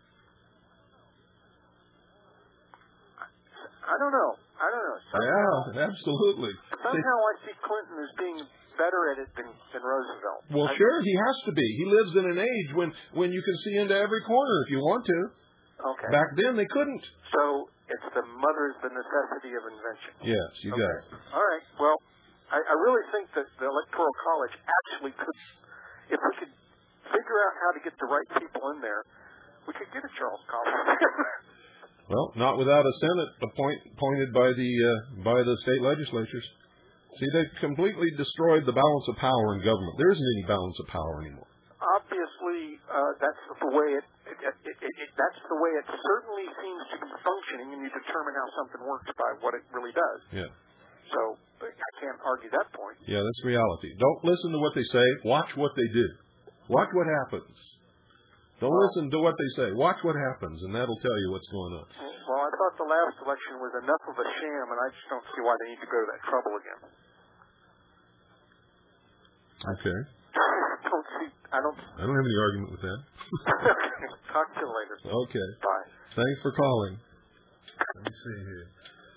[SPEAKER 10] I don't know.
[SPEAKER 20] Yeah, absolutely.
[SPEAKER 10] Somehow I see Clinton as being better at it than Roosevelt.
[SPEAKER 20] Well, sure, he has to be. He lives in an age when you can see into every corner if you want to.
[SPEAKER 10] Okay.
[SPEAKER 20] Back then, they couldn't.
[SPEAKER 10] So it's the necessity of invention.
[SPEAKER 20] Yes, you got it.
[SPEAKER 10] All right. Well, I really think that the Electoral College actually could, if we could figure out how to get the right people in there, we could get a Charles Collins.
[SPEAKER 20] Well, not without a Senate appointed by the state legislatures. See, they've completely destroyed the balance of power in government. There isn't any balance of power anymore.
[SPEAKER 10] Obviously, that's the way that's the way it certainly seems to be functioning, and you determine how something works by what it really does.
[SPEAKER 20] Yeah.
[SPEAKER 10] So I can't argue that point.
[SPEAKER 20] Yeah, that's reality. Don't listen to what they say. Watch what they do. Watch what happens. Don't listen to what they say. Watch what happens, and that'll tell you what's going on.
[SPEAKER 10] Well, I thought the last election was enough of a sham, and I just don't see why they need to go to that trouble again.
[SPEAKER 20] Okay.
[SPEAKER 10] I don't
[SPEAKER 20] have any argument with that.
[SPEAKER 10] Talk to you later.
[SPEAKER 20] Okay.
[SPEAKER 10] Bye.
[SPEAKER 20] Thanks for calling. Let me see here.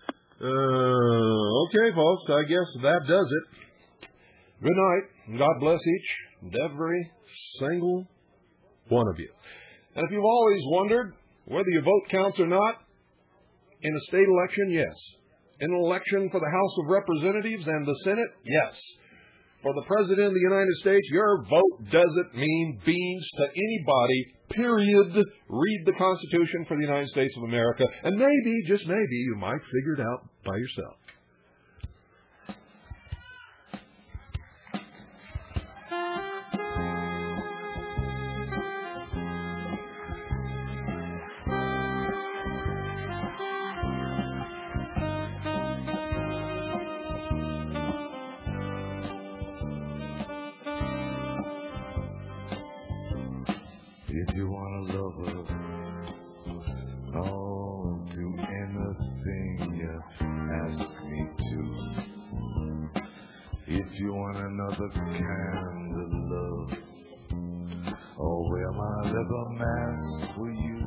[SPEAKER 20] Okay, folks, I guess that does it. Good night. God bless each and every single one of you. And if you've always wondered whether your vote counts or not, in a state election, yes. In an election for the House of Representatives and the Senate, yes. For the President of the United States, your vote doesn't mean beans to anybody, period. Read the Constitution for the United States of America, and maybe, just maybe, you might figure it out by yourself.
[SPEAKER 21] If you want a lover, I'll do anything you ask me to. If you want another kind of love, I'll wear my leather mask for you.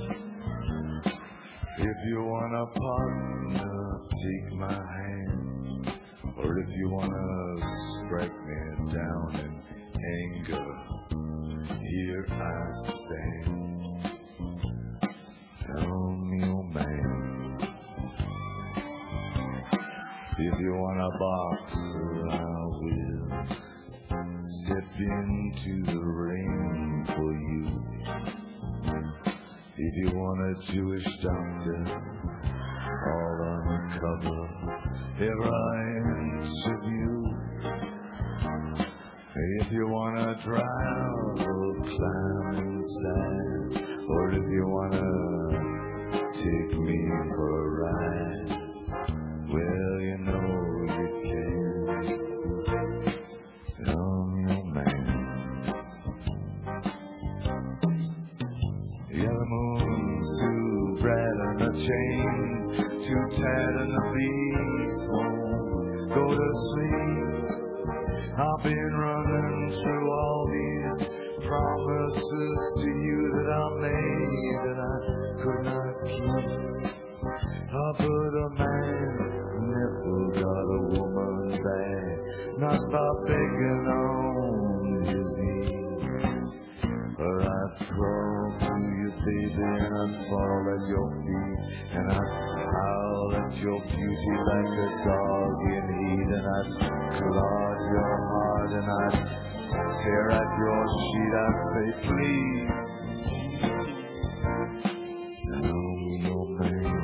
[SPEAKER 21] If you want a partner, take my hand. Or if you want to strike me down in anger, here I stand. Tell me, oh man, if you want a boxer, I will step into the ring for you. If you want a Jewish doctor, all uncover every inch of you. If you want to travel, climb inside, or if you want to take me for a ride, well, you know you can. I'm your man. Yeah, the moon's too bright and the chains too tight and the beast won't go to sleep. I've been running through all these promises to you that I made that I could not keep. But a man never got a woman back, not by begging on his knees. But I'd crawl to you, baby, and I'd fall at your feet, and I'd howl at your beauty like a dog in heat, and I'd clog your heart, and I'd tear at your sheet. I'd say, please, I'm your man.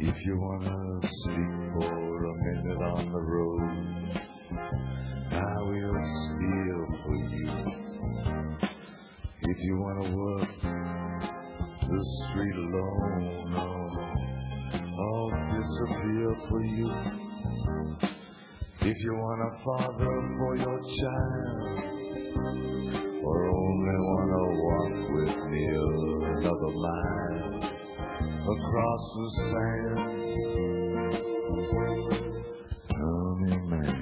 [SPEAKER 21] If you wanna sleep for a minute on the road, I will steal for you. If you wanna work the street alone, I'll disappear for you. If you want a father for your child, or only wanna walk with me another mile across the sand, tell me, man.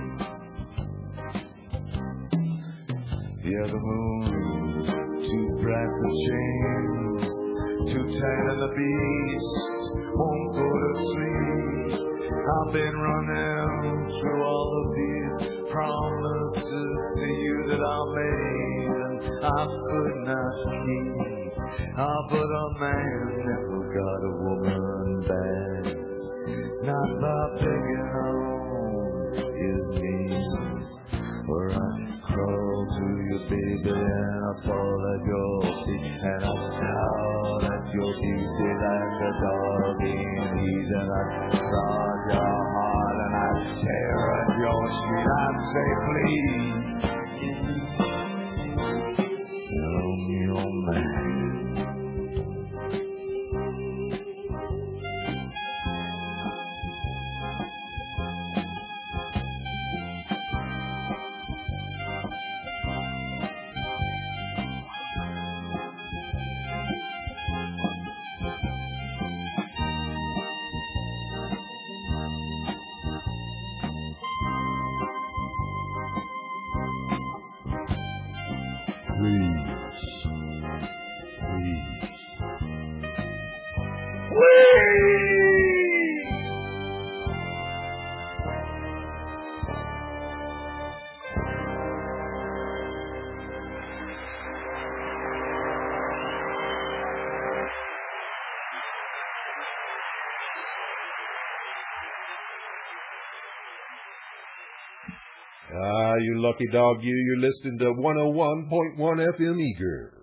[SPEAKER 21] Yeah, the moon's too bright for chains, too tight and the beast won't go to sleep. I've been running through all of these promises to you that I made and I could not keep. But a man never got a woman back, not by begging on his knees. For I crawl to you, baby, and I fall at your feet, and I shout at your beauty like a dog in heat, and I prod your heart, and I tear at your street. I say, please, tell me your man.
[SPEAKER 20] You lucky dog, you. You're listening to 101.1 FM Eager.